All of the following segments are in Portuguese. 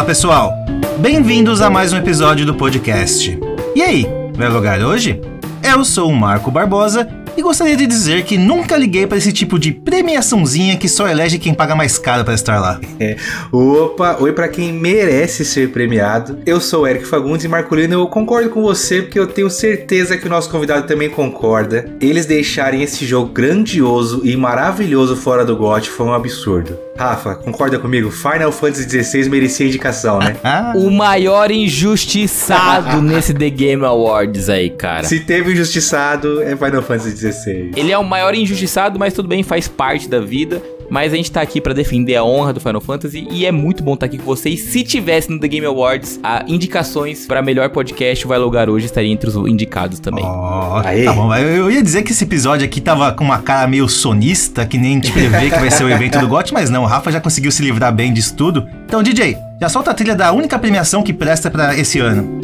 Fala pessoal, bem-vindos a mais um episódio do podcast. E aí, vai logar hoje? Eu sou o Marco Barbosa e gostaria de dizer que nunca liguei para esse tipo de premiaçãozinha que só elege quem paga mais caro para estar lá. Opa, oi pra quem merece ser premiado. Eu sou o Eric Fagundes e Marcolino, eu concordo com você porque eu tenho certeza que o nosso convidado também concorda. Eles deixarem esse jogo grandioso e maravilhoso fora do GOT foi um absurdo. Rafa, concorda comigo? Final Fantasy XVI merecia indicação, né? O maior injustiçado nesse The Game Awards aí, cara. Se teve injustiçado, é Final Fantasy XVI. Ele é o maior injustiçado, mas tudo bem, faz parte da vida. Mas a gente tá aqui pra defender a honra do Final Fantasy e é muito bom estar aqui com vocês. Se tivesse no The Game Awards, indicações pra melhor podcast, o Vai Logar Hoje estaria entre os indicados também. Tá bom, eu ia dizer que esse episódio aqui tava com uma cara meio sonista, que nem te prevê que vai ser o evento do GOT, mas não, o Rafa já conseguiu se livrar bem disso tudo. Então, DJ, já solta a trilha da única premiação que presta pra esse ano.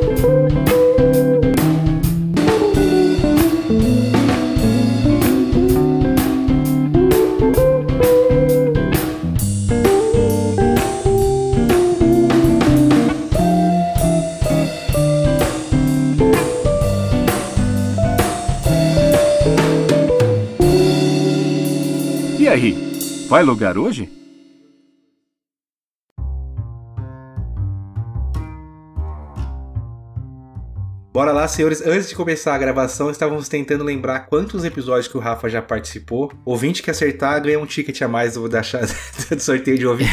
E aí, vai logar hoje? Bora lá, senhores. Antes de começar a gravação, estávamos tentando lembrar quantos episódios que o Rafa já participou. Ouvinte que acertar ganha um ticket a mais do sorteio de ouvinte.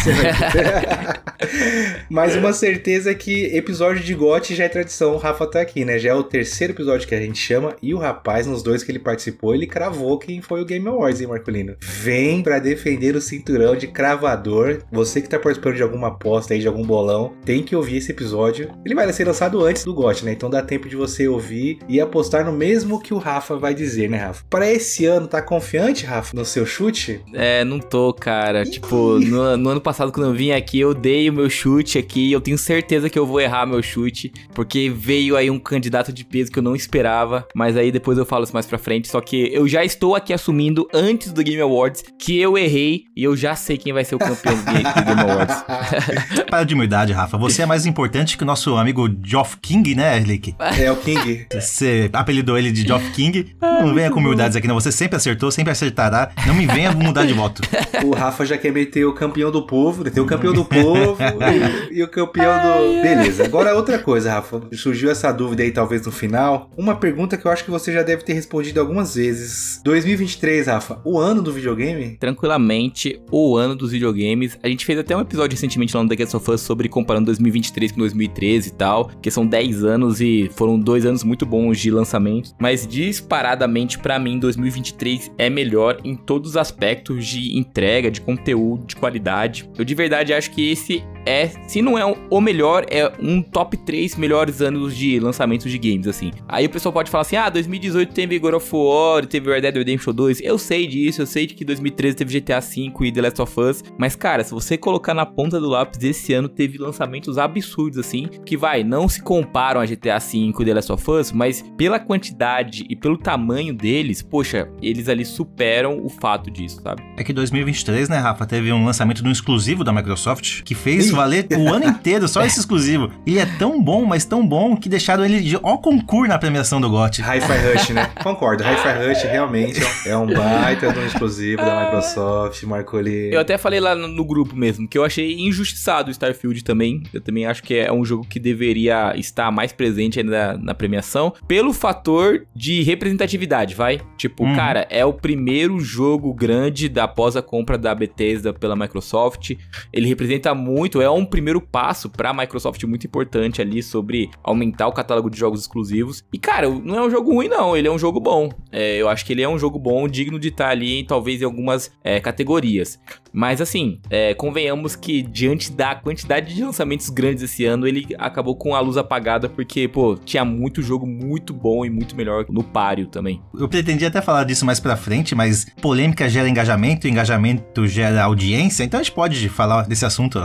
Mas uma certeza que episódio de GOT já é tradição. O Rafa tá aqui, né? Já é o terceiro episódio que a gente chama. E o rapaz, nos dois que ele participou, ele cravou quem foi o Game Awards, hein, Marcolino? Vem pra defender o cinturão de cravador. Você que tá participando de alguma aposta aí, de algum bolão, tem que ouvir esse episódio. Ele vai ser lançado antes do GOT, né? Então dá tempo de você ouvir e apostar no mesmo que o Rafa vai dizer, né, Rafa? Para esse ano, tá confiante, Rafa, no seu chute? Não tô, cara. Tipo, no ano passado, quando eu vim aqui, eu dei o meu chute aqui. Eu tenho certeza que eu vou errar meu chute, porque veio aí um candidato de peso que eu não esperava. Mas aí depois eu falo isso mais pra frente. Só que eu já estou aqui assumindo, antes do Game Awards, que eu errei e eu já sei quem vai ser o campeão do Game Awards. Para de humildade, Rafa. Você é mais importante que o nosso amigo Geoff King, né, Erlich? É o King. Você apelidou ele de Geoff King. Não venha com humildades aqui, não. Você sempre acertou, sempre acertará. Não me venha mudar de voto. O Rafa já quer meter o campeão do povo, né? Tem o campeão do povo e o campeão do... Beleza. Agora outra coisa, Rafa. Surgiu essa dúvida aí, talvez, no final. Uma pergunta que eu acho que você já deve ter respondido algumas vezes. 2023, Rafa, o ano do videogame? Tranquilamente, o ano dos videogames. A gente fez até um episódio recentemente lá no The Cast of Us sobre comparando 2023 com 2013 e tal, que são 10 anos e foram 2 anos muito bons de lançamento, mas disparadamente pra mim 2023 é melhor em todos os aspectos de entrega, de conteúdo, de qualidade. Eu de verdade acho que esse se não é o melhor, é um top 3 melhores anos de lançamentos de games, assim. Aí o pessoal pode falar assim, 2018 teve God of War, teve Red Dead Redemption 2, eu sei disso, eu sei que 2013 teve GTA V e The Last of Us, mas cara, se você colocar na ponta do lápis, esse ano teve lançamentos absurdos, assim, que não se comparam a GTA V e The Last of Us, mas pela quantidade e pelo tamanho deles, poxa, eles ali superam o fato disso, sabe? É que 2023, né, Rafa, teve um lançamento de um exclusivo da Microsoft, que fez valer o ano inteiro, só esse exclusivo. E é tão bom, mas tão bom, que deixaram ele de concurso na premiação do GOT. Hi-Fi Rush, né? Concordo, Hi-Fi Rush realmente é um baita de um exclusivo da Microsoft, Marcolino. Eu até falei lá no grupo mesmo, que eu achei injustiçado o Starfield também. Eu também acho que é um jogo que deveria estar mais presente ainda na premiação, pelo fator de representatividade, vai? Tipo, cara, é o primeiro jogo grande após a compra da Bethesda pela Microsoft. Ele representa muito, é um primeiro passo pra Microsoft muito importante ali sobre aumentar o catálogo de jogos exclusivos. E, cara, não é um jogo ruim, não. Ele é um jogo bom. Eu acho que ele é um jogo bom, digno de estar ali, talvez, em algumas categorias. Mas, assim, convenhamos que diante da quantidade de lançamentos grandes esse ano, ele acabou com a luz apagada, porque, pô, tinha muito jogo muito bom e muito melhor no páreo também. Eu pretendia até falar disso mais pra frente, mas polêmica gera engajamento, engajamento gera audiência, então a gente pode falar desse assunto agora.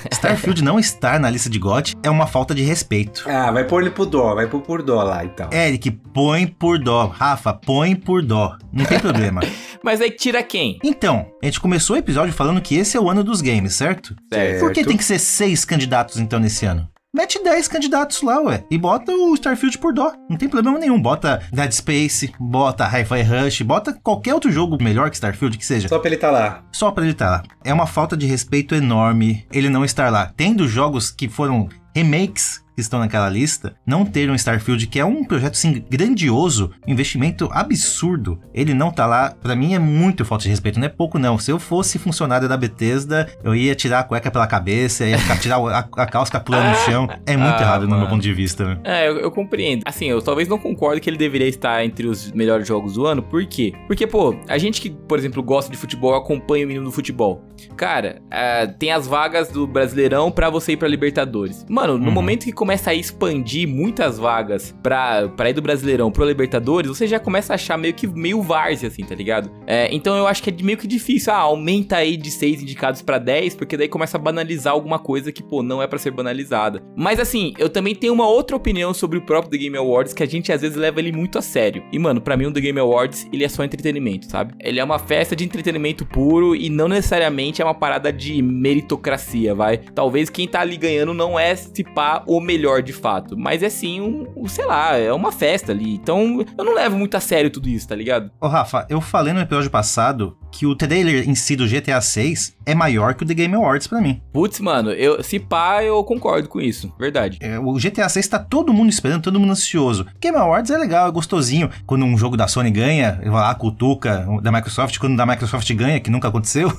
Starfield não estar na lista de GOT é uma falta de respeito. Ah, vai pôr ele por dó, vai pôr por dó lá, então. Eric, põe por dó. Rafa, põe por dó. Não tem problema. Mas aí tira quem? Então, a gente começou o episódio falando que esse é o ano dos games, certo? Certo. Por que tem que ser 6 candidatos, então, nesse ano? Mete 10 candidatos lá, ué. E bota o Starfield por dó. Não tem problema nenhum. Bota Dead Space, bota Hi-Fi Rush, bota qualquer outro jogo melhor que Starfield que seja. Só pra ele tá lá. Só pra ele estar lá. É uma falta de respeito enorme ele não estar lá. Tendo jogos que foram remakes que estão naquela lista, não ter um Starfield, que é um projeto assim, grandioso, investimento absurdo, ele não tá lá, pra mim é muito falta de respeito, não é pouco não. Se eu fosse funcionário da Bethesda, eu ia tirar a cueca pela cabeça, ia tirar a calça pulando no chão. É muito errado no meu ponto de vista, né? Eu compreendo. Assim, eu talvez não concordo que ele deveria estar entre os melhores jogos do ano. Por quê? Porque, pô, a gente que, por exemplo, gosta de futebol, acompanha o menino do futebol. Cara, tem as vagas do Brasileirão pra você ir pra Libertadores. Mano, no momento que começa a expandir muitas vagas pra ir do Brasileirão pro Libertadores, você já começa a achar meio várzea, assim, tá ligado? Então eu acho que é meio que difícil. Aumenta aí de 6 indicados pra 10, porque daí começa a banalizar alguma coisa que, pô, não é pra ser banalizada. Mas assim, eu também tenho uma outra opinião sobre o próprio The Game Awards, que a gente às vezes leva ele muito a sério. E, mano, pra mim o The Game Awards, ele é só entretenimento, sabe? Ele é uma festa de entretenimento puro e não necessariamente é uma parada de meritocracia, vai? Talvez quem tá ali ganhando não é, se pá, o melhor de fato, mas é sim sei lá, é uma festa ali. Então eu não levo muito a sério tudo isso, tá ligado? Ô Rafa, eu falei no episódio passado que o trailer em si do GTA 6 é maior que o The Game Awards pra mim. Putz, mano, se pá, eu concordo com isso, verdade. O GTA 6 tá todo mundo esperando, todo mundo ansioso. Game Awards é legal, é gostosinho. Quando um jogo da Sony ganha, vai lá, cutuca da Microsoft. Quando o da Microsoft ganha, que nunca aconteceu.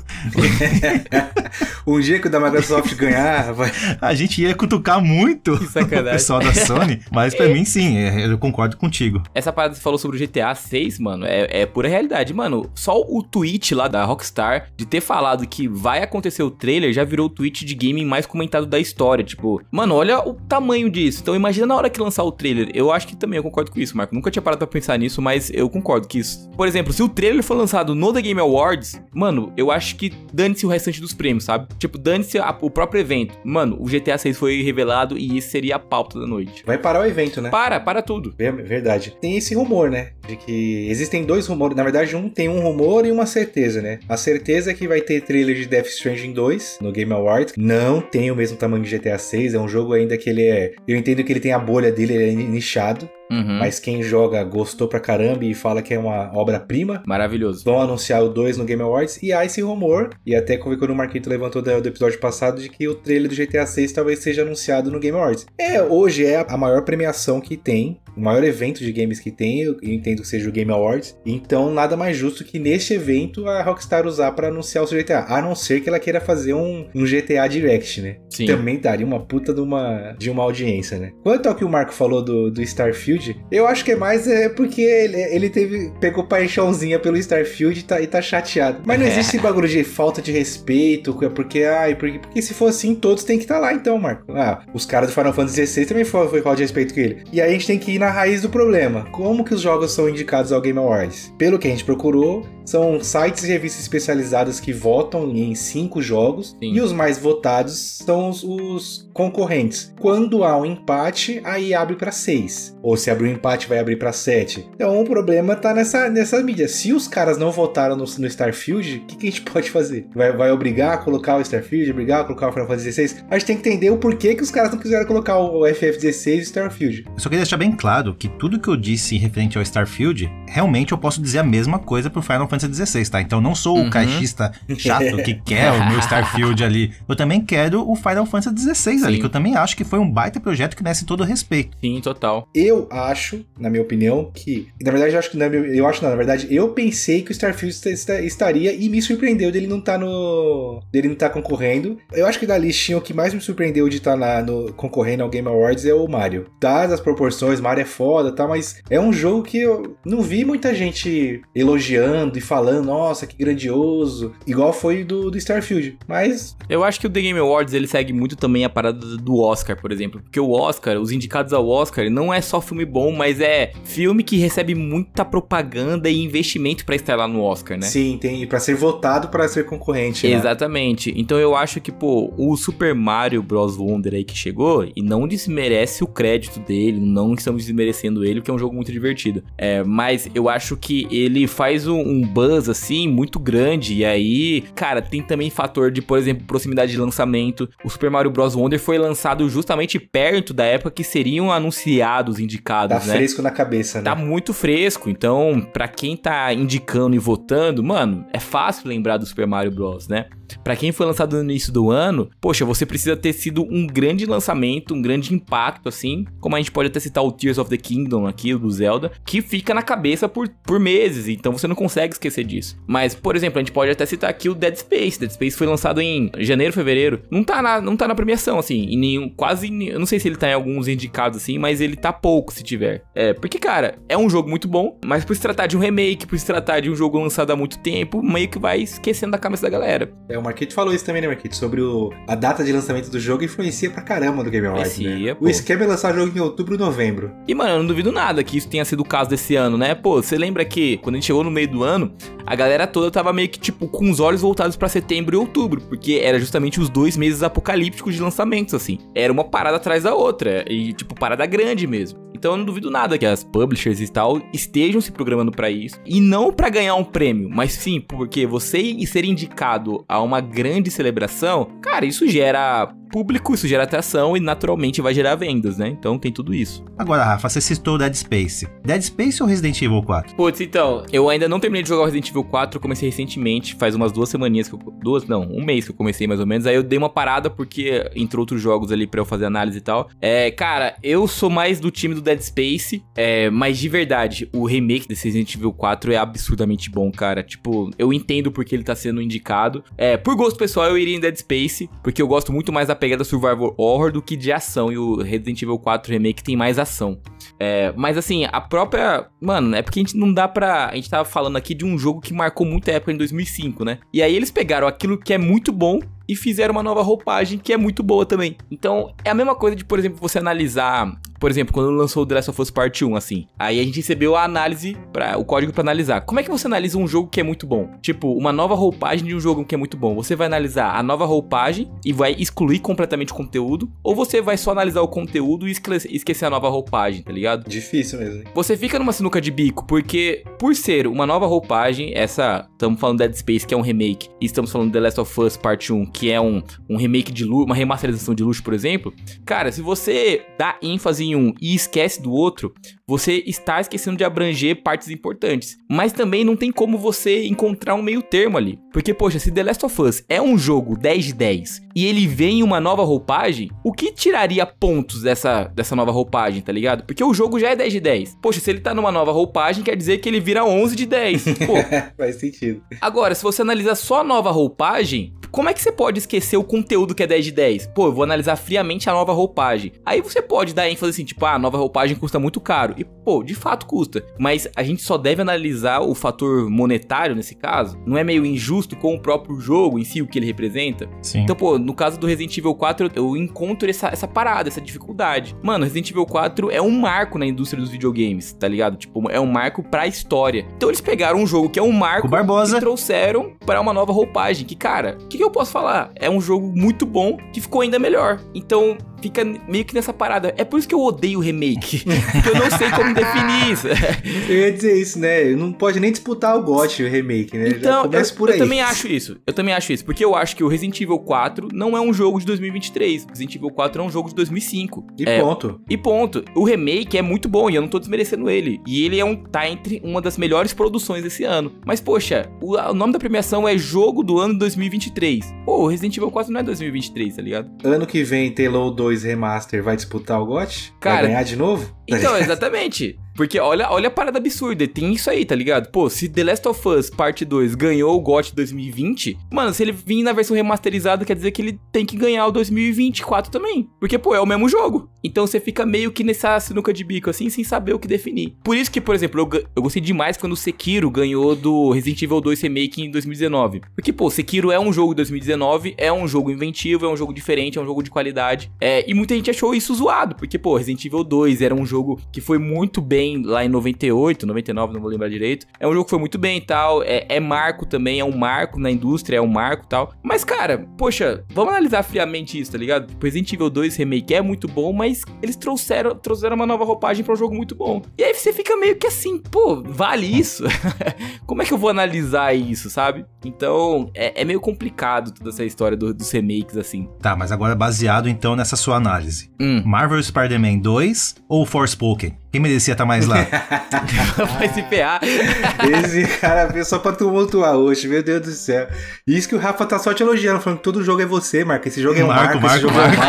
Um dia que o da Microsoft ganhar, a gente ia cutucar muito o pessoal da Sony. Mas pra mim, sim, eu concordo contigo. Essa parada que você falou sobre o GTA 6, mano, é pura realidade. Mano, só o tweet lá da Rockstar de ter falado que vai acontecer o trailer já virou o tweet de gaming mais comentado da história. Tipo, mano, olha o tamanho disso. Então imagina na hora que lançar o trailer. Eu acho que também eu concordo com isso, Marco. Nunca tinha parado pra pensar nisso, mas eu concordo que isso... Por exemplo, se o trailer for lançado no The Game Awards, mano, eu acho que dane-se o restante dos prêmios, sabe? Tipo, dane-se o próprio evento. Mano, o GTA 6 foi revelado e isso seria a pauta da noite. Vai parar o evento, né? Para tudo. Verdade. Tem esse rumor, né? De que existem 2 rumores. Na verdade, tem um rumor e uma certeza, né? A certeza é que vai ter trailer de Death Stranding 2 no Game Awards. Não tem o mesmo tamanho de GTA 6. É um jogo ainda que ele é... Eu entendo que ele tem a bolha dele, ele é nichado. Mas quem joga gostou pra caramba e fala que é uma obra-prima. Maravilhoso. Vão anunciar o 2 no Game Awards. E há esse rumor, e até quando o Marquito levantou do episódio passado, de que o trailer do GTA 6 talvez seja anunciado no Game Awards. Hoje é a maior premiação que tem, o maior evento de games que tem, eu entendo que seja o Game Awards. Então nada mais justo que neste evento a Rockstar usar pra anunciar o seu GTA. A não ser que ela queira fazer um GTA Direct, né? Sim. Também daria uma puta de uma audiência, né? Quanto ao que o Marco falou do Starfield, eu acho que é mais porque ele pegou paixãozinha pelo Starfield e tá chateado. Mas não existe esse bagulho de falta de respeito, porque se for assim, todos têm que estar lá então, Marco. Os caras do Final Fantasy XVI também foi falta de respeito com ele. E aí a gente tem que ir na raiz do problema. Como que os jogos são indicados ao Game Awards? Pelo que a gente procurou, são sites e revistas especializadas que votam em 5 jogos. Sim. E os mais votados são os concorrentes. Quando há um empate, aí abre pra 6. Ou se abrir um empate, vai abrir pra 7. Então o problema tá nessa mídia. Se os caras não votaram no Starfield, o que a gente pode fazer? Vai obrigar a colocar o Starfield, obrigar a colocar o Final Fantasy XVI? A gente tem que entender o porquê que os caras não quiseram colocar o FF16 e o Starfield. Eu só queria deixar bem claro que tudo que eu disse referente ao Starfield, realmente eu posso dizer a mesma coisa pro Final Fantasy XVI, tá? Então eu não sou o caixista chato que quer o meu Starfield ali. Eu também quero o Final Fantasy XVI ali, que eu também acho que foi um baita projeto que merece todo o respeito. Sim, total. Eu acho, na minha opinião, que... Na verdade, na verdade, eu pensei que o Starfield estaria e me surpreendeu dele não tá concorrendo. Eu acho que da listinha o que mais me surpreendeu de estar concorrendo ao Game Awards é o Mario. Dadas as proporções, Mario história é foda e tal, mas é um jogo que eu não vi muita gente elogiando e falando, nossa, que grandioso, igual foi do Starfield, mas... Eu acho que o The Game Awards, ele segue muito também a parada do Oscar, por exemplo, porque o Oscar, os indicados ao Oscar, não é só filme bom, mas é filme que recebe muita propaganda e investimento pra estar lá no Oscar, né? Sim, tem pra ser votado pra ser concorrente, né? Exatamente. Então eu acho que, pô, o Super Mario Bros. Wonder aí que chegou, e não desmerece o crédito dele, não estamos desmerecendo ele, porque é um jogo muito divertido. Mas eu acho que ele faz um buzz, assim, muito grande, e aí, cara, tem também fator de, por exemplo, proximidade de lançamento. O Super Mario Bros. Wonder foi lançado justamente perto da época que seriam anunciados, indicados, tá né? Tá fresco na cabeça, né? Tá muito fresco, então, pra quem tá indicando e votando, mano, é fácil lembrar do Super Mario Bros, né? Pra quem foi lançado no início do ano, poxa, você precisa ter sido um grande lançamento, um grande impacto, assim, como a gente pode até citar o Tears of the Kingdom aqui, do Zelda, que fica na cabeça por meses, então você não consegue esquecer disso. Mas, por exemplo, a gente pode até citar aqui o Dead Space. Dead Space foi lançado em janeiro, fevereiro, não tá na premiação, assim, em nenhum, eu não sei se ele tá em alguns indicados, assim, mas ele tá pouco, se tiver. Porque, cara, é um jogo muito bom, mas por se tratar de um remake, por se tratar de um jogo lançado há muito tempo, meio que vai esquecendo da cabeça da galera. O Marquete falou isso também, né, Marquete? Sobre a data de lançamento do jogo influencia pra caramba do Game Awards, né? O esquema é lançar o jogo em outubro e novembro. E, mano, eu não duvido nada que isso tenha sido o caso desse ano, né? Pô, você lembra que quando a gente chegou no meio do ano, a galera toda tava meio que, tipo, com os olhos voltados pra setembro e outubro, porque era justamente os 2 meses apocalípticos de lançamentos, assim. Era uma parada atrás da outra, e, tipo, parada grande mesmo. Então eu não duvido nada que as publishers e tal estejam se programando pra isso. E não pra ganhar um prêmio, mas sim porque você ser indicado a uma grande celebração, cara, isso gera público, isso gera atração e naturalmente vai gerar vendas, né? Então tem tudo isso. Agora, Rafa, você citou Dead Space. Dead Space ou Resident Evil 4? Putz, então, eu ainda não terminei de jogar o Resident Evil 4, eu comecei recentemente, faz umas 2 semaninhas um mês que eu comecei mais ou menos, aí eu dei uma parada porque entrou outros jogos ali pra eu fazer análise e tal. Cara, eu sou mais do time do Dead Space, mas de verdade, o remake desse Resident Evil 4 é absurdamente bom, cara. Tipo, eu entendo porque ele tá sendo indicado. Por gosto pessoal, eu iria em Dead Space, porque eu gosto muito mais da pegada survival horror do que de ação, e o Resident Evil 4 Remake tem mais ação. Mas assim, a própria... Mano, é porque a gente não dá pra... A gente tava falando aqui de um jogo que marcou muita época em 2005, né? E aí eles pegaram aquilo que é muito bom e fizeram uma nova roupagem que é muito boa também. Então, é a mesma coisa de, por exemplo, você analisar... Por exemplo, quando lançou o The Last of Us Part 1, assim. Aí a gente recebeu a análise, o código pra analisar. Como é que você analisa um jogo que é muito bom? Tipo, uma nova roupagem de um jogo que é muito bom. Você vai analisar a nova roupagem e vai excluir completamente o conteúdo? Ou você vai só analisar o conteúdo e esquecer a nova roupagem, tá ligado? Difícil mesmo. Você fica numa sinuca de bico, porque por ser uma nova roupagem, estamos falando Dead Space, que é um remake, e estamos falando The Last of Us Part 1, que é um remake de luxo, uma remasterização de luxo, por exemplo. Cara, se você dá ênfase em um e esquece do outro, você está esquecendo de abranger partes importantes. Mas também não tem como você encontrar um meio termo ali. Porque, poxa, se The Last of Us é um jogo 10 de 10 e ele vem em uma nova roupagem, o que tiraria pontos dessa nova roupagem, tá ligado? Porque o jogo já é 10 de 10. Poxa, se ele tá numa nova roupagem, quer dizer que ele vira 11 de 10. Pô. Faz sentido. Agora, se você analisar só a nova roupagem, como é que você pode esquecer o conteúdo que é 10 de 10? Pô, eu vou analisar friamente a nova roupagem. Aí você pode dar ênfase assim, tipo, a nova roupagem custa muito caro. E, pô, de fato custa. Mas a gente só deve analisar o fator monetário nesse caso. Não é meio injusto com o próprio jogo em si, o que ele representa? Sim. Então, pô, no caso do Resident Evil 4, eu encontro essa parada, essa dificuldade. Mano, Resident Evil 4 é um marco na indústria dos videogames, tá ligado? Tipo, é um marco pra história. Então eles pegaram um jogo que é um marco e trouxeram pra uma nova roupagem. Que, cara, o que eu posso falar? É um jogo muito bom que ficou ainda melhor. Então... fica meio que nessa parada. É por isso que eu odeio o remake. Porque eu não sei como definir isso. Eu ia dizer isso, né? Não pode nem disputar o GOT, o remake, né? Então, já começa por aí. Eu também acho isso. Porque eu acho que o Resident Evil 4 não é um jogo de 2023. O Resident Evil 4 é um jogo de 2005. E ponto. O remake é muito bom e eu não tô desmerecendo ele. E ele tá entre uma das melhores produções desse ano. Mas, poxa, o nome da premiação é Jogo do Ano 2023. Pô, o Resident Evil 4 não é 2023, tá ligado? Ano que vem, Halo 2 Remaster vai disputar o GOT? Cara, vai ganhar de novo? Então, exatamente. Porque olha a parada absurda, tem isso aí, tá ligado? Pô, se The Last of Us Part 2 ganhou o GOT 2020, mano, se ele vir na versão remasterizada, quer dizer que ele tem que ganhar o 2024 também. Porque, pô, é o mesmo jogo. Então você fica meio que nessa sinuca de bico, assim, sem saber o que definir. Por isso que, por exemplo, eu gostei demais quando o Sekiro ganhou do Resident Evil 2 Remake em 2019. Porque, pô, Sekiro é um jogo de 2019, é um jogo inventivo, é um jogo diferente, é um jogo de qualidade. E muita gente achou isso zoado, porque, pô, Resident Evil 2 era um jogo que foi muito bem lá em 98, 99, não vou lembrar direito. É um jogo que foi muito bem e tal, é marco também, é um marco na indústria, é um marco e tal. Mas, cara, poxa, vamos analisar friamente isso, tá ligado? Resident Evil 2 Remake é muito bom, mas eles trouxeram uma nova roupagem pra um jogo muito bom. E aí você fica meio que assim, pô, vale isso? Como é que eu vou analisar isso, sabe? Então, é meio complicado toda essa história dos remakes, assim. Tá, mas agora baseado então nessa sua análise. Marvel Spider-Man 2 ou Forspoken? Quem merecia estar mais lá? Vai se ferrar. Esse cara veio só pra tumultuar hoje, meu Deus do céu. Isso que o Rafa tá só te elogiando, falando que todo jogo é você, Marco. Esse jogo é um Marco. Esse jogo é um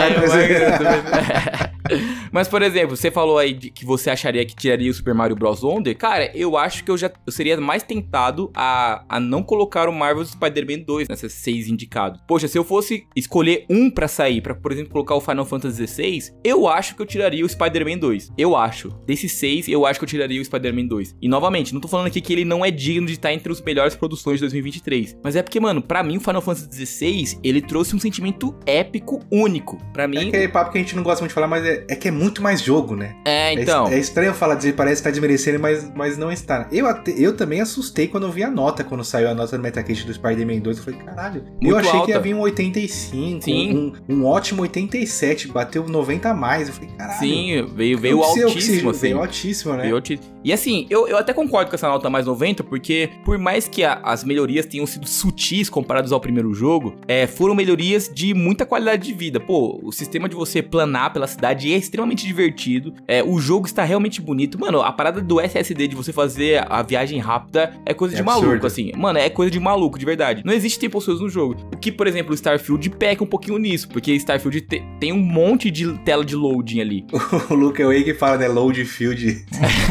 Marco. Mas, por exemplo, você falou aí que você acharia que tiraria o Super Mario Bros. Wonder. Cara, eu acho que eu seria mais tentado a não colocar o Marvel Spider-Man 2 nessas 6 indicados. Poxa, se eu fosse escolher um pra sair, pra, por exemplo, colocar o Final Fantasy XVI, eu acho que eu tiraria o Spider-Man 2. Eu acho. Desses 6, eu acho que eu tiraria o Spider-Man 2. E, novamente, não tô falando aqui que ele não é digno de estar entre as melhores produções de 2023. Mas é porque, mano, pra mim, o Final Fantasy XVI, ele trouxe um sentimento épico único. Pra mim... É aquele papo que a gente não gosta muito de falar, mas é que é muito mais jogo, né? Então... É estranho falar disso, parece que tá desmerecendo, mas não está. Eu também assustei quando eu vi a nota, quando saiu a nota do Metacritic do Spider-Man 2. Eu falei, caralho, muito eu achei alta. Que ia vir um 85, sim. Um ótimo 87, bateu 90 a mais. Eu falei, caralho. Sim, veio altíssimo, assim. Veio altíssimo, né? E assim, eu até concordo com essa nota mais 90, porque por mais que as melhorias tenham sido sutis comparadas ao primeiro jogo, foram melhorias de muita qualidade de vida. Pô, o sistema de você planar pela cidade é extremamente divertido, o jogo está realmente bonito. Mano, a parada do SSD de você fazer a viagem rápida é coisa de absurdo. Maluco, assim. Mano, é coisa de maluco, de verdade. Não existe tempo ocioso no jogo. O que, por exemplo, o Starfield peca um pouquinho nisso, porque Starfield tem um monte de tela de loading ali. O Luke Way que fala, né? Load field.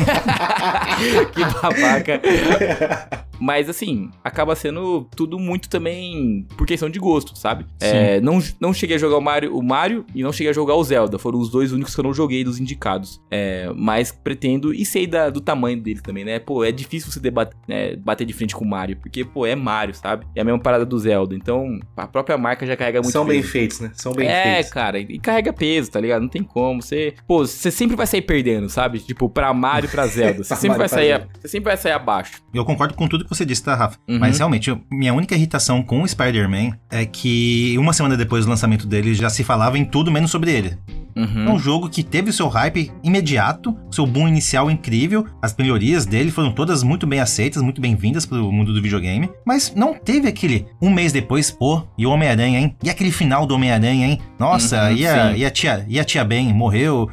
Que babaca. Mas assim, acaba sendo tudo muito também por questão de gosto, sabe? Não cheguei a jogar o Mario e não cheguei a jogar o Zelda. Foram os dois únicos que eu não joguei dos indicados. Mas pretendo, e sei do tamanho dele também, né? Pô, é difícil você bater de frente com o Mario, porque, pô, é Mario, sabe? É a mesma parada do Zelda. Então, a própria marca já carrega muito peso. São bem feitos, né? São bem feitos. Cara, e carrega peso, tá ligado? Não tem como. Você sempre vai sair perdendo, sabe? Tipo, pra Mario e pra Zelda. Você sempre vai sair abaixo. Eu concordo com tudo que você disse, tá, Rafa? Mas realmente, minha única irritação com o Spider-Man é que uma semana depois do lançamento dele já se falava em tudo menos sobre ele. É um jogo que teve o seu hype imediato, seu boom inicial incrível, as melhorias dele foram todas muito bem aceitas, muito bem-vindas pro mundo do videogame, mas não teve aquele um mês depois, pô, e o Homem-Aranha, hein? E aquele final do Homem-Aranha, hein? Nossa, e a tia Ben morreu.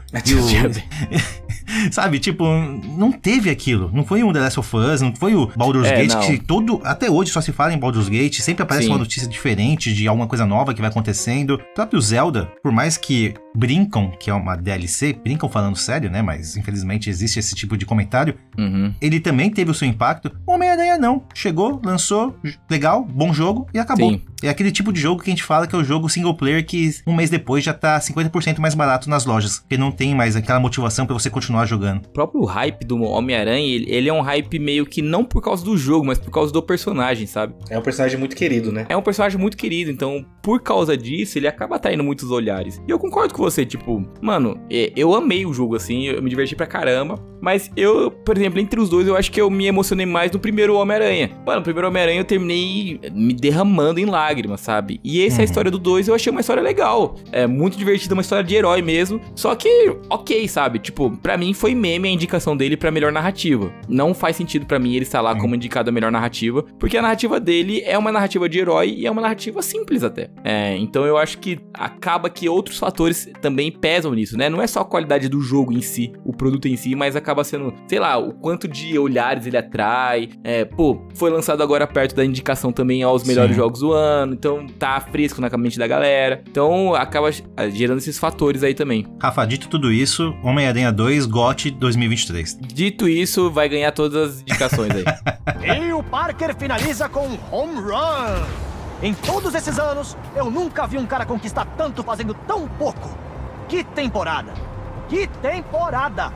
Sabe, tipo, não teve aquilo. Não foi um The Last of Us, não foi o Baldur's Gate, não. Que até hoje só se fala em Baldur's Gate, sempre aparece uma notícia diferente de alguma coisa nova que vai acontecendo. O próprio Zelda, por mais que brincam, que é uma DLC, brincam falando sério, né, mas infelizmente existe esse tipo de comentário, ele também teve o seu impacto. O Homem-Aranha não, chegou, lançou, legal, bom jogo e acabou. Sim. É aquele tipo de jogo que a gente fala que é o jogo single player que um mês depois já tá 50% mais barato nas lojas, porque não tem mais aquela motivação pra você continuar jogando. O próprio hype do Homem-Aranha, ele é um hype meio que não por causa do jogo, mas por causa do personagem, sabe? É um personagem muito querido, né? É um personagem muito querido, então por causa disso ele acaba atraindo muitos olhares. E eu concordo com você, tipo, mano, eu amei o jogo assim, eu me diverti pra caramba, mas eu, por exemplo, entre os dois eu acho que eu me emocionei mais no primeiro Homem-Aranha. Mano, no primeiro Homem-Aranha eu terminei me derramando em lágrimas, sabe? E essa é a história do 2, eu achei uma história legal. É muito divertida, uma história de herói mesmo. Só que, ok, sabe? Tipo, pra mim foi meme a indicação dele pra melhor narrativa. Não faz sentido pra mim ele estar lá como indicado a melhor narrativa, porque a narrativa dele é uma narrativa de herói e é uma narrativa simples até. Então eu acho que acaba que outros fatores também pesam nisso, né? Não é só a qualidade do jogo em si, o produto em si, mas acaba sendo, sei lá, o quanto de olhares ele atrai. Foi lançado agora perto da indicação também aos melhores jogos do ano, então tá fresco na mente da galera. Então acaba gerando esses fatores aí também. Rafa, dito tudo isso, Homem-Aranha 2 GOT 2023. Dito isso, vai ganhar todas as indicações aí. E o Parker finaliza com um home run. Em todos esses anos, eu nunca vi um cara conquistar tanto fazendo tão pouco. Que temporada! Que temporada!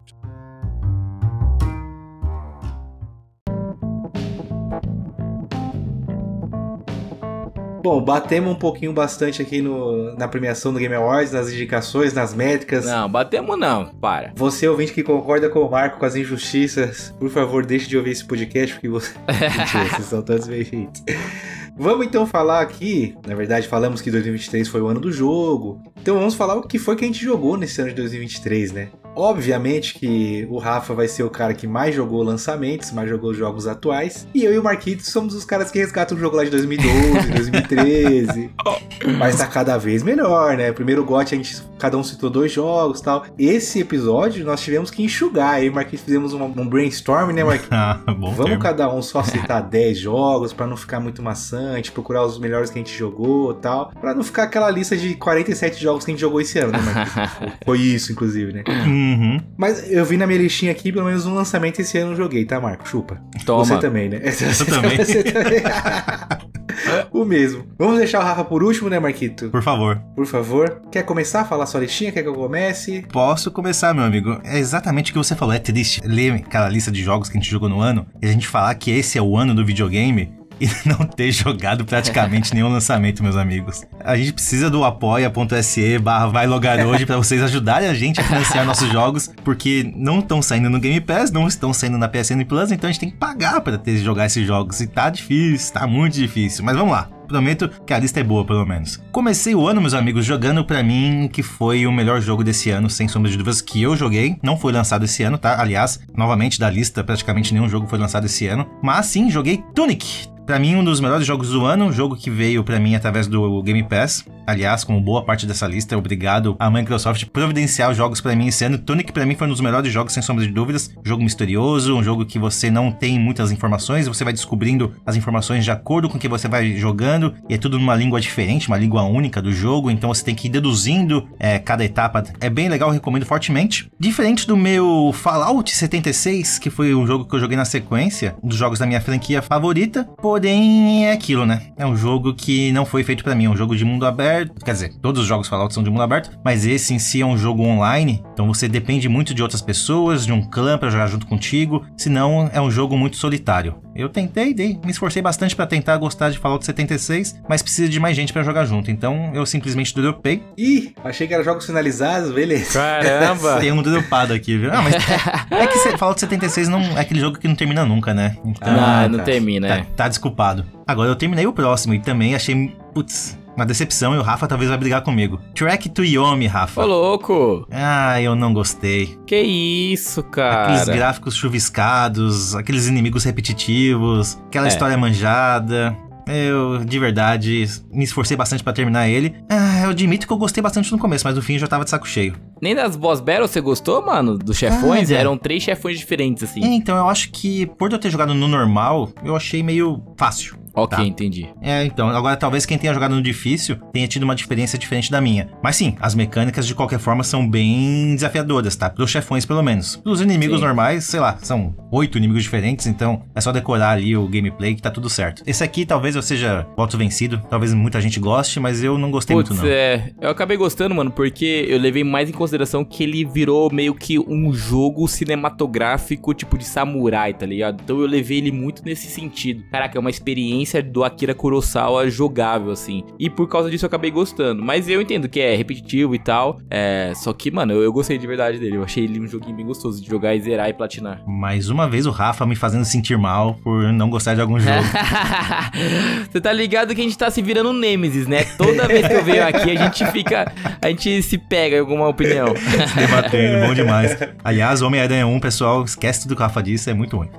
Bom, batemos um pouquinho bastante aqui na premiação do Game Awards, nas indicações, nas métricas. Não, batemos não, para. Você, ouvinte que concorda com o Marco, com as injustiças, por favor, deixe de ouvir esse podcast, porque vocês são todos bem-vindos. Vamos então falar aqui, na verdade falamos que 2023 foi o ano do jogo, então vamos falar o que foi que a gente jogou nesse ano de 2023, né? Obviamente que o Rafa vai ser o cara que mais jogou lançamentos, mais jogou jogos atuais, e eu e o Marquito somos os caras que resgatam o jogo lá de 2012, 2013, mas tá cada vez melhor, né? Primeiro GOT cada um citou 2 jogos e tal. Esse episódio nós tivemos que enxugar, aí o Marquito fizemos um brainstorm, né, Marquito? Bom Vamos termo. cada um só citar 10 jogos pra não ficar muito maçante, procurar os melhores que a gente jogou e tal, pra não ficar aquela lista de 47 jogos que a gente jogou esse ano, né, Marquito? Foi isso, inclusive, né? Uhum. Mas eu vi na minha listinha aqui, pelo menos um lançamento esse ano eu joguei, tá, Marco? Chupa. Toma. Você também, né? Eu também. Você também. O mesmo. Vamos deixar o Rafa por último, né, Marquito? Por favor. Por favor. Quer começar a falar sua listinha? Quer que eu comece? Posso começar, meu amigo. É exatamente o que você falou. É triste ler aquela lista de jogos que a gente jogou no ano e a gente falar que esse é o ano do videogame e não ter jogado praticamente nenhum lançamento, meus amigos. A gente precisa do apoia.se/vai logar hoje pra vocês ajudarem a gente a financiar nossos jogos, porque não estão saindo no Game Pass, não estão saindo na PSN Plus, então a gente tem que pagar pra jogar esses jogos. E tá difícil, tá muito difícil. Mas vamos lá. Prometo que a lista é boa, pelo menos. Comecei o ano, meus amigos, jogando pra mim que foi o melhor jogo desse ano, sem sombra de dúvidas, que eu joguei. Não foi lançado esse ano, tá? Aliás, novamente da lista, praticamente nenhum jogo foi lançado esse ano. Mas sim, joguei Tunic. Pra mim, um dos melhores jogos do ano, um jogo que veio pra mim através do Game Pass. Aliás, como boa parte dessa lista, obrigado à Microsoft por providenciar os jogos pra mim esse ano. Tunic pra mim foi um dos melhores jogos, sem sombra de dúvidas. Jogo misterioso, um jogo que você não tem muitas informações, você vai descobrindo as informações de acordo com o que você vai jogando, e é tudo numa língua diferente, uma língua única do jogo, então você tem que ir deduzindo cada etapa. É bem legal, recomendo fortemente. Diferente do meu Fallout 76, que foi um jogo que eu joguei na sequência, um dos jogos da minha franquia favorita, porém é aquilo, né? É um jogo que não foi feito pra mim, é um jogo de mundo aberto. Quer dizer, todos os jogos Fallout são de mundo aberto, mas esse em si é um jogo online, então você depende muito de outras pessoas, de um clã pra jogar junto contigo, senão é um jogo muito solitário. Eu tentei, me esforcei bastante pra tentar gostar de Fallout 76, mas precisa de mais gente pra jogar junto, então eu simplesmente dropei. Ih, achei que eram jogos finalizados, beleza. Caramba! Tem um dropado aqui, viu? Ah, mas é que Fallout 76 não é aquele jogo que não termina nunca, né? Então, Não termina, né? tá desculpado. Agora eu terminei o próximo e também achei, uma decepção, e o Rafa talvez vai brigar comigo. Track to Yomi, Rafa. Ô, louco! Ah, eu não gostei. Que isso, cara? Aqueles gráficos chuviscados, aqueles inimigos repetitivos, aquela história manjada. Eu, de verdade, me esforcei bastante pra terminar ele. Eu admito que eu gostei bastante no começo, mas no fim eu já tava de saco cheio. Nem das boss battles você gostou, mano? Dos chefões? Eram 3 chefões diferentes, assim. Então, eu acho que, por eu ter jogado no normal, eu achei meio fácil. Ok, tá. Entendi. Então, agora talvez quem tenha jogado no difícil tenha tido uma diferença diferente da minha. Mas sim, as mecânicas de qualquer forma são bem desafiadoras, tá? Pros chefões, pelo menos. Pros inimigos normais, sei lá, são 8 inimigos diferentes, então é só decorar ali o gameplay que tá tudo certo. Esse aqui talvez eu seja voto vencido, talvez muita gente goste, mas eu não gostei muito não. Eu acabei gostando, mano, porque eu levei mais em consideração que ele virou meio que um jogo cinematográfico, tipo de samurai, tá ligado? Então eu levei ele muito nesse sentido. Caraca, é uma experiência do Akira Kurosawa jogável, assim. E por causa disso eu acabei gostando. Mas eu entendo que é repetitivo e tal. Só que, mano, eu gostei de verdade dele. Eu achei ele um joguinho bem gostoso de jogar e zerar e platinar. Mais uma vez o Rafa me fazendo sentir mal por não gostar de algum jogo. Você tá ligado que a gente tá se virando Nemesis, né? Toda vez que eu venho aqui, a gente se pega em alguma opinião. Se debatendo, bom demais. Aliás, Homem-Aranha 1, pessoal, esquece tudo que o Rafa disse, é muito ruim.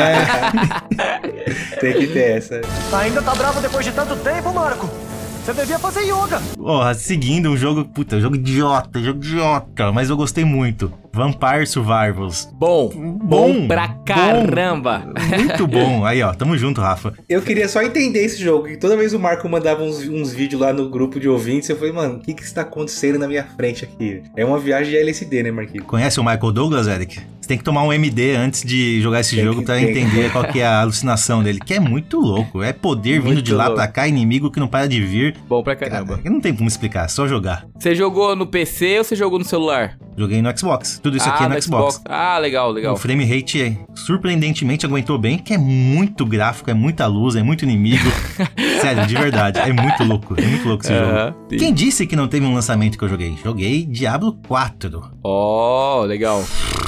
Tem que ter essa. Ainda tá bravo depois de tanto tempo, Marco? Você devia fazer yoga. Seguindo um jogo, jogo idiota, mas eu gostei muito. Vampire Survivors. Bom pra caramba. Muito bom. Aí, ó, tamo junto, Rafa. Eu queria só entender esse jogo, que toda vez o Marco mandava uns vídeos lá no grupo de ouvintes, eu falei, mano, o que está acontecendo na minha frente aqui? É uma viagem de LSD, né, Marquinhos? Conhece o Michael Douglas, Eric? Você tem que tomar um MD antes de jogar esse jogo pra entender qual que é a alucinação dele, que é muito louco. É poder vindo de lá pra cá, inimigo que não para de vir. Bom pra caramba. Cara, não tem como explicar, é só jogar. Você jogou no PC ou você jogou no celular? Joguei no Xbox. Tudo isso aqui é no Xbox. Ah, legal. O frame rate surpreendentemente aguentou bem, que é muito gráfico, é muita luz, é muito inimigo. Sério, de verdade, é muito louco esse jogo. Sim. Quem disse que não teve um lançamento que eu joguei? Joguei Diablo 4. Legal.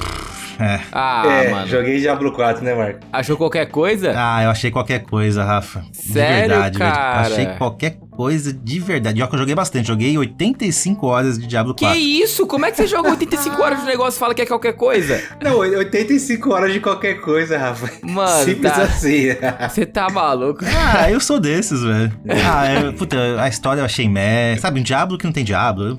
Mano. Joguei Diablo 4, né, Marco? Achou qualquer coisa? Eu achei qualquer coisa, Rafa. Sério, de verdade, cara? Achei qualquer coisa de verdade. Eu joguei bastante, joguei 85 horas de Diablo 4. Que isso? Como é que você joga 85 horas de negócio e fala que é qualquer coisa? Não, 85 horas de qualquer coisa, Rafa. Mano, simples assim. Você tá maluco? Eu sou desses, velho. A história eu achei sabe, um Diablo que não tem Diablo.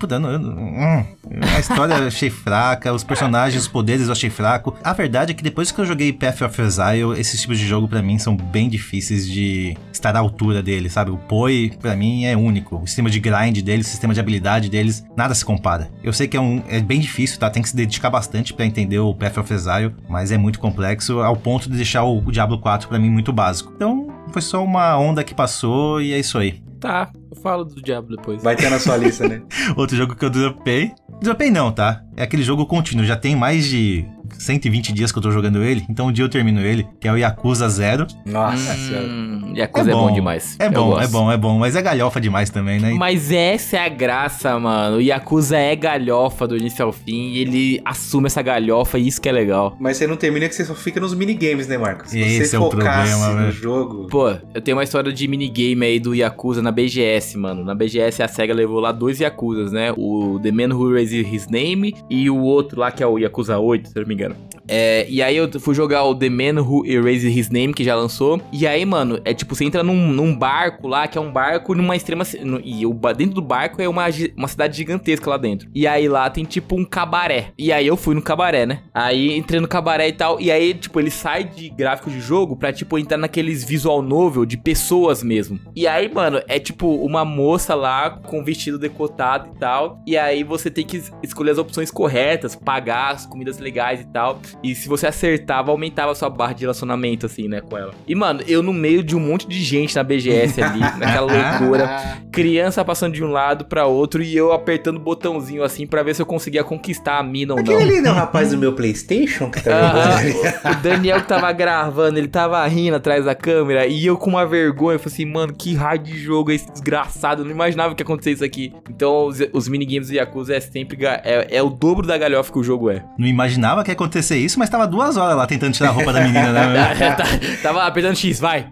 A história eu achei fraca, os personagens, os poderes eu achei fraco. A verdade é que depois que eu joguei Path of Exile, esses tipos de jogo pra mim são bem difíceis de estar à altura deles, sabe? O PoE, pra mim, é único. O sistema de grind deles, o sistema de habilidade deles, nada se compara. Eu sei que é bem difícil, tá? Tem que se dedicar bastante pra entender o Path of Exile, mas é muito complexo ao ponto de deixar o Diablo 4 pra mim muito básico. Então, foi só uma onda que passou e é isso aí. Tá, eu falo do Diablo depois. Vai ter na sua lista, né? Outro jogo que eu dropei. Dropei não, tá? É aquele jogo contínuo. Já tem mais de 120 dias que eu tô jogando ele. Então um dia eu termino ele, que é o Yakuza 0. Nossa senhora. Yakuza é bom demais. É bom. Mas é galhofa demais também, né? Mas essa é a graça, mano. O Yakuza é galhofa do início ao fim. E ele assume essa galhofa e isso que é legal. Mas você não termina que você só fica nos minigames, né, Marcos? Se esse você é o focasse problema, no jogo... Pô, eu tenho uma história de minigame aí do Yakuza na BGS, mano. Na BGS a SEGA levou lá 2 Yakuzas, né? O The Man Who Erased His Name e o outro lá que é o Yakuza 8, se eu não me engano. E aí eu fui jogar o The Man Who Erased His Name, que já lançou. E aí, mano, é tipo, você entra num barco lá, que é um barco numa extrema... E dentro do barco é uma cidade gigantesca lá dentro. E aí lá tem tipo um cabaré. E aí eu fui no cabaré, né? Aí entrei no cabaré e tal. E aí, tipo, ele sai de gráfico de jogo pra, tipo, entrar naqueles visual novel de pessoas mesmo. E aí, mano, é tipo uma moça lá com vestido decotado e tal. E aí você tem que escolher as opções corretas, pagar as comidas legais e tal. E se você acertava, aumentava a sua barra de relacionamento, assim, né, com ela. E, mano, eu no meio de um monte de gente na BGS ali, naquela loucura, criança passando de um lado pra outro e eu apertando o botãozinho, assim, pra ver se eu conseguia conquistar a mina ou não. Aquele ali não é o rapaz do meu PlayStation que tá O Daniel que tava gravando, ele tava rindo atrás da câmera e eu com uma vergonha, eu falei assim, mano, que raio de jogo é esse desgraçado, eu não imaginava que ia acontecer isso aqui. Então, os minigames do Yakuza é sempre, é o dobro da galhofa que o jogo é. Não imaginava que ia acontecer isso, mas tava 2 horas lá tentando tirar a roupa da menina, né? Tava apertando X, vai.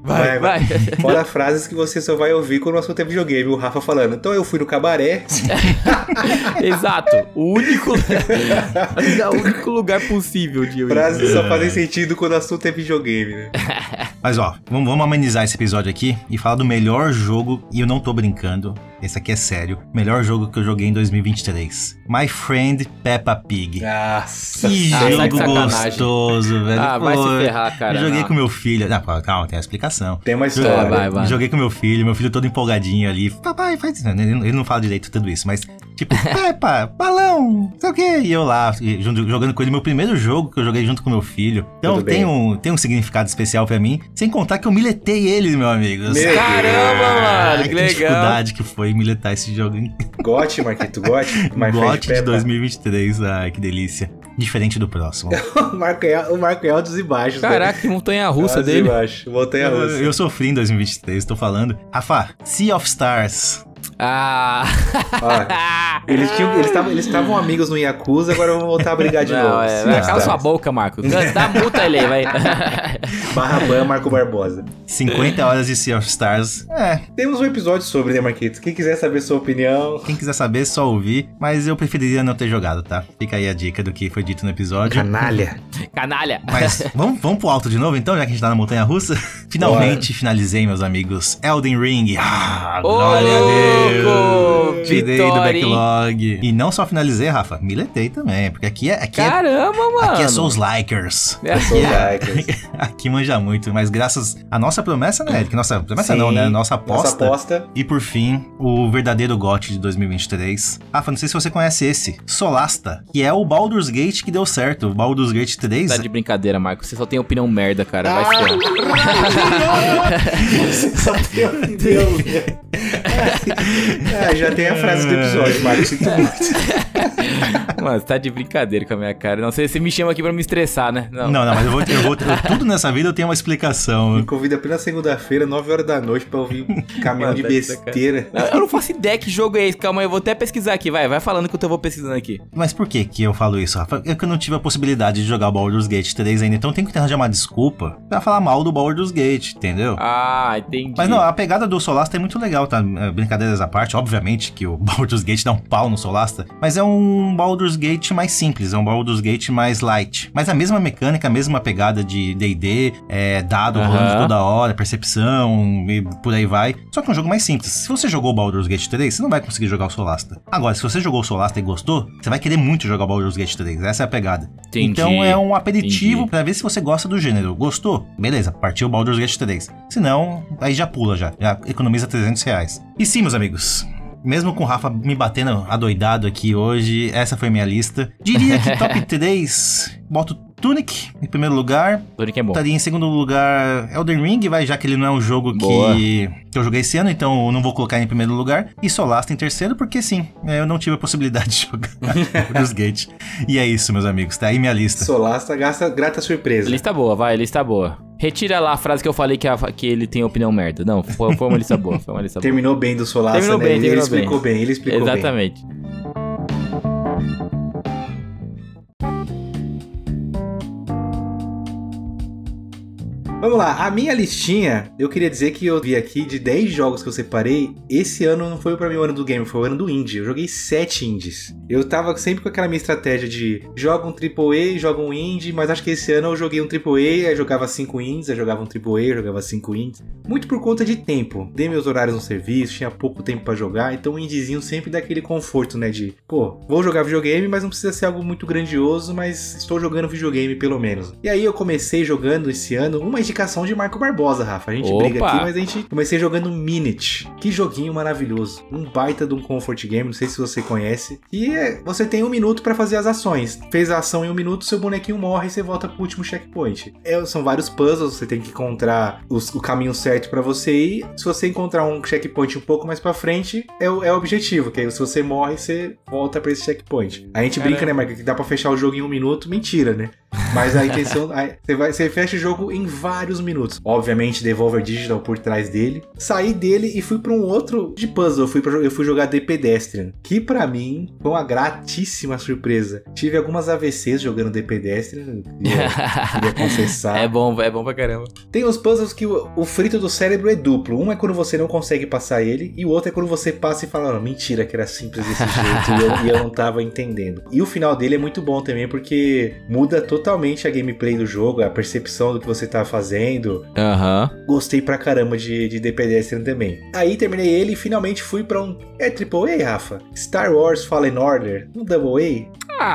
Fora frases que você só vai ouvir quando o assunto é videogame, o Rafa falando, então eu fui no cabaré. Exato, o único lugar possível de eu ir. Frases que só fazem sentido quando o assunto é videogame, né? Mas ó, vamos amenizar esse episódio aqui e falar do melhor jogo, e eu não tô brincando, esse aqui é sério, melhor jogo que eu joguei em 2023. My Friend Peppa Pig. Nossa, que jogo gostoso, velho. Vai se ferrar, cara. Eu joguei com meu filho. Calma, tem a explicação. Tem uma história. Vai. Joguei com meu filho todo empolgadinho ali. Papai, faz isso. Ele não fala direito tudo isso, mas tipo, Peppa, balão, não sei o quê. E eu lá, jogando com ele, meu primeiro jogo que eu joguei junto com meu filho. Então tem um significado especial pra mim. Sem contar que eu miletei ele, meu amigo. Caramba, mano, que legal. Dificuldade que foi miletar esse jogo. GOT, Marquito, GOT. GOT de 2023, ai, que delícia. Diferente do próximo. O Marco é altos e baixos. Caraca, né? Que montanha-russa dele. Montanha-russa. Eu sofri em 2023, tô falando. Rafa, Sea of Stars. Eles estavam amigos no Yakuza, agora vamos voltar a brigar de novo. Cala sua boca, Marco. Dá multa ele aí, vai. /ban Marco Barbosa. 50 horas de Sea of Stars. Temos um episódio sobre, né, Marquitos? Quem quiser saber sua opinião... Quem quiser saber, só ouvir. Mas eu preferiria não ter jogado, tá? Fica aí a dica do que foi dito no episódio. Canalha. Mas vamos pro alto de novo, então, já que a gente tá na montanha-russa? Finalmente finalizei, meus amigos. Elden Ring. Glória a Deus. Tirei do backlog. E não só finalizei, Rafa, miletei também. Porque aqui Caramba, mano. Aqui é Souls-Likers. Aqui manja muito. Mas graças à nossa promessa, né? Que nossa promessa não, né? Nossa aposta. E por fim, o verdadeiro GOT de 2023. Rafa, não sei se você conhece esse. Solasta. Que é o Baldur's Gate que deu certo. O Baldur's Gate 3. Tá de brincadeira, Marco. Você só tem opinião merda, cara. Vai se ferrar. Você só tem opinião merda. Já tem a frase do episódio, Marco, sinto muito. Mano, você tá de brincadeira com a minha cara. Não sei, você me chama aqui pra me estressar, né? Não, mas tudo nessa vida eu tenho uma explicação. Me convida apenas segunda-feira, 9 horas da noite, pra ouvir um caminhão de besteira. Eu não faço ideia que jogo é esse. Calma aí, eu vou até pesquisar aqui. Vai falando que eu vou pesquisando aqui. Mas por que eu falo isso, Rafa? É que eu não tive a possibilidade de jogar Baldur's Gate 3 ainda, então eu tenho que arranjar uma desculpa pra falar mal do Baldur's Gate, entendeu? Ah, entendi. Mas não, a pegada do Solasta é muito legal, tá? Brincadeiras à parte, obviamente que o Baldur's Gate dá um pau no Solasta, mas é um Baldur's Gate mais simples, é um Baldur's Gate mais light. Mas a mesma mecânica, a mesma pegada de D&D, dado rolando toda hora, percepção e por aí vai. Só que é um jogo mais simples. Se você jogou o Baldur's Gate 3, você não vai conseguir jogar o Solasta. Agora, se você jogou o Solasta e gostou, você vai querer muito jogar o Baldur's Gate 3. Essa é a pegada. Entendi, então é um aperitivo pra ver se você gosta do gênero. Gostou? Beleza, partiu o Baldur's Gate 3. Se não, aí já pula já economiza R$300. E sim, meus amigos, mesmo com o Rafa me batendo adoidado aqui hoje, essa foi minha lista. Diria que top 3, boto Tunic em primeiro lugar. Tunic é bom. Estaria em segundo lugar Elden Ring, já que ele não é um jogo que eu joguei esse ano, então eu não vou colocar em primeiro lugar. E Solasta em terceiro, porque sim, eu não tive a possibilidade de jogar Baldur's Gate. E é isso, meus amigos, tá aí minha lista. Solasta, grata surpresa. Lista boa, lista boa. Retira lá a frase que eu falei que ele tem opinião merda. Não, foi uma lista boa, Terminou bem do Solasta, terminou né? Bem, ele explicou bem. Exatamente. Vamos lá, a minha listinha, eu queria dizer que eu vi aqui de 10 jogos que eu separei, esse ano não foi pra mim o ano do game, foi o ano do indie. Eu joguei 7 indies. Eu tava sempre com aquela minha estratégia de joga um AAA, joga um indie, mas acho que esse ano eu joguei um AAA, aí jogava 5 indies, aí jogava um AAA, jogava 5 indies. Muito por conta de tempo. Dei meus horários no serviço, tinha pouco tempo pra jogar, então o indiezinho sempre dá aquele conforto, né, de, vou jogar videogame, mas não precisa ser algo muito grandioso, mas estou jogando videogame pelo menos. E aí eu comecei jogando esse ano uma indicação de Marco Barbosa, Rafa. A gente briga aqui, mas a gente comecei jogando Minute. Que joguinho maravilhoso. Um baita de um comfort game, não sei se você conhece. E você tem 1 minuto pra fazer as ações. Fez a ação em 1 minuto, seu bonequinho morre e você volta pro último checkpoint. São vários puzzles, você tem que encontrar o caminho certo pra você ir. Se você encontrar um checkpoint um pouco mais pra frente, é o objetivo, que aí se você morre, você volta pra esse checkpoint. A gente brinca, né, Marco, que dá pra fechar o jogo em 1 minuto. Mentira, né? Mas a intenção... Você fecha o jogo em vários minutos. Obviamente, Devolver Digital por trás dele. Saí dele e fui pra um outro de puzzle. Eu fui jogar The Pedestrian, que pra mim foi uma gratíssima surpresa. Tive algumas AVCs jogando The Pedestrian, queria confessar. É bom pra caramba. Tem os puzzles que o frito do cérebro é duplo. Um é quando você não consegue passar ele, e o outro é quando você passa e fala, mentira, que era simples desse jeito, e eu não tava entendendo. E o final dele é muito bom também, porque muda totalmente a gameplay do jogo, a percepção do que você tá fazendo. Gostei pra caramba de The Pedestrian também. Aí terminei ele e finalmente fui pra um... AAA, Rafa? Star Wars Fallen Order? Um Double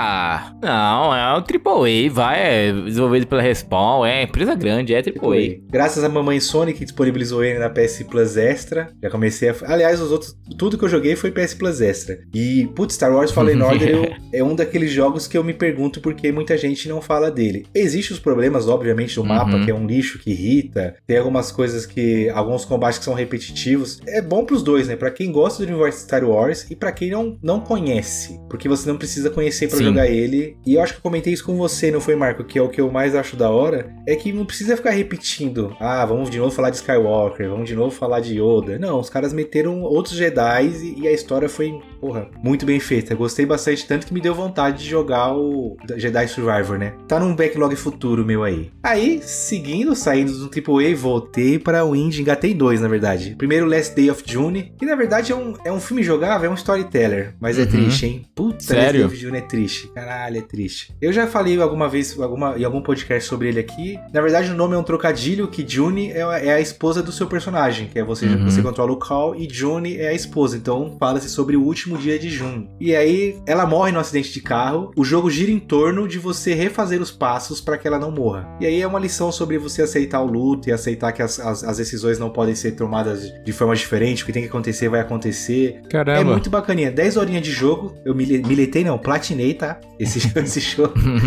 A? Não, é um AAA, é desenvolvido pela Respawn, é empresa grande, é AAA. Graças à mamãe Sony que disponibilizou ele na PS Plus Extra, já comecei a... Aliás, os outros, tudo que eu joguei foi PS Plus Extra. E, Star Wars Fallen Order é um daqueles jogos que eu me pergunto por que muita gente não fala dele. Existem os problemas, obviamente, do mapa, que é um lixo que irrita, tem algumas coisas alguns combates que são repetitivos. É bom pros dois, né? Pra quem gosta do universo Star Wars e pra quem não conhece, porque você não precisa conhecer pra jogar ele. E eu acho que eu comentei isso com você, não foi, Marco? Que é o que eu mais acho da hora, é que não precisa ficar repetindo. Vamos de novo falar de Skywalker, vamos de novo falar de Yoda. Não, os caras meteram outros Jedis e a história foi, muito bem feita. Gostei bastante, tanto que me deu vontade de jogar o Jedi Survivor, né? Tá num backlog futuro meu aí. Aí, saindo do AAA, voltei para o indie, engatei 2, na verdade. Primeiro, Last Day of June, que na verdade é um filme jogável, é um storyteller, mas é triste, hein? Sério? Last Day of June é triste. Caralho, é triste. Eu já falei alguma vez em algum podcast sobre ele aqui. Na verdade, o nome é um trocadilho, que June é a esposa do seu personagem, que é você controla o Cal, e June é a esposa. Então, fala-se sobre o último dia de June. E aí, ela morre num acidente de carro. O jogo gira em torno de você refazer os passos para que ela não morra. E aí é uma lição sobre você aceitar o luto e aceitar que as decisões não podem ser tomadas de forma diferente. O que tem que acontecer vai acontecer. Caramba. É muito bacaninha. 10 horinhas de jogo. Eu platinei gostei, tá? Esse show.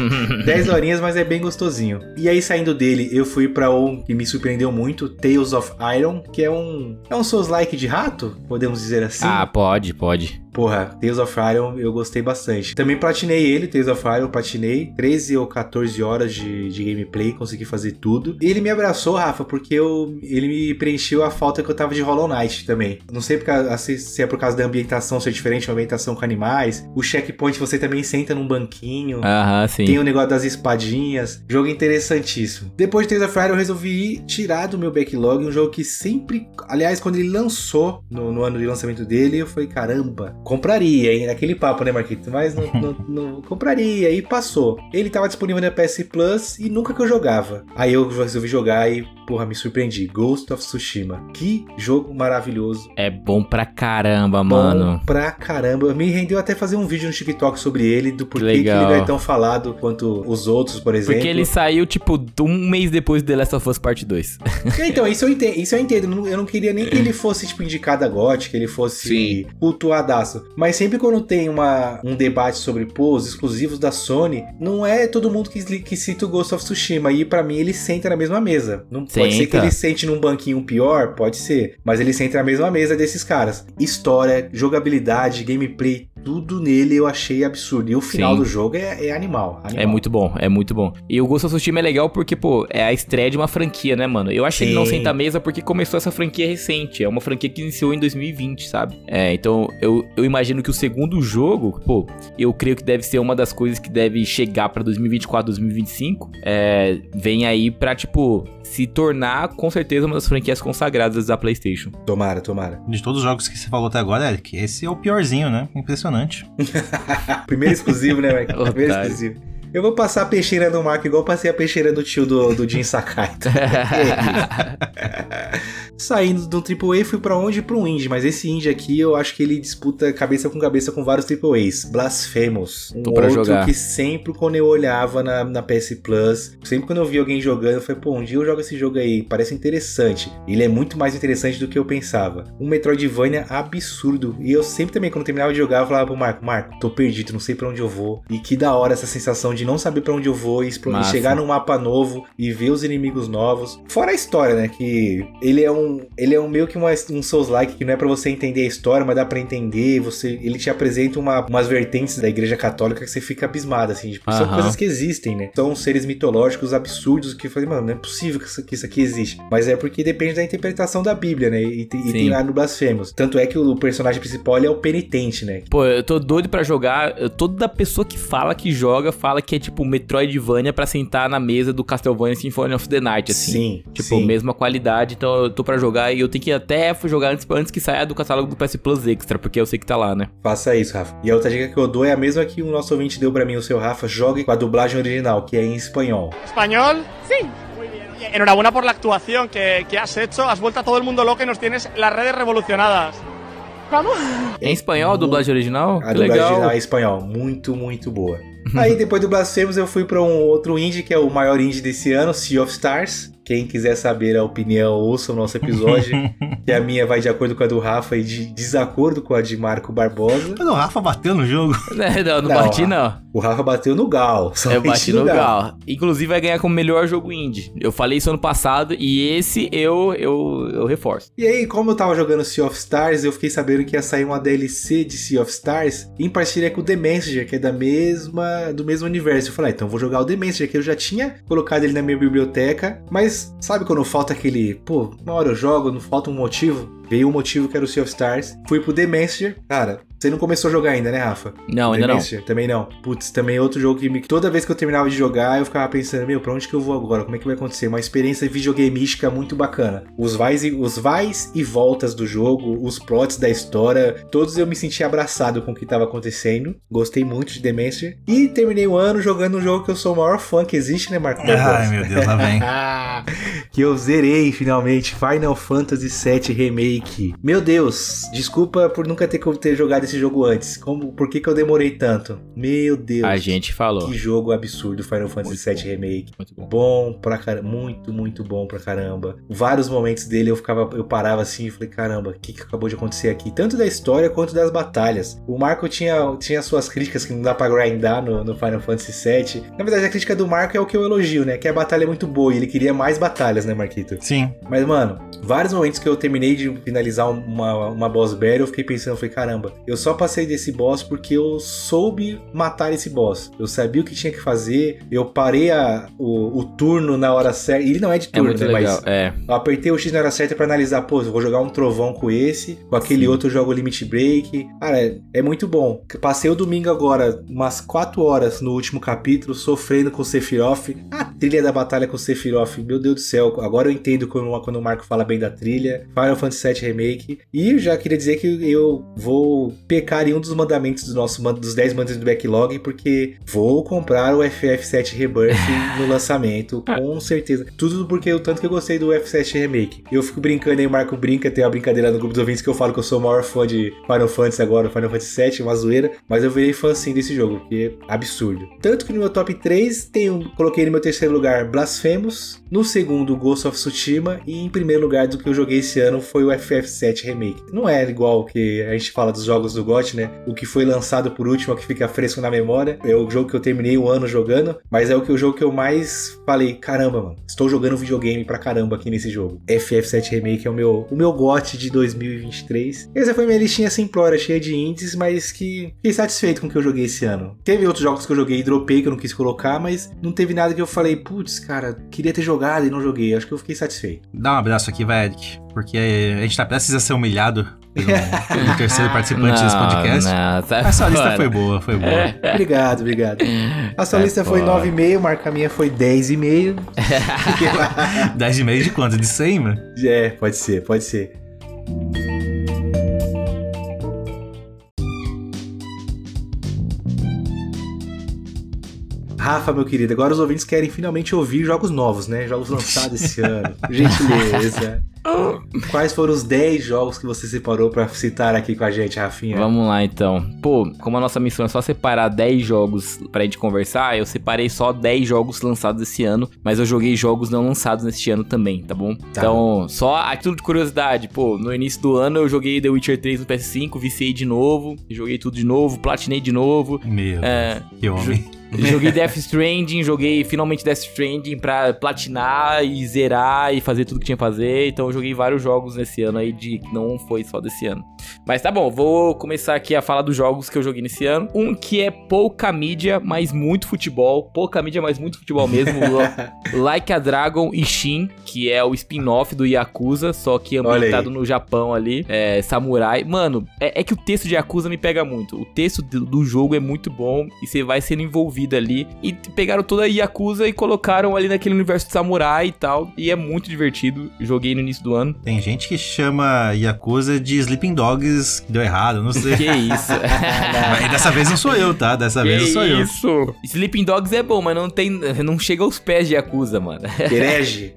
10 horinhas, mas é bem gostosinho. E aí, saindo dele, eu fui pra um que me surpreendeu muito, Tales of Iron, que é um Souls-like de rato, podemos dizer assim. Ah, pode. Porra, Tales of Iron eu gostei bastante. Também platinei ele, Tales of Iron, platinei. 13 ou 14 horas de gameplay, consegui fazer tudo. E ele me abraçou, Rafa, porque ele me preencheu a falta que eu tava de Hollow Knight também. Não sei se é por causa da ambientação ser diferente, uma ambientação com animais. O checkpoint você também senta num banquinho. Aham, sim. Tem o negócio das espadinhas. Jogo interessantíssimo. Depois de Tales of Iron eu resolvi tirar do meu backlog um jogo que sempre... Aliás, quando ele lançou, no ano de lançamento dele, eu falei, caramba... Compraria, hein? Naquele papo, né, Marquito? Mas não compraria. E passou. Ele tava disponível na PS Plus e nunca que eu jogava. Aí eu resolvi jogar e, porra, me surpreendi. Ghost of Tsushima. Que jogo maravilhoso. É bom pra caramba, mano. Bom pra caramba. Me rendeu até fazer um vídeo no TikTok sobre ele, do porquê que ele não é tão falado quanto os outros, por exemplo. Porque ele saiu, tipo, um mês depois do The Last of Us Part 2. Então, isso eu entendo. Eu não queria nem que ele fosse, tipo, indicado a GOT, que ele fosse cultuadaço. Mas sempre quando tem um debate sobre, os exclusivos da Sony, não é todo mundo que cita o Ghost of Tsushima. E pra mim ele senta na mesma mesa. Não pode ser que ele sente num banquinho pior, pode ser. Mas ele senta na mesma mesa desses caras. História, jogabilidade, gameplay, tudo nele eu achei absurdo. E o final do jogo é animal. É muito bom. E o Ghost of Tsushima é legal porque, é a estreia de uma franquia, né, mano? Eu acho que ele não senta à mesa porque começou essa franquia recente. É uma franquia que iniciou em 2020, sabe? Então eu imagino que o segundo jogo, eu creio que deve ser uma das coisas que deve chegar pra 2024, 2025. Vem aí pra, se tornar, com certeza, uma das franquias consagradas da PlayStation. Tomara. De todos os jogos que você falou até agora, Eric, esse é o piorzinho, né? Impressionante. Primeiro exclusivo, né, Mike? Primeiro exclusivo. Eu vou passar a peixeira no Marco igual eu passei a peixeira do tio do Jin Sakai. Saindo do AAA, fui pra onde? Pra um indie. Mas esse indie aqui, eu acho que ele disputa cabeça com vários AAAs. Blasphemous. Outro que sempre quando eu olhava na PS Plus, sempre quando eu vi alguém jogando, eu falei, um dia eu jogo esse jogo aí. Parece interessante. Ele é muito mais interessante do que eu pensava. Um Metroidvania absurdo. E eu sempre também, quando terminava de jogar, eu falava pro Marco, tô perdido, não sei pra onde eu vou. E que da hora essa sensação de não saber pra onde eu vou e chegar num mapa novo e ver os inimigos novos. Fora a história, né? Que ele é um meio que um Souls-like que não é pra você entender a história, mas dá pra entender. Ele te apresenta umas vertentes da Igreja Católica que você fica abismado, assim. São coisas que existem, né? São seres mitológicos absurdos que eu falei, mano, não é possível que isso aqui existe. Mas é porque depende da interpretação da Bíblia, né? E tem lá no Blasphemous. Tanto é que o personagem principal, ele é o penitente, né? Eu tô doido pra jogar. Toda pessoa que fala que joga, fala que é tipo Metroidvania pra sentar na mesa do Castlevania Symphony of the Night, assim. Sim. Mesma qualidade, então eu tô pra jogar e eu tenho que até jogar antes que saia do catálogo do PS Plus Extra, porque eu sei que tá lá, né? Faça isso, Rafa. E a outra dica que eu dou é a mesma que o nosso ouvinte deu pra mim, o seu Rafa, jogue com a dublagem original, que é em espanhol. ¿Espanhol? Sí. Muy bien. Enhorabuena por la actuación que has hecho. Has vuelto a todo el mundo loco y nos tienes las redes revolucionadas. Como? Em espanhol, a dublagem original? A dublagem original em espanhol. Muito, muito boa. Aí, depois do Blasphemous, eu fui pra um outro indie, que é o maior indie desse ano, Sea of Stars. Quem quiser saber a opinião, ouça o nosso episódio. Que a minha vai de acordo com a do Rafa e de desacordo com a de Marco Barbosa. Mas o Rafa bateu no jogo. Não bati, não. O Rafa bateu no Gal. Eu bati no Gal. Inclusive vai ganhar como melhor jogo indie. Eu falei isso ano passado e esse eu reforço. E aí, como eu tava jogando Sea of Stars, eu fiquei sabendo que ia sair uma DLC de Sea of Stars em parceria com o The Messenger, que é do mesmo universo. Eu falei, então vou jogar o The Messenger, que eu já tinha colocado ele na minha biblioteca, mas sabe quando falta aquele, uma hora eu jogo, não falta um motivo? Veio um motivo que era o Sea of Stars. Fui pro The Messenger. Cara, você não começou a jogar ainda, né, Rafa? Não, ainda não. Também não. Putz, também é outro jogo que toda vez que eu terminava de jogar, eu ficava pensando, pra onde que eu vou agora? Como é que vai acontecer? Uma experiência videogameística muito bacana. Os vais e voltas do jogo, os plots da história, todos eu me senti abraçado com o que tava acontecendo. Gostei muito de The Messenger. E terminei o ano jogando um jogo que eu sou o maior fã que existe, né, Marco? Ai, meu Deus, lá vem. Que eu zerei, finalmente, Final Fantasy VII Remake. Meu Deus, desculpa por nunca ter jogado esse jogo antes. Por que eu demorei tanto? Meu Deus. A gente falou. Que jogo absurdo, Final Fantasy VII Remake. Muito bom. Bom pra caramba, muito bom pra caramba. Vários momentos dele eu parava assim e falei, caramba, o que acabou de acontecer aqui? Tanto da história quanto das batalhas. O Marco tinha suas críticas que não dá pra grindar no Final Fantasy VII. Na verdade, a crítica do Marco é o que eu elogio, né? Que a batalha é muito boa e ele queria mais batalhas, né, Marquito? Sim. Mas, mano, vários momentos que eu terminei de finalizar uma boss battle, eu fiquei pensando, falei, caramba, eu só passei desse boss porque eu soube matar esse boss. Eu sabia o que tinha que fazer, eu parei o turno na hora certa. Ele não é de turno, muito né? legal. Mas eu apertei o X na hora certa pra analisar, pô, eu vou jogar um trovão com esse, com aquele outro eu jogo Limit Break. Cara, é muito bom. Passei o domingo agora, umas 4 horas no último capítulo, sofrendo com o Sephiroth. A trilha da batalha com o Sephiroth, meu Deus do céu, agora eu entendo quando o Marco fala bem da trilha. Final Fantasy VII Remake. E eu já queria dizer que eu vou pecar em um dos mandamentos dos 10 mandamentos do backlog, porque vou comprar o FF7 Rebirth no lançamento, com certeza. Tudo porque o tanto que eu gostei do FF7 Remake. Eu fico brincando aí, o Marco brinca, tem uma brincadeira no grupo dos ouvintes que eu falo que eu sou o maior fã de Final Fantasy agora, Final Fantasy VII, uma zoeira, mas eu virei fã sim desse jogo, porque é absurdo. Tanto que no meu top 3, coloquei no meu terceiro lugar Blasphemous, no segundo Ghost of Tsushima, e em primeiro lugar do que eu joguei esse ano foi o FF7 Remake. Não é igual que a gente fala dos jogos do GOT, né? O que foi lançado por último, o que fica fresco na memória, é o jogo que eu terminei o ano jogando, mas é o jogo que eu mais falei, caramba, mano, estou jogando videogame pra caramba aqui nesse jogo. FF7 Remake é o meu GOT de 2023. Essa foi minha listinha simplória, cheia de indies, mas que fiquei satisfeito com o que eu joguei esse ano. Teve outros jogos que eu joguei e dropei, que eu não quis colocar, mas não teve nada que eu falei, putz, cara, queria ter jogado e não joguei. Acho que eu fiquei satisfeito. Dá um abraço aqui, vai, Eric, porque a gente tá prestes a ser humilhado pelo terceiro participante desse podcast. A sua lista foi boa. Obrigado. A sua lista foi 9,5, Marca, a minha foi 10,5. 10,5 de quanto? De 100, mano? É, pode ser. Rafa, meu querido, agora os ouvintes querem finalmente ouvir jogos novos, né? Jogos lançados esse ano. Gentileza. Quais foram os 10 jogos que você separou pra citar aqui com a gente, Rafinha? Vamos lá, então. Pô, como a nossa missão é só separar 10 jogos pra gente conversar, eu separei só 10 jogos lançados esse ano, mas eu joguei jogos não lançados neste ano também, tá bom? Tá. Então, só a título de curiosidade, pô, no início do ano eu joguei The Witcher 3 no PS5, viciei de novo, joguei tudo de novo, platinei de novo. Meu Deus, que homem. Joguei Death Stranding, joguei finalmente Death Stranding pra platinar e zerar e fazer tudo que tinha que fazer. Então eu joguei vários jogos nesse ano aí, não foi só desse ano. Mas tá bom, vou começar aqui a falar dos jogos que eu joguei nesse ano. Um que é pouca mídia, mas muito futebol. Pouca mídia, mas muito futebol mesmo. Like a Dragon Ishin, que é o spin-off do Yakuza, só que ambientado no Japão ali. É, samurai. Mano, é que o texto de Yakuza me pega muito. O texto do jogo é muito bom e você vai sendo envolvido ali, e pegaram toda a Yakuza e colocaram ali naquele universo de samurai e tal, e é muito divertido. Joguei no início do ano. Tem gente que chama Yakuza de Sleeping Dogs, que deu errado, não sei. Que isso. Mas dessa vez não sou eu, tá? Dessa vez não sou eu. Isso. Sleeping Dogs é bom, mas não chega aos pés de Yakuza, mano. Herege.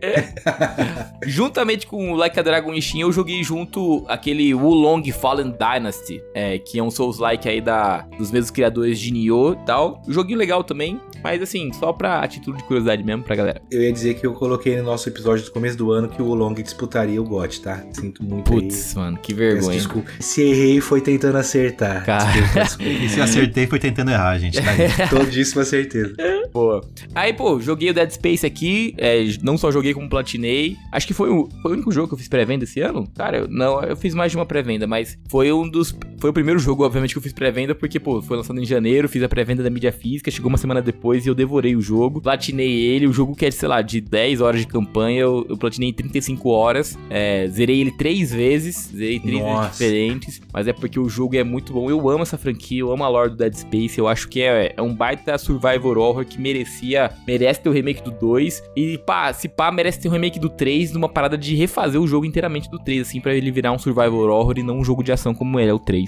Juntamente com o Like a Dragon Ishin, eu joguei junto aquele Wulong Fallen Dynasty, que é um Souls-like aí dos mesmos criadores de Nioh e tal. Joguinho legal também, mas assim, só a título de curiosidade mesmo pra galera. Eu ia dizer que eu coloquei no nosso episódio do começo do ano que o Wulong disputaria o GOT, tá? Sinto muito. Putz, mano, que vergonha. Desculpa. Se errei, foi tentando acertar. Desculpa. E se acertei, foi tentando errar, gente. Tá aí. Todíssima certeza. Boa. Aí, pô, joguei o Dead Space aqui, não só joguei como platinei. Acho que foi o único jogo que eu fiz pré-venda esse ano. Cara, eu fiz mais de uma pré-venda, mas foi o primeiro jogo, obviamente, que eu fiz pré-venda, porque, pô, foi lançado em janeiro, fiz a pré-venda da mídia física, chegou uma semana depois e eu devorei o jogo. Platinei ele, o jogo que é, sei lá, de 10 horas de campanha, eu platinei em 35 horas. Zerei ele 3 vezes, vezes diferentes, mas é porque o jogo é muito bom. Eu amo essa franquia, eu amo a lore do Dead Space, eu acho que é um baita survival horror que merece ter o remake do 2 e, merece ter o remake do 3 numa parada de refazer o jogo inteiramente do 3, assim, pra ele virar um survival horror e não um jogo de ação como ele é o 3.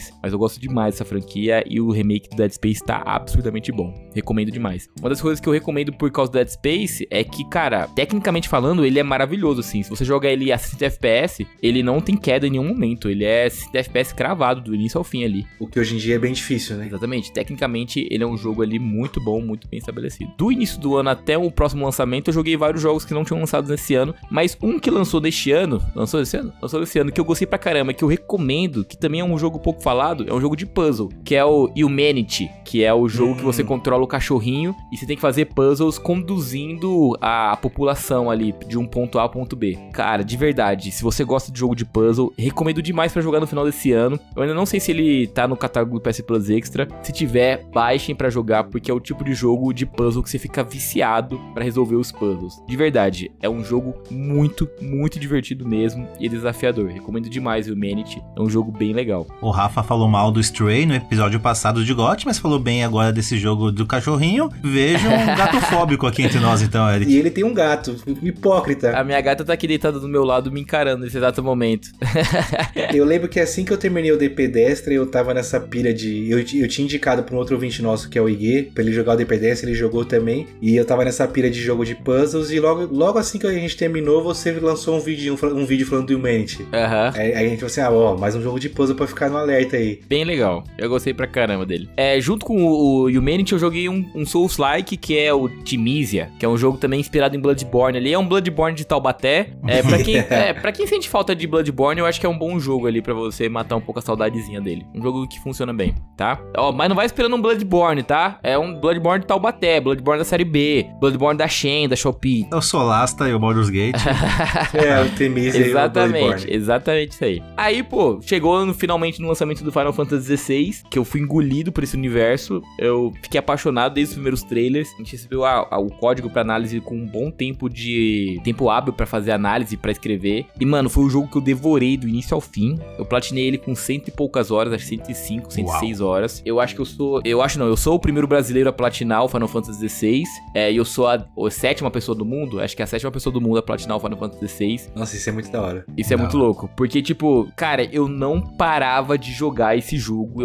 Space, mas eu gosto demais dessa franquia e o remake do Dead Space tá absurdamente bom. Recomendo demais. Uma das coisas que eu recomendo por causa do Dead Space é que, cara, tecnicamente falando, ele é maravilhoso, assim. Se você jogar ele a 60 FPS, ele não tem queda em nenhum momento. Ele é 60 FPS cravado, do início ao fim ali. O que hoje em dia é bem difícil, né? Exatamente. Tecnicamente, ele é um jogo ali muito bom, muito bem estabelecido. Do início do ano até o próximo lançamento, eu joguei vários jogos que não tinham lançado nesse ano, mas um que lançou neste ano... Lançou esse ano? Lançou esse ano, que eu gostei pra caramba, que eu recomendo, que também é um jogo pouco falado, é um jogo de puzzle, que é o Humanity, que é o jogo que você controla o cachorrinho e você tem que fazer puzzles conduzindo a população ali de um ponto A ao ponto B. Cara, de verdade, se você gosta de jogo de puzzle, recomendo demais pra jogar no final desse ano. Eu ainda não sei se ele tá no catálogo do PS Plus Extra. Se tiver, baixem pra jogar, porque é o tipo de jogo de puzzle que você fica viciado pra resolver os puzzles. De verdade, é um jogo muito, muito divertido mesmo e desafiador. Recomendo demais o Humanity, é um jogo bem legal. O Rafa falou mal do Stray no episódio passado de GOT, mas falou bem agora desse jogo do cachorrinho. Veja um gatofóbico aqui entre nós então, Eric. E ele tem um gato, hipócrita. A minha gata tá aqui deitada do meu lado me encarando nesse exato momento. Eu lembro que assim que eu terminei o The Pedestre, eu tava nessa pira de... Eu tinha indicado pra um outro ouvinte nosso, que é o Iguê, pra ele jogar o The Pedestre, ele jogou também. E eu tava nessa pira de jogo de puzzles, e logo assim que a gente terminou, você lançou um vídeo falando do Humanity. Aí a gente falou assim, mais um jogo de puzzle pra ficar no alerta aí. Bem legal, eu gostei pra caramba dele. Junto com o Humanity, eu joguei um Souls-like, que é o Timisia, que é um jogo também inspirado em Bloodborne ali. É um Bloodborne de Taubaté. Pra quem sente falta de Bloodborne, eu acho que é um bom jogo ali pra você matar um pouco a saudadezinha dele. Um jogo que funciona bem, tá? Mas não vai esperando um Bloodborne, tá? É um Bloodborne de Taubaté, Bloodborne da série B, Bloodborne da Shen, da Shopee. É o Solasta e o Baldur's Gate. O Timisia e o Bloodborne. Exatamente isso aí. Aí, pô, chegou finalmente no lançamento do Final Fantasy XVI, que eu fui engolido por esse universo. Eu fiquei apaixonado desde os primeiros trailers. A gente recebeu o código pra análise com um bom tempo hábil pra fazer análise, pra escrever. E, mano, foi o jogo que eu devorei do início ao fim. Eu platinei ele com 100 e poucas horas, acho que 105, 106 horas. Eu sou o primeiro brasileiro a platinar o Final Fantasy XVI. E eu sou a 7ª pessoa do mundo, acho que é a 7ª pessoa do mundo a platinar o Final Fantasy XVI. Nossa, isso é muito da hora. Isso é muito louco, porque, tipo, cara, eu não parava de jogar esse jogo,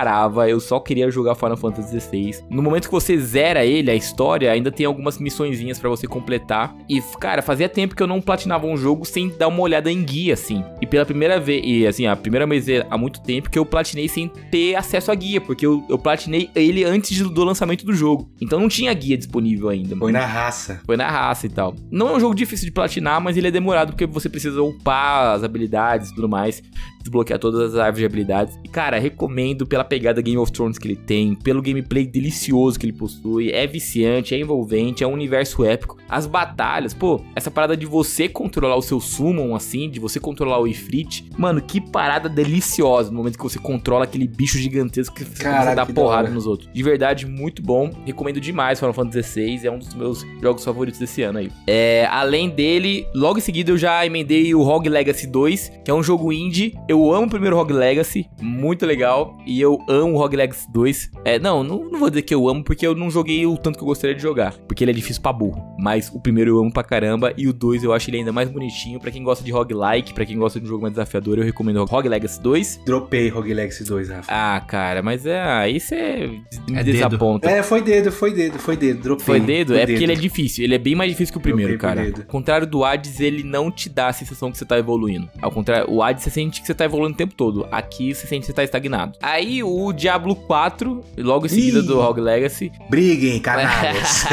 eu só queria jogar Final Fantasy XVI. No momento que você zera ele, a história, ainda tem algumas missõezinhas pra você completar. E, cara, fazia tempo que eu não platinava um jogo sem dar uma olhada em guia, assim. E pela primeira vez, a primeira vez há muito tempo que eu platinei sem ter acesso à guia, porque eu platinei ele antes do lançamento do jogo. Então não tinha guia disponível ainda. Foi na raça. Foi na raça e tal. Não é um jogo difícil de platinar, mas ele é demorado porque você precisa upar as habilidades e tudo mais, desbloquear todas as árvores de habilidades. E, cara, recomendo pela pegada Game of Thrones que ele tem, pelo gameplay delicioso que ele possui, é viciante, é envolvente, é um universo épico. As batalhas, pô, essa parada de você controlar o seu summon, assim, de você controlar o Ifrit, mano, que parada deliciosa no momento que você controla aquele bicho gigantesco que você começa a dar porrada nos outros. De verdade, muito bom. Recomendo demais Final Fantasy XVI, é um dos meus jogos favoritos desse ano aí. Além dele, logo em seguida eu já emendei o Rogue Legacy 2, que é um jogo indie. Eu amo o primeiro Rogue Legacy, muito legal, e eu amo o Rogue Legacy 2. Não vou dizer que eu amo, porque eu não joguei o tanto que eu gostaria de jogar, porque ele é difícil pra burro. Mas o primeiro eu amo pra caramba, e o 2 eu acho ele ainda mais bonitinho. Pra quem gosta de roguelike, pra quem gosta de um jogo mais desafiador, eu recomendo Rogue Legacy 2. Dropei Rogue Legacy 2, Rafa. Cara, mas isso me desaponta. Foi dedo, dropei. Foi dedo? Porque ele é difícil, ele é bem mais difícil que o primeiro, cara. Ao contrário do Hades, ele não te dá a sensação que você tá evoluindo. Ao contrário, o Hades você sente que você tá evoluindo o tempo todo. Aqui você sente que você tá estagnado. Aí o Diablo 4, logo em seguida do Rogue Legacy. Briguem, canalhas.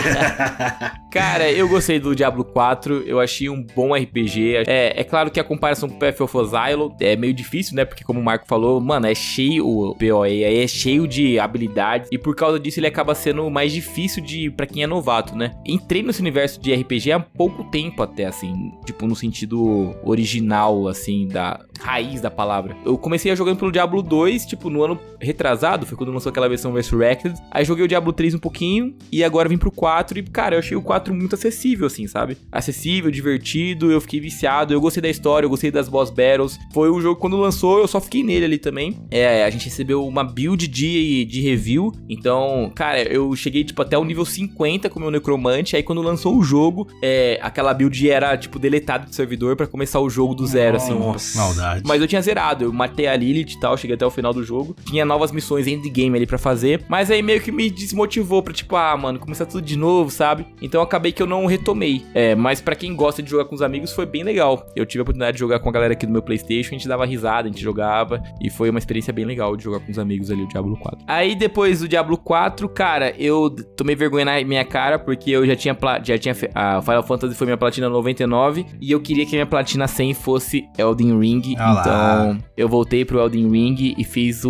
Cara, eu gostei do Diablo 4, eu achei um bom RPG. É claro que a comparação com o Path of Exile é meio difícil, né? Porque como o Marco falou, mano, é cheio, o PoE é cheio de habilidades, e por causa disso ele acaba sendo mais difícil pra quem é novato, né? Entrei nesse universo de RPG há pouco tempo até, assim, tipo, no sentido original, assim, da raiz da palavra. Eu comecei jogando pelo Diablo 2, tipo, no ano retrasado, foi quando lançou aquela versão Resurrected. Aí joguei o Diablo 3 um pouquinho, e agora vim pro 4, e, cara, eu achei o 4 4 muito acessível, assim, sabe? Acessível, divertido, eu fiquei viciado, eu gostei da história, eu gostei das boss battles. Foi um jogo, quando lançou, eu só fiquei nele ali também. A gente recebeu uma build de review, então, cara, eu cheguei, tipo, até o nível 50 com o meu necromante, aí quando lançou o jogo, aquela build era, tipo, deletada do servidor pra começar o jogo do zero, assim. Nossa, maldade. Mas eu tinha zerado, eu matei a Lilith e tal, cheguei até o final do jogo. Tinha novas missões endgame ali pra fazer, mas aí meio que me desmotivou pra, tipo, mano, começar tudo de novo, sabe? Então acabei que eu não retomei. Mas pra quem gosta de jogar com os amigos, foi bem legal. Eu tive a oportunidade de jogar com a galera aqui do meu PlayStation, a gente dava risada, a gente jogava, e foi uma experiência bem legal de jogar com os amigos ali, o Diablo 4. Aí depois do Diablo 4, cara, eu tomei vergonha na minha cara, porque eu já tinha a Final Fantasy foi minha platina 99, e eu queria que a minha platina 100 fosse Elden Ring, então eu voltei pro Elden Ring e fiz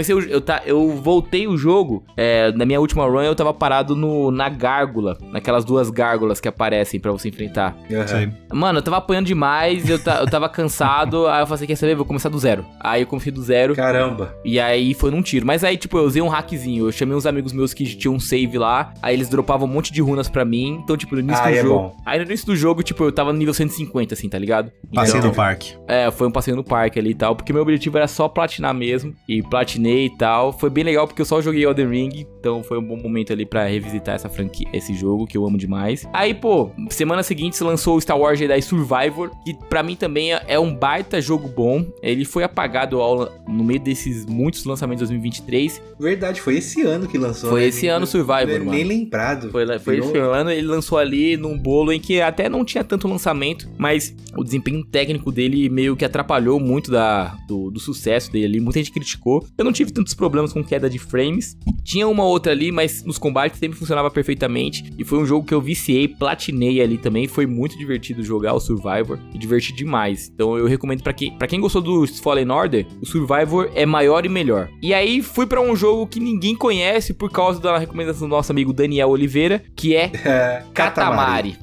eu voltei o jogo, na minha última run eu tava parado na gárgula, naquelas 2 gárgulas que aparecem pra você enfrentar. Mano, eu tava apanhando demais, eu tava cansado, aí eu falei, quer saber, vou começar do zero. Aí eu comecei do zero. Caramba. E aí foi num tiro. Mas aí, tipo, eu usei um hackzinho, eu chamei uns amigos meus que tinham um save lá, aí eles dropavam um monte de runas pra mim, então, tipo, no início do jogo... Bom. Aí no início do jogo, tipo, eu tava no nível 150, assim, tá ligado? Passeio no parque. Foi um passeio no parque ali e tal, porque meu objetivo era só platinar mesmo, e platinei e tal. Foi bem legal, porque eu só joguei Elden Ring, então foi um bom momento ali pra revisitar essa franquia, esse jogo, que eu amo demais. Aí, pô, semana seguinte se lançou o Star Wars Jedi Survivor, que pra mim também é um baita jogo bom. Ele foi apagado no meio desses muitos lançamentos de 2023. Verdade, foi esse ano que lançou. Foi esse ano o Survivor, mano. Nem lembrado. Foi esse ano, ele lançou ali num bolo em que até não tinha tanto lançamento, mas o desempenho técnico dele meio que atrapalhou muito do sucesso dele ali. Muita gente criticou. Eu não tive tantos problemas com queda de frames. Tinha uma outra ali, mas nos combates sempre funcionava perfeitamente. E foi um jogo que eu viciei, platinei ali também. Foi muito divertido jogar o Survivor. Me diverti demais. Então eu recomendo pra quem gostou do Fallen Order, o Survivor é maior e melhor. E aí fui pra um jogo que ninguém conhece por causa da recomendação do nosso amigo Daniel Oliveira, que é Katamari.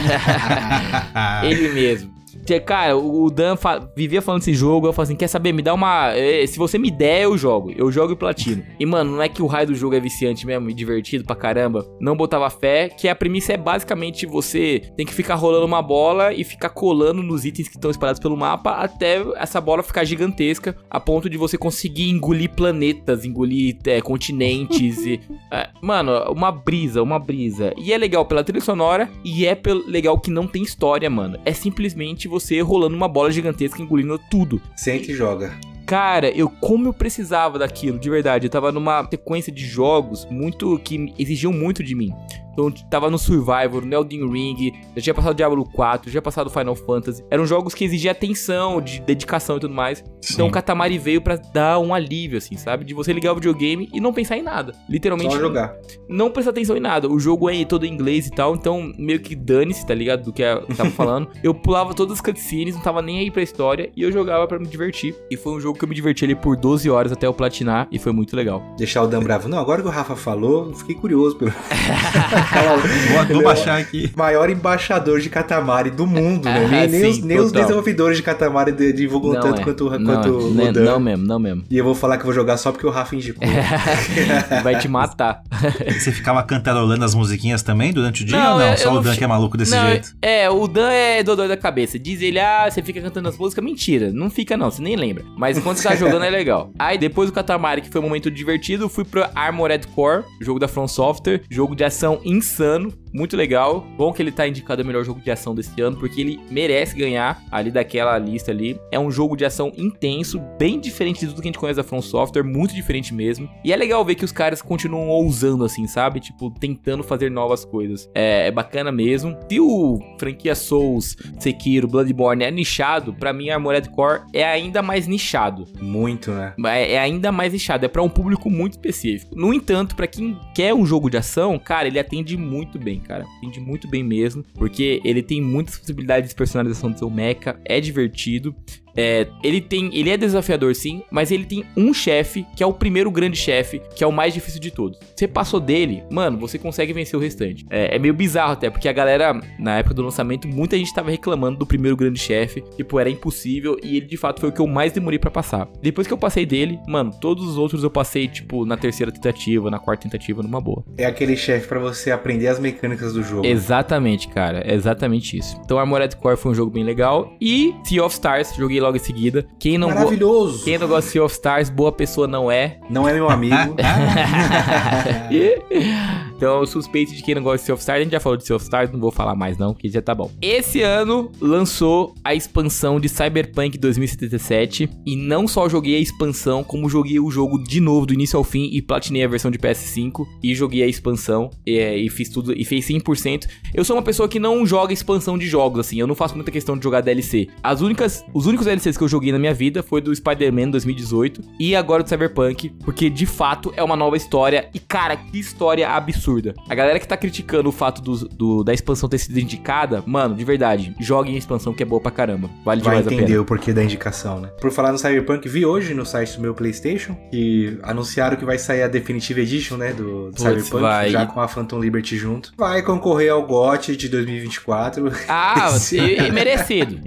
Ele mesmo. Cara, o Dan vivia falando desse jogo, eu falei assim, quer saber, me dá uma... Se você me der, eu jogo e platino. E, mano, não é que o raio do jogo é viciante mesmo e divertido pra caramba. Não botava fé, que a premissa é basicamente você tem que ficar rolando uma bola e ficar colando nos itens que estão espalhados pelo mapa até essa bola ficar gigantesca, a ponto de você conseguir engolir planetas, engolir continentes. Mano, uma brisa. E é legal pela trilha sonora e é legal que não tem história, mano. É simplesmente você rolando uma bola gigantesca, engolindo tudo. Sente e joga. Cara, como eu precisava daquilo, de verdade. Eu tava numa sequência de jogos que exigiam muito de mim. Então, tava no Survivor, no Elden Ring, já tinha passado Diablo 4, já tinha passado Final Fantasy. Eram jogos que exigiam atenção, de dedicação e tudo mais. Sim. Então, o Katamari veio pra dar um alívio, assim, sabe? De você ligar o videogame e não pensar em nada. Literalmente. Só jogar. Não prestar atenção em nada. O jogo é todo em inglês e tal, então meio que dane-se, tá ligado? Do que eu tava falando. Eu pulava todas as cutscenes, não tava nem aí pra história, e eu jogava pra me divertir. E foi um jogo que eu me diverti ali por 12 horas até eu platinar, e foi muito legal. Deixar o Dan bravo. Não, agora que o Rafa falou, eu fiquei curioso pelo... Vou baixar aqui. Maior embaixador de Katamari do mundo, né? Nem os desenvolvedores de Katamari divulgam tanto quanto o Dan. Não mesmo. E eu vou falar que vou jogar só porque o Rafa indicou. Vai te matar. Você ficava cantarolando as musiquinhas também durante o dia ou não? Só o Dan que é maluco desse jeito? O Dan é dodói da cabeça. Diz ele, você fica cantando as músicas. Mentira, não fica não, você nem lembra. Mas quando você tá jogando é legal. Aí depois do Katamari, que foi um momento divertido, fui pro Armored Core, jogo da From Software, jogo de ação insano, muito legal. Bom que ele tá indicado o melhor jogo de ação desse ano, porque ele merece ganhar ali daquela lista ali. É um jogo de ação intenso, bem diferente de tudo que a gente conhece da From Software, muito diferente mesmo. E é legal ver que os caras continuam ousando assim, sabe? Tipo, tentando fazer novas coisas. É bacana mesmo. Se o franquia Souls, Sekiro, Bloodborne é nichado, pra mim Armored Core é ainda mais nichado. Muito, né? É ainda mais nichado, é pra um público muito específico. No entanto, pra quem quer um jogo de ação, cara, ele atende muito bem, cara. Atende muito bem mesmo, porque ele tem muitas possibilidades de personalização do seu mecha, é divertido. Ele é desafiador sim, mas ele tem um chefe, que é o primeiro grande chefe, que é o mais difícil de todos. Você passou dele, mano, você consegue vencer o restante. É meio bizarro até, porque a galera, na época do lançamento, muita gente tava reclamando do primeiro grande chefe, tipo, era impossível, e ele de fato foi o que eu mais demorei pra passar. Depois que eu passei dele, mano, todos os outros eu passei, tipo, na terceira tentativa, na quarta tentativa, numa boa. É aquele chefe pra você aprender as mecânicas do jogo. Exatamente, cara, é exatamente isso. Então Armored Core foi um jogo bem legal, e Sea of Stars, joguei logo em seguida. Maravilhoso! Quem não gosta de Sea of Stars, boa pessoa não é. Não é meu amigo. Então, eu suspeito de quem não gosta de Sea of Stars. A gente já falou de Sea of Stars, não vou falar mais não, que já tá bom. Esse ano lançou a expansão de Cyberpunk 2077. E não só joguei a expansão, como joguei o jogo de novo, do início ao fim, e platinei a versão de PS5. E joguei a expansão, e fiz tudo, e fez 100%. Eu sou uma pessoa que não joga expansão de jogos, assim. Eu não faço muita questão de jogar DLC. Os únicos DLCs que eu joguei na minha vida foi do Spider-Man 2018 e agora do Cyberpunk, porque de fato é uma nova história. E cara, que história absurda. A galera que tá criticando o fato da expansão ter sido indicada, mano, de verdade, joguem a expansão que é boa pra caramba. Vale demais a pena. Vai entender o porquê da indicação, né? Por falar no Cyberpunk, vi hoje no site do meu PlayStation que anunciaram que vai sair a Definitive Edition, né, do Cyberpunk, já com a Phantom Liberty junto. Vai concorrer ao GOTY de 2024. Ah, e merecido.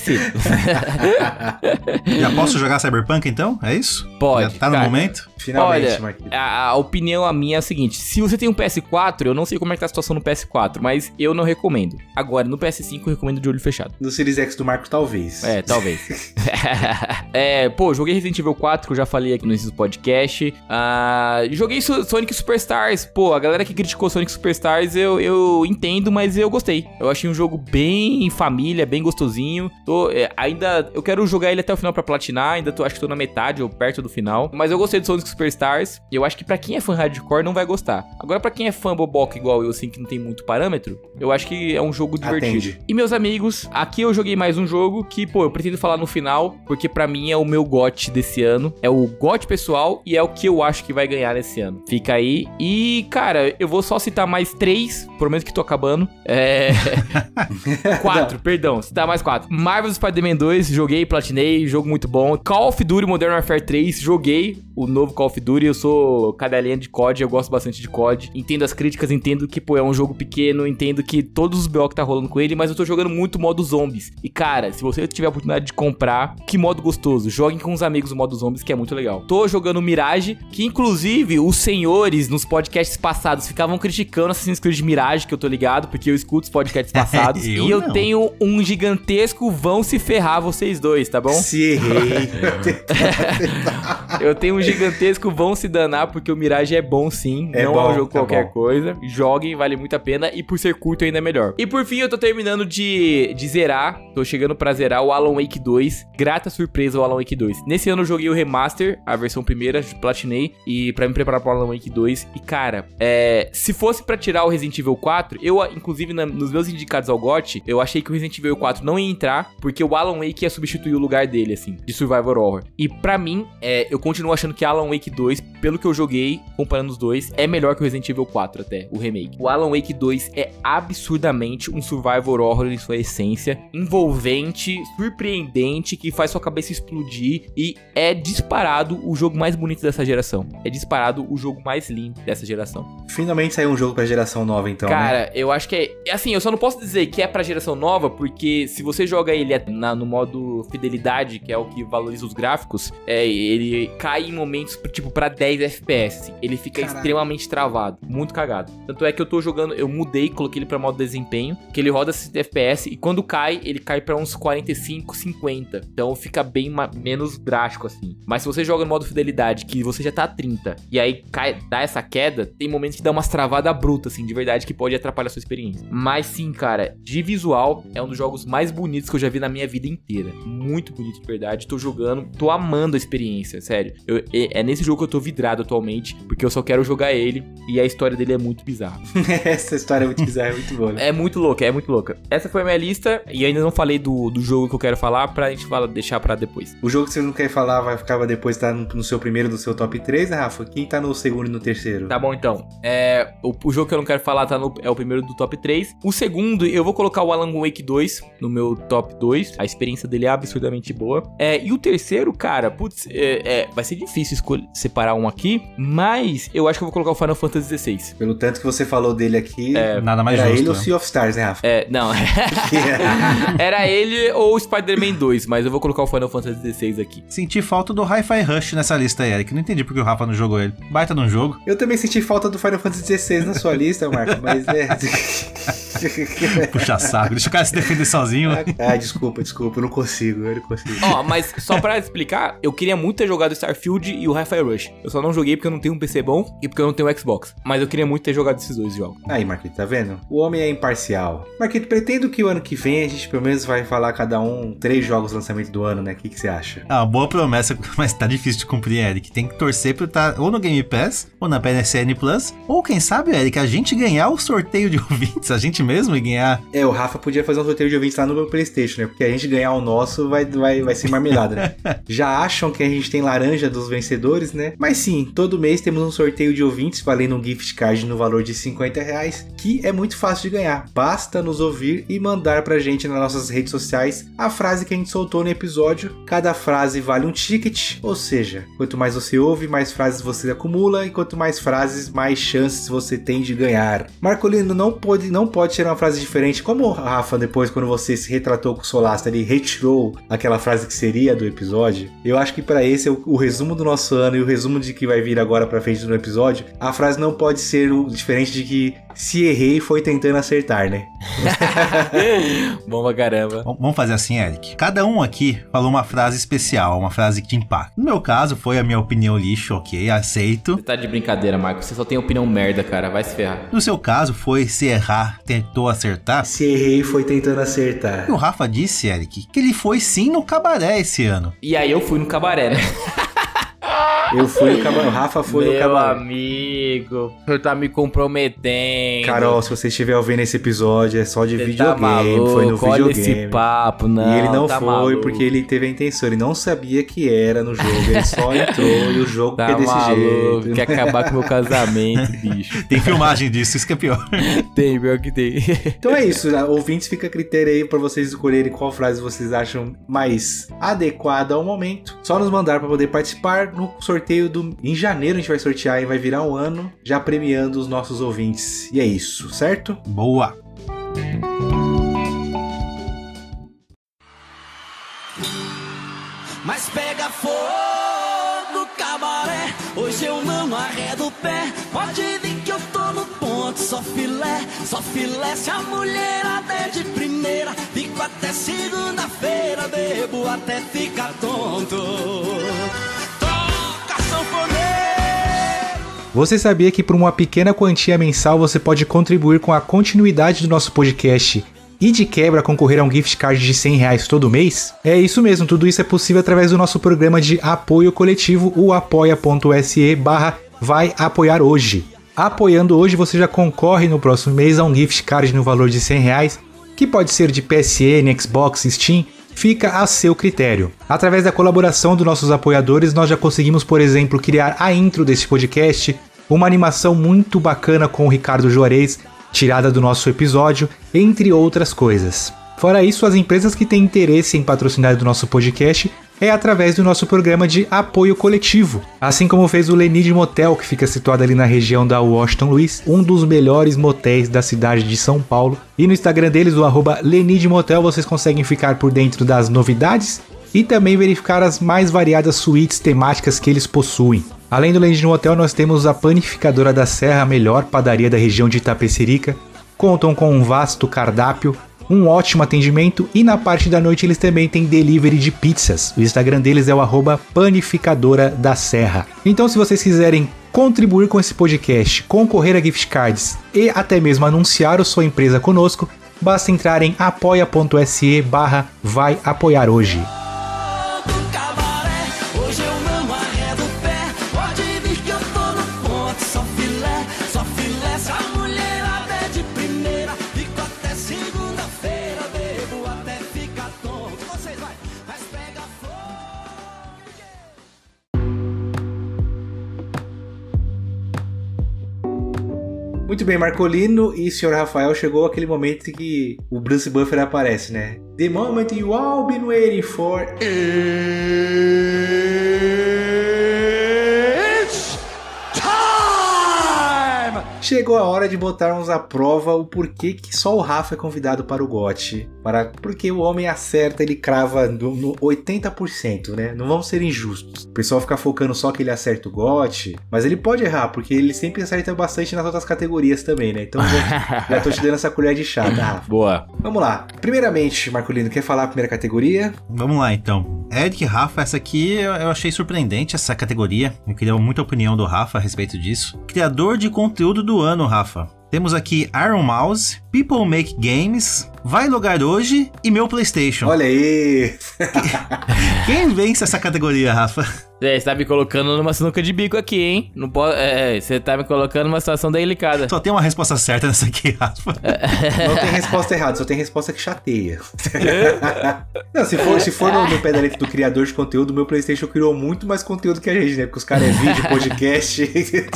Já posso jogar Cyberpunk então? É isso? Pode. Já tá no momento? Finalmente, olha, Marquinhos. A opinião minha é a seguinte: se você tem um PS4, eu não sei como é que tá a situação no PS4, mas eu não recomendo. Agora, no PS5 eu recomendo de olho fechado. No Series X do Marco, talvez. Talvez. Joguei Resident Evil 4, que eu já falei aqui no podcast. Joguei Sonic Superstars. Pô, a galera que criticou Sonic Superstars, eu entendo, mas eu gostei. Eu achei um jogo bem família, bem gostosinho. Eu quero jogar ele até o final pra platinar, acho que tô na metade ou perto do final. Mas eu gostei do Sonic Superstars. Eu acho que pra quem é fã hardcore não vai gostar. Agora, pra quem é fã boboca igual eu, assim, que não tem muito parâmetro, eu acho que é um jogo divertido. Atende. E meus amigos, aqui eu joguei mais um jogo que, pô, eu pretendo falar no final, porque pra mim é o meu GOT desse ano. É o GOT pessoal e é o que eu acho que vai ganhar nesse ano. Fica aí. E, cara, eu vou só citar mais 3, prometo que tô acabando. 4, perdão, citar mais 4. Marvel's Spider-Man 2, joguei, platinei, jogo muito bom. Call of Duty Modern Warfare 3, joguei o novo Call of Duty. Eu sou cadelinha de COD, eu gosto bastante de COD. Entendo as críticas, entendo que, pô, é um jogo pequeno, entendo que todos os BO que tá rolando com ele, mas eu tô jogando muito modo zombies. E, cara, se você tiver a oportunidade de comprar, que modo gostoso. Joguem com os amigos o modo zombies, que é muito legal. Tô jogando Mirage, que inclusive os senhores nos podcasts passados ficavam criticando Assassin's Creed Mirage, que eu tô ligado, porque eu escuto os podcasts passados. E eu tenho um gigantesco vão se ferrar vocês dois, tá bom? Se errei. Eu tenho um gigantesco vão se danar, porque o Mirage é bom sim, não é um jogo qualquer coisa. Joguem, vale muito a pena, e por ser curto ainda é melhor. E por fim, eu tô terminando de zerar, tô chegando pra zerar o Alan Wake 2. Grata surpresa o Alan Wake 2. Nesse ano eu joguei o Remaster, a versão primeira, platinei, e pra me preparar pro Alan Wake 2. E cara, se fosse pra tirar o Resident Evil 4, eu, inclusive, nos meus indicados ao GOT, eu achei que o Resident Evil 4 não ia entrar, porque o Alan Wake ia substituir o lugar dele, assim, de Survivor Horror. E pra mim, eu continuo achando que Alan Wake 2, pelo que eu joguei, comparando os dois, é melhor que o Resident Evil 4 até, o remake. O Alan Wake 2 é absurdamente um Survivor Horror em sua essência, envolvente, surpreendente, que faz sua cabeça explodir, e é disparado o jogo mais bonito dessa geração. É disparado o jogo mais lindo dessa geração. Finalmente saiu um jogo pra geração nova, então, cara, né? Eu acho que é... Assim, eu só não posso dizer que é pra geração nova, porque se você joga ele no modo fidelidade, que é o que valoriza os gráficos, ele cai em momentos, tipo, pra 10 FPS, assim. Ele fica extremamente travado, muito cagado. Tanto é que eu tô jogando, eu mudei, coloquei ele pra modo desempenho, que ele roda 60 FPS, e quando cai, ele cai pra uns 45, 50. Então fica bem menos drástico, assim. Mas se você joga no modo fidelidade, que você já tá a 30, e aí dá essa queda, tem momentos que dá umas travadas brutas, assim, de verdade, que pode atrapalhar a sua experiência. Mas sim, cara, de visual, é um dos jogos mais bonitos que eu já vi na minha vida inteira. Muito bonito, de verdade. Tô jogando, tô amando a experiência, sério. É nesse jogo que eu tô vidrado atualmente, porque eu só quero jogar ele, e a história dele é muito bizarra. Essa história é muito bizarra, é muito boa, né? É muito louca, é muito louca. Essa foi a minha lista, e ainda não falei do jogo que eu quero falar, pra gente deixar pra depois. O jogo que você não quer falar vai ficar depois, tá no seu primeiro, no seu top 3, né, Rafa? Quem tá no segundo e no terceiro? Tá bom, então. O jogo que eu não quero falar é o primeiro do top 3. O segundo, eu vou colocar o Alan Wake 2 no meu top 2. A experiência dele é absurdamente boa. E o terceiro, cara, putz, vai ser difícil separar um aqui, mas eu acho que eu vou colocar o Final Fantasy XVI. Pelo tanto que você falou dele aqui, nada mais era justo, ele ou né? Sea of Stars, né, Rafa? Não. Era ele ou o Spider-Man 2, mas eu vou colocar o Final Fantasy XVI aqui. Senti falta do Hi-Fi Rush nessa lista aí, Eric. Não entendi porque o Rafa não jogou ele. Baita num jogo. Eu também senti falta do Final Fantasy XVI na sua lista, Marco, mas Puxa saco, deixa o cara se defender sozinho. Desculpa, eu não consigo. Mas só pra explicar, eu queria muito ter jogado Starfield e o Hi-Fi Rush. Eu só não joguei porque eu não tenho um PC bom e porque eu não tenho um Xbox. Mas eu queria muito ter jogado esses dois jogos. Aí, Marquito, tá vendo? O homem é imparcial. Marquito, pretendo que o ano que vem a gente pelo menos vai falar cada um 3 jogos de lançamento do ano, né? O que você acha? Boa promessa, mas tá difícil de cumprir, Eric. Tem que torcer pra estar ou no Game Pass, ou na PSN Plus, ou quem sabe, Eric, a gente ganhar o sorteio de ouvintes, a gente mesmo e ganhar... O Rafa podia fazer um sorteio de ouvintes lá no meu PlayStation, né? Porque a gente ganhar o nosso vai ser marmelada, né? Já acham que a gente tem laranja dos vencedores, né? Mas sim, todo mês temos um sorteio de ouvintes valendo um gift card no valor de R$50, que é muito fácil de ganhar. Basta nos ouvir e mandar pra gente nas nossas redes sociais a frase que a gente soltou no episódio. Cada frase vale um ticket, ou seja, quanto mais você ouve, mais frases você acumula, e quanto mais frases, mais chances você tem de ganhar. Marcolino, não pode ser uma frase diferente. Como o Rafa, depois, quando você se retratou com o Solasta, ele retirou aquela frase que seria do episódio. Eu acho que para esse é o resumo do nosso ano e o resumo de que vai vir agora pra frente no episódio. A frase não pode ser diferente de que se errei foi tentando acertar, né? Bom pra caramba. Vamos fazer assim, Eric. Cada um aqui falou uma frase especial, uma frase que te impacta. No meu caso, foi a minha opinião lixo, ok, aceito. Você tá de brincadeira, Marco. Você só tem opinião merda, cara. Vai se ferrar. No seu caso, foi se errar, tentou acertar. Se errei foi tentando acertar. E o Rafa disse, Eric, que ele foi sim no cabaré esse ano. E aí eu fui no cabaré, né? Eu fui no cabaré, o Rafa foi no cabaré. Meu amigo, você tá me comprometendo. Carol, se você estiver ouvindo esse episódio, é só de você videogame, tá maluco, foi no olha videogame. Esse papo, não. E ele não tá foi maluco. porque ele teve a intenção, ele não sabia que era no jogo, ele só entrou e o jogo tá é desse maluco, jeito. Quer acabar com o meu casamento, bicho. Tem filmagem disso, isso que é pior. Tem, pior que tem. Então é isso, ouvintes, fica a critério aí pra vocês escolherem qual frase vocês acham mais adequada ao momento. Só nos mandar pra poder participar no sorteio em janeiro. A gente vai sortear e vai virar um ano já premiando os nossos ouvintes. E é isso, certo? Boa! Mas pega fogo no cabaré, hoje eu não arredo o pé. Pode vir que eu tô no ponto, só filé. Se a mulherada é de primeira, fico até segunda-feira, bebo até ficar tonto. Toca sanfoneiro. Você sabia que por uma pequena quantia mensal você pode contribuir com a continuidade do nosso podcast e de quebra concorrer a um gift card de R$100 todo mês? É isso mesmo, tudo isso é possível através do nosso programa de apoio coletivo, o apoia.se/vai apoiar hoje. Apoiando hoje você já concorre no próximo mês a um gift card no valor de R$100, que pode ser de PSN, Xbox, Steam, fica a seu critério. Através da colaboração dos nossos apoiadores, nós já conseguimos, por exemplo, criar a intro desse podcast, uma animação muito bacana com o Ricardo Juarez, tirada do nosso episódio, entre outras coisas. Fora isso, as empresas que têm interesse em patrocinar o nosso podcast é através do nosso programa de apoio coletivo. Assim como fez o Lenid Motel, que fica situado ali na região da Washington Luiz, um dos melhores motéis da cidade de São Paulo. E no Instagram deles, o @Lenid Motel, vocês conseguem ficar por dentro das novidades e também verificar as mais variadas suítes temáticas que eles possuem. Além do Lenid Motel, nós temos a Panificadora da Serra, a melhor padaria da região de Itapecerica. Contam com um vasto cardápio, um ótimo atendimento e na parte da noite eles também têm delivery de pizzas. O Instagram deles é o @Panificadora da Serra. Então, se vocês quiserem contribuir com esse podcast, concorrer a gift cards e até mesmo anunciar a sua empresa conosco, basta entrar em apoia.se/vai apoiar hoje. Muito bem, Marcolino e Sr. Rafael, chegou aquele momento que o Bruce Buffer aparece, né? The moment you all been waiting for. Chegou a hora de botarmos à prova o porquê que só o Rafa é convidado para o GOT. Porque o homem acerta, ele crava no 80%, né? Não vamos ser injustos. O pessoal fica focando só que ele acerta o GOT, mas ele pode errar, porque ele sempre acerta bastante nas outras categorias também, né? Então já tô te dando essa colher de chá, tá, Rafa? Boa. Vamos lá. Primeiramente, Marcolino, quer falar a primeira categoria? Vamos lá, então. Eric, Rafa, essa aqui eu achei surpreendente, essa categoria. Eu queria muita opinião do Rafa a respeito disso. Criador de conteúdo do ano, Rafa. Temos aqui Iron Mouse, People Make Games, Vai Logar Hoje e Meu PlayStation. Olha aí! Quem vence essa categoria, Rafa? Você tá me colocando numa sinuca de bico aqui, hein? Não pode, você tá me colocando numa situação delicada. Só tem uma resposta certa nessa aqui, Rafa. Não tem resposta errada, só tem resposta que chateia. Não, se for no pé da letra do criador de conteúdo, o Meu PlayStation criou muito mais conteúdo que a gente, né? Porque os caras é vídeo, podcast.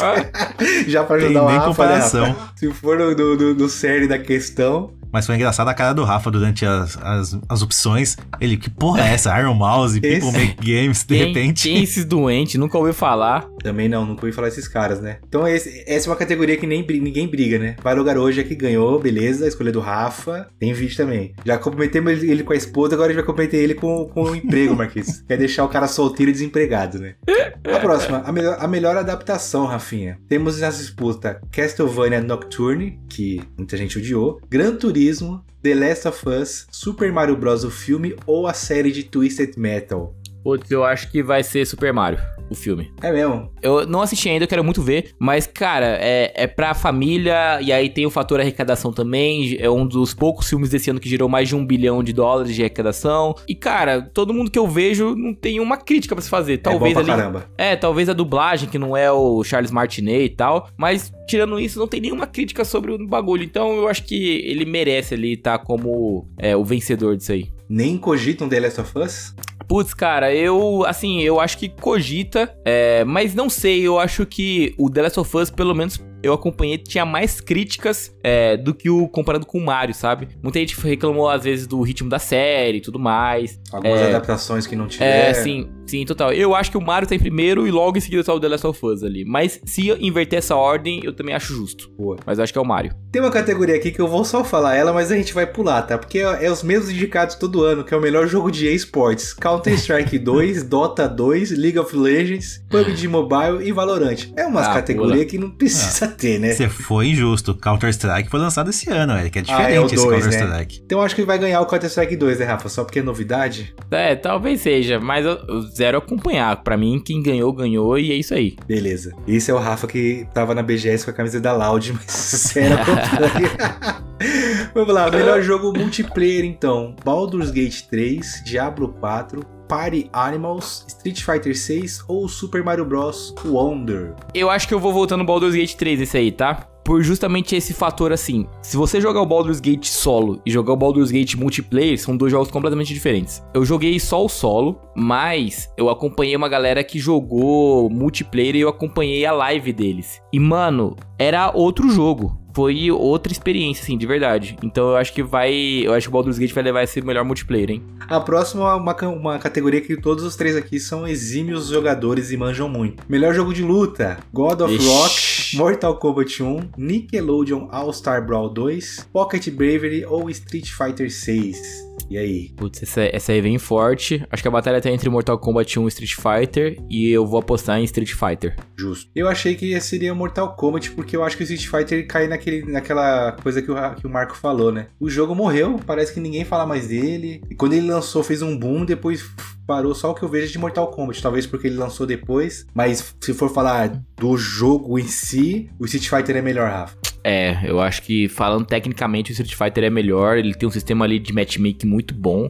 Já pra ajudar o Rafa, comparação. Né? Se for no série da questão... Mas foi engraçado a cara do Rafa durante as opções. Ele, que porra é essa? Iron Mouse, People Make Games, de repente. Quem esses doentes? Nunca ouviu falar. Também nunca ouvi falar desses caras, né? Então essa é uma categoria que ninguém briga, né? Vai Logar Hoje é que ganhou, beleza, a escolha do Rafa. Tem vídeo também. Já comprometemos ele com a esposa, agora a gente vai comprometer ele com o emprego, Marquinhos. Quer deixar o cara solteiro e desempregado, né? A próxima, a melhor adaptação, Rafinha. Temos nessa disputa Castlevania Nocturne, que muita gente odiou, Gran Turismo, The Last of Us, Super Mario Bros. O filme ou a série de Twisted Metal. Putz, eu acho que vai ser Super Mario, o filme. É mesmo? Eu não assisti ainda, eu quero muito ver. Mas, cara, é pra família. E aí tem o fator arrecadação também. É um dos poucos filmes desse ano que gerou mais de $1 bilhão de arrecadação. E, cara, todo mundo que eu vejo não tem uma crítica pra se fazer. Talvez bom pra ali. Caramba. Talvez a dublagem, que não é o Charles Martinet e tal. Mas, tirando isso, não tem nenhuma crítica sobre o bagulho. Então, eu acho que ele merece ali estar como o vencedor disso aí. Nem cogitam The Last of Us? Putz, cara, eu acho que cogita, mas não sei, eu acho que o The Last of Us, pelo menos eu acompanhei, tinha mais críticas do que o comparado com o Mario, sabe? Muita gente reclamou, às vezes, do ritmo da série e tudo mais. Algumas adaptações que não tiveram. Sim, total. Eu acho que o Mario tá em primeiro e logo em seguida tá o The Last of Us ali. Mas se inverter essa ordem, eu também acho justo. Boa. Mas eu acho que é o Mario. Tem uma categoria aqui que eu vou só falar ela, mas a gente vai pular, tá? Porque é os mesmos indicados todo ano, que é o melhor jogo de eSports. Counter-Strike 2, Dota 2, League of Legends, PUBG Mobile e Valorant. É umas categorias que não precisa ter, né? Você foi injusto. Counter-Strike foi lançado esse ano, Eric. É diferente esse Counter-Strike. Né? Então eu acho que vai ganhar o Counter-Strike 2, né, Rafa? Só porque é novidade? Talvez seja, mas eu zero acompanhar. Pra mim, quem ganhou, ganhou e é isso aí. Beleza. Esse é o Rafa que tava na BGS com a camisa da Loud, mas zero acompanha. Vamos lá, melhor jogo multiplayer então. Baldur's Gate 3, Diablo 4, Party Animals, Street Fighter 6 ou Super Mario Bros. Wonder? Eu acho que eu vou voltar no Baldur's Gate 3 esse aí, tá? Por justamente esse fator assim, se você jogar o Baldur's Gate solo e jogar o Baldur's Gate multiplayer, são dois jogos completamente diferentes. Eu joguei só o solo, mas eu acompanhei uma galera que jogou multiplayer e eu acompanhei a live deles. E mano, era outro jogo. Foi outra experiência, assim, de verdade. Então eu acho que o Baldur's Gate vai levar esse melhor multiplayer, hein? A próxima é uma categoria que todos os três aqui são exímios jogadores e manjam muito. Melhor jogo de luta: God of Rock, Mortal Kombat 1, Nickelodeon All-Star Brawl 2, Pocket Bravery ou Street Fighter 6. E aí? Putz, essa aí vem forte. Acho que a batalha tá entre Mortal Kombat 1 e Street Fighter. E eu vou apostar em Street Fighter. Justo. Eu achei que seria Mortal Kombat, porque eu acho que o Street Fighter cai naquela coisa que o Marco falou, né? O jogo morreu, parece que ninguém fala mais dele. E quando ele lançou, fez um boom, depois parou só o que eu vejo de Mortal Kombat. Talvez porque ele lançou depois. Mas se for falar do jogo em si, o Street Fighter é melhor, Rafa. Eu acho que falando tecnicamente o Street Fighter é melhor, ele tem um sistema ali de matchmaking muito bom.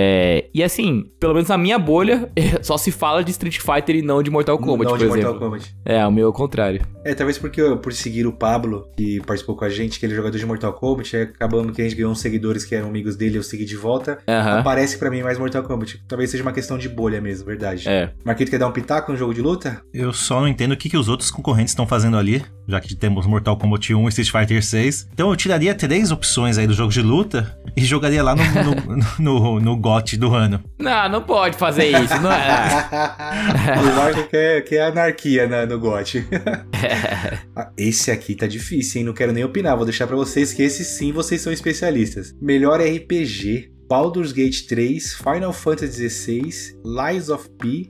E assim, pelo menos na minha bolha, só se fala de Street Fighter e não de Mortal Kombat, por exemplo. Mortal Kombat. O meu é o contrário. Talvez porque por seguir o Pablo, que participou com a gente, que ele é jogador de Mortal Kombat, acabamos que a gente ganhou uns seguidores que eram amigos dele, eu segui de volta. Aparece pra mim mais Mortal Kombat. Talvez seja uma questão de bolha mesmo, verdade. Marquito, quer dar um pitaco no jogo de luta? Eu só não entendo o que os outros concorrentes estão fazendo ali. já que temos Mortal Kombat 1 e Street Fighter 6. Então eu tiraria 3 opções aí do jogo de luta e jogaria lá no GOT do ano. Não pode fazer isso, não é? O Marco quer anarquia no GOT. Esse aqui tá difícil, hein? Não quero nem opinar, vou deixar pra vocês que esse sim vocês são especialistas. Melhor RPG: Baldur's Gate 3, Final Fantasy XVI, Lies of P,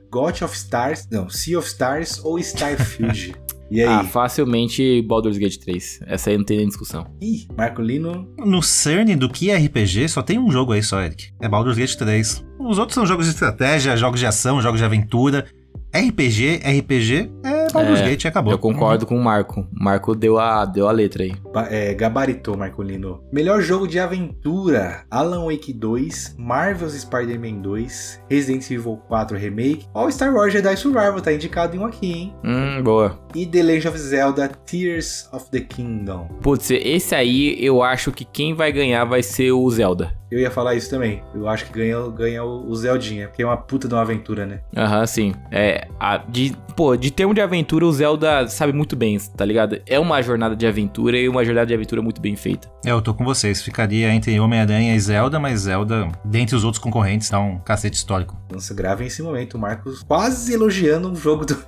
Sea of Stars ou Starfield? E aí? Facilmente Baldur's Gate 3. Essa aí não tem nem discussão. Ih, Marcolino. No cerne do que é RPG, só tem um jogo aí só, Eric. É Baldur's Gate 3. Os outros são jogos de estratégia, jogos de ação, jogos de aventura. RPG é Baldur's Gate e acabou. Eu concordo com o Marco. O Marco deu a letra aí. Gabaritou, Marcolino. Melhor jogo de aventura: Alan Wake 2, Marvel's Spider-Man 2, Resident Evil 4 Remake, ou Star Wars Jedi Survival, tá indicado em um aqui, hein? Boa. E The Legend of Zelda Tears of the Kingdom. Putz, esse aí eu acho que quem vai ganhar vai ser o Zelda. Eu ia falar isso também. Eu acho que ganha o Zeldinha, porque é uma puta de uma aventura, né? Sim. De termo de aventura, o Zelda sabe muito bem, tá ligado? É uma jornada de aventura e uma jornada de aventura muito bem feita. Eu tô com vocês. Ficaria entre Homem-Aranha e Zelda, mas Zelda, dentre os outros concorrentes, dá um cacete histórico. Nossa, gravem esse momento. O Marcos quase elogiando um jogo do...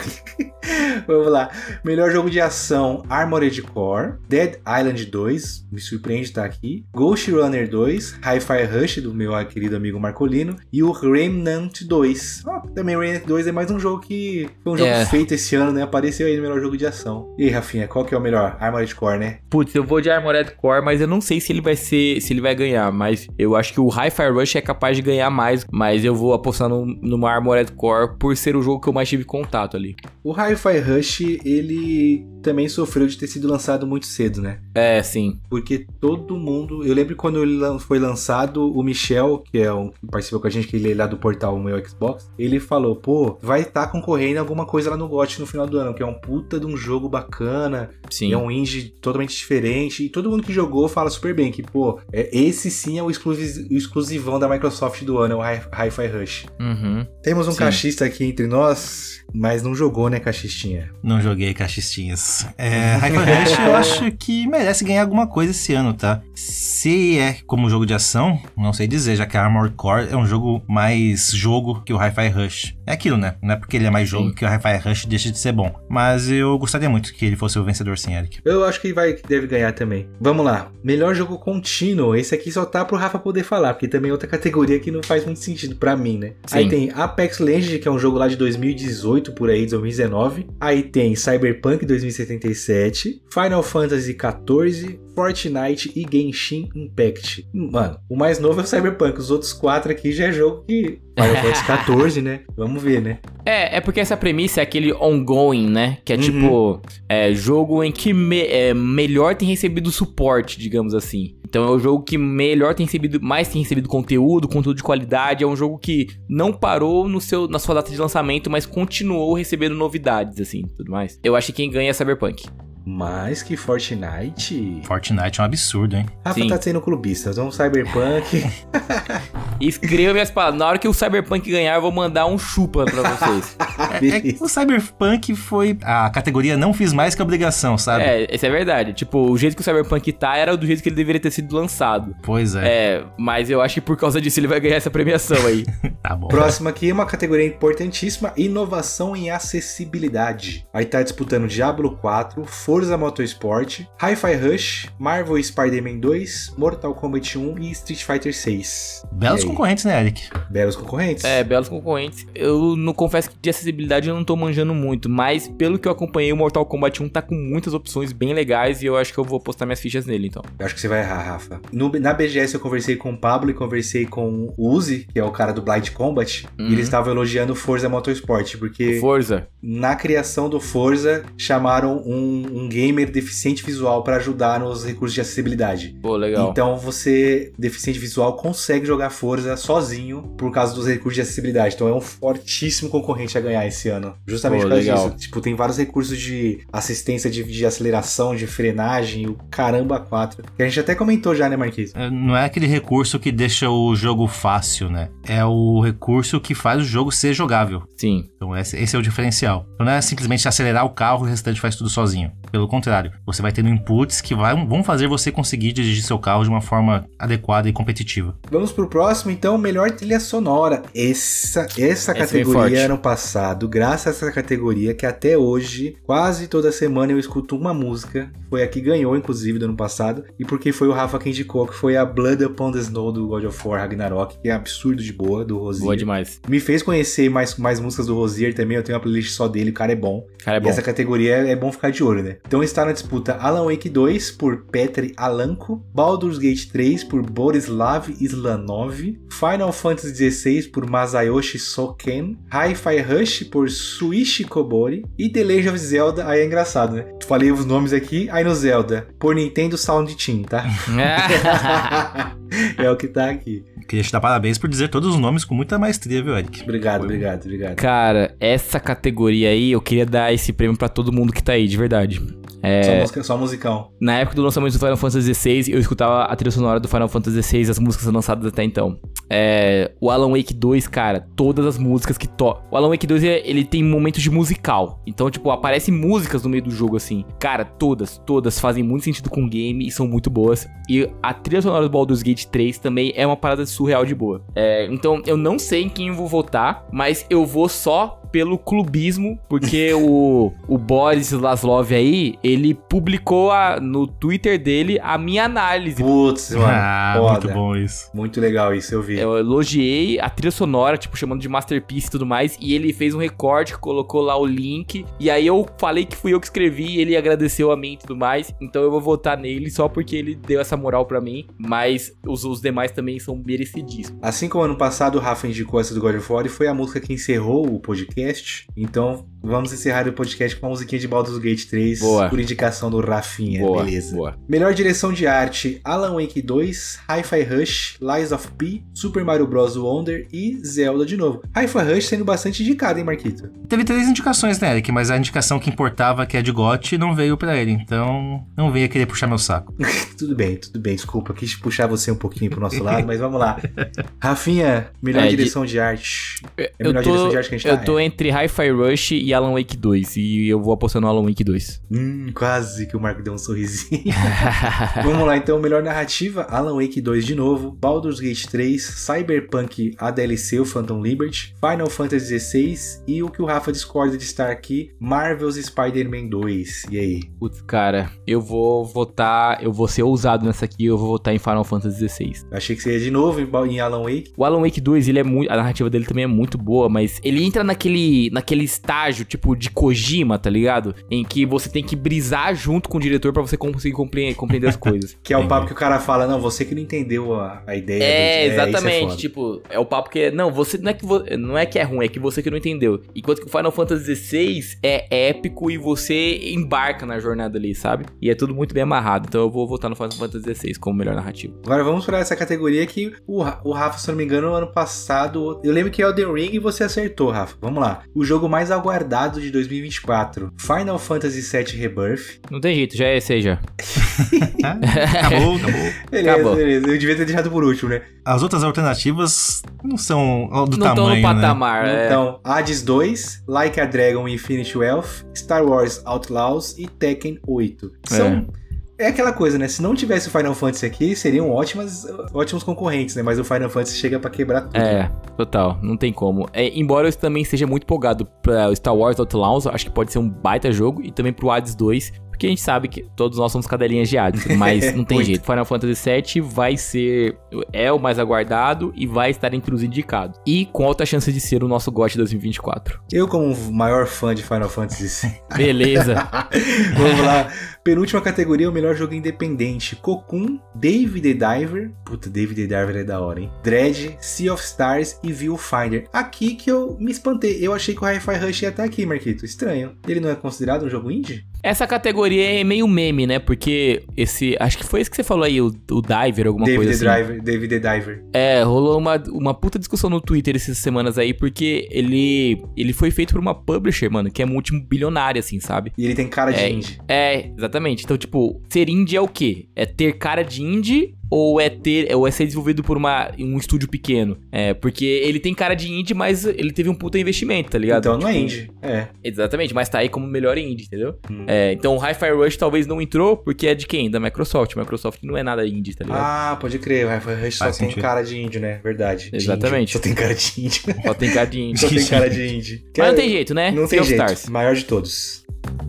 Vamos lá. Melhor jogo de ação: Armored Core, Dead Island 2, me surpreende estar aqui, Ghost Runner 2, Hi-Fi Rush, do meu querido amigo Marcolino, e o Remnant 2. Também Remnant 2 é mais um jogo que foi um jogo feito esse ano, né? Apareceu aí no melhor jogo de ação. E aí, Rafinha, qual que é o melhor? Armored Core, né? Putz, eu vou de Armored Core, mas eu não sei se ele vai ganhar, mas eu acho que o Hi-Fi Rush é capaz de ganhar mais, mas eu vou apostar no Armored Core por ser o jogo que eu mais tive contato ali. O Hi-Fi Rush, ele também sofreu de ter sido lançado muito cedo, né? Sim. Porque todo mundo... Eu lembro quando ele foi lançado, o Michel, que é um que participou com a gente, que ele é lá do portal O Meu Xbox, ele falou, vai estar concorrendo alguma coisa lá no GOT no final do ano, que é um puta de um jogo bacana. Sim. É um indie totalmente diferente, e todo mundo que jogou fala super bem, que, esse sim é o exclusivão da Microsoft do ano, é o Hi-Fi Rush. Uhum. Temos um cachista aqui entre nós, mas não jogou, né, cachistinha? Não joguei cachistinhas. Hi-Fi Rush eu acho que merece ganhar alguma coisa esse ano, tá? Se é como jogo de ação, não sei dizer, já que a Armored Core é um jogo mais jogo que o Hi-Fi Rush. É aquilo, né? Não é porque ele é mais jogo que o Hi-Fi Rush deixa de ser bom. Mas eu gostaria muito que ele fosse o vencedor, sim, Eric. Eu acho que deve ganhar também. Vamos lá. Melhor jogo contínuo. Esse aqui só tá pro Rafa poder falar, porque também é outra categoria que não faz muito sentido pra mim, né? Sim. Aí tem Apex Legends, que é um jogo lá de 2018, por aí, 2019. Aí tem Cyberpunk 2077, Final Fantasy XIV, Fortnite e Genshin Impact. Mano, o mais novo é o Cyberpunk. Os outros 4 aqui já é jogo que... Final Fantasy XIV, né? Vamos ver, né? É porque essa premissa é aquele ongoing, né? Que é tipo... jogo em que melhor tem recebido suporte, digamos assim. Então é o jogo que mais tem recebido conteúdo de qualidade. É um jogo que não parou na sua data de lançamento, mas continuou recebendo novidades, assim, tudo mais. Eu acho que quem ganha é Cyberpunk. Mais que Fortnite? Fortnite é um absurdo, hein? Rafa tá sendo clubista. Então, Cyberpunk... Escreva minhas palavras. Na hora que o Cyberpunk ganhar, eu vou mandar um chupa pra vocês. O Cyberpunk foi... A categoria não fiz mais que a obrigação, sabe? Isso é verdade. Tipo, o jeito que o Cyberpunk tá era do jeito que ele deveria ter sido lançado. Pois é. Mas eu acho que por causa disso ele vai ganhar essa premiação aí. Tá bom. Próximo aqui é uma categoria importantíssima: inovação em acessibilidade. Aí tá disputando Diablo 4, Forza Motorsport, Hi-Fi Rush, Marvel Spider-Man 2, Mortal Kombat 1 e Street Fighter 6. Belos concorrentes, né, Eric? Belos concorrentes. Belos concorrentes. Eu não confesso que de acessibilidade eu não tô manjando muito, mas pelo que eu acompanhei, o Mortal Kombat 1 tá com muitas opções bem legais e eu acho que eu vou postar minhas fichas nele, então. Eu acho que você vai errar, Rafa. Na BGS eu conversei com o Pablo e conversei com o Uzi, que é o cara do Blind Combat, e eles estavam elogiando o Forza Motorsport, porque Forza. Na criação do Forza, chamaram um gamer deficiente visual pra ajudar nos recursos de acessibilidade. Pô, legal. Então você, deficiente visual, consegue jogar Forza sozinho por causa dos recursos de acessibilidade. Então é um fortíssimo concorrente a ganhar esse ano. Justamente por causa disso. Tipo, tem vários recursos de assistência de aceleração, de frenagem, o caramba 4. Que a gente até comentou já, né, Marquinhos? Não é aquele recurso que deixa o jogo fácil, né? É o recurso que faz o jogo ser jogável. Sim. Então esse é o diferencial. Então não é simplesmente acelerar o carro e o restante faz tudo sozinho. Pelo contrário, você vai tendo inputs que vão fazer você conseguir dirigir seu carro de uma forma adequada e competitiva. Vamos pro próximo, então, melhor trilha sonora. Essa categoria ano passado, graças a essa categoria, que até hoje, quase toda semana eu escuto uma música. Foi a que ganhou, inclusive, do ano passado. E porque foi o Rafa que indicou, que foi a Blood Upon the Snow do God of War Ragnarok, que é absurdo de boa, do Rosier. Boa demais. Me fez conhecer mais músicas do Rosier também. Eu tenho uma playlist só dele, o cara é bom. E essa categoria é bom ficar de olho, né? Então está na disputa Alan Wake 2 por Petri Alanko, Baldur's Gate 3 por Borislav Islanov, Final Fantasy XVI por Masayoshi Soken, Hi-Fi Rush por Suichi Kobori e The Legend of Zelda, aí é engraçado, né? Falei os nomes aqui, aí no Zelda, por Nintendo Sound Team, tá? É o que tá aqui. Queria te dar parabéns por dizer todos os nomes com muita maestria, viu, Eric? Obrigado. Cara, essa categoria aí, eu queria dar esse prêmio pra todo mundo que tá aí, de verdade. Só musicão. Na época do lançamento do Final Fantasy XVI, eu escutava a trilha sonora do Final Fantasy XVI, as músicas lançadas até então. O Alan Wake 2, cara, todas as músicas que tocam. O Alan Wake 2, ele tem momentos de musical. Então, tipo, aparecem músicas no meio do jogo, assim. Cara, todas fazem muito sentido com o game e são muito boas. E a trilha sonora do Baldur's Gate 3 também é uma parada surreal de boa. Então, eu não sei em quem eu vou votar, mas eu vou só pelo clubismo, porque o Boris Laszlo aí, ele publicou no Twitter dele a minha análise. Putz, mano, muito bom isso. Muito legal isso, eu vi. Eu elogiei a trilha sonora, tipo, chamando de masterpiece e tudo mais, e ele fez um recorte, colocou lá o link, e aí eu falei que fui eu que escrevi, e ele agradeceu a mim e tudo mais, então eu vou votar nele só porque ele deu essa moral pra mim, mas os demais também são merecidíssimos. Assim como ano passado o Rafa indicou essa do God of War, e foi a música que encerrou o podcast, então vamos encerrar o podcast com uma musiquinha de Baldur's Gate 3, por indicação do Rafinha, beleza. Boa. Melhor direção de arte, Alan Wake 2, Hi-Fi Rush, Lies of P, Super Mario Bros. Wonder e Zelda de novo. Hi-Fi Rush sendo bastante indicado, hein, Marquito? Teve 3 indicações, né, Eric? Mas a indicação que importava, que é de GOT, não veio pra ele. Então, não venha querer puxar meu saco. Tudo bem. Desculpa, quis puxar você um pouquinho pro nosso lado, mas vamos lá. Rafinha, melhor direção de arte. Melhor direção de arte que a gente tá. Eu tô entre Hi-Fi Rush e Alan Wake 2, e eu vou apostando no Alan Wake 2. Quase que o Marco deu um sorrisinho. Vamos lá, então, melhor narrativa, Alan Wake 2 de novo, Baldur's Gate 3, Cyberpunk, a DLC, o Phantom Liberty, Final Fantasy XVI e o que o Rafa discorda de estar aqui, Marvel's Spider-Man 2. E aí? Putz, cara, eu vou ser ousado nessa aqui, eu vou votar em Final Fantasy XVI. Achei que você ia de novo em Alan Wake. O Alan Wake 2, a narrativa dele também é muito boa, mas ele entra naquele estágio, tipo, de Kojima, tá ligado? Em que você tem que brisar junto com o diretor pra você conseguir compreender as coisas. Que é o papo que o cara fala, não, você que não entendeu a ideia. Exatamente, tipo, é o papo que não, você não é que é ruim, é que você que não entendeu. Enquanto que o Final Fantasy XVI é épico e você embarca na jornada ali, sabe? E é tudo muito bem amarrado, então eu vou votar no Final Fantasy XVI como melhor narrativo. Agora vamos pra essa categoria que o Rafa, se não me engano, no ano passado, eu lembro que é Elden Ring e você acertou, Rafa. Vamos lá. O jogo mais aguardado de 2024, Final Fantasy VII Rebirth. Não tem jeito, já é esse aí já. Acabou. Beleza. Eu devia ter deixado por último, né? As outras alternativas não são do não tamanho, no patamar, né? Então, Hades 2, Like a Dragon Infinite Wealth, Star Wars Outlaws e Tekken 8. É aquela coisa, né? Se não tivesse o Final Fantasy aqui, seriam ótimos concorrentes, né? Mas o Final Fantasy chega pra quebrar tudo. Total. Não tem como. Embora eu também seja muito empolgado pra Star Wars Outlaws, acho que pode ser um baita jogo. E também pro Hades 2, porque a gente sabe que todos nós somos cadelinhas de Hades. Mas não tem jeito. Final Fantasy VII é o mais aguardado e vai estar entre os indicados. E com alta chance de ser o nosso GOT 2024. Eu, como o maior fã de Final Fantasy... Beleza. Vamos lá. Penúltima categoria, o melhor jogo independente. Cocoon, Dave the Diver. Puta, Dave the Diver é da hora, hein? Dread, Sea of Stars e Viewfinder. Aqui que eu me espantei. Eu achei que o Hi-Fi Rush ia estar aqui, Marquito. Estranho. Ele não é considerado um jogo indie? Essa categoria é meio meme, né? Porque acho que foi esse que você falou aí, o Diver, alguma coisa assim. Dave the Diver. Rolou uma puta discussão no Twitter essas semanas aí, porque ele foi feito por uma publisher, mano, que é multibilionária, assim, sabe? E ele tem cara de indie. Exatamente. Então, tipo, ser indie é o quê? É ter cara de indie ou é ser desenvolvido por um estúdio pequeno? Porque ele tem cara de indie, mas ele teve um puta investimento, tá ligado? Então não é indie, Exatamente, mas tá aí como melhor indie, entendeu? Então o Hi-Fi Rush talvez não entrou, porque é de quem? Da Microsoft. Microsoft não é nada indie, tá ligado? Ah, pode crer, o Hi-Fi Rush só tem cara de indie, né? Verdade. Exatamente. Só tem cara de indie. Só tem cara de indie. Só tem cara de indie. Mas não tem jeito, né? Não tem jeito. Stars. Maior de todos.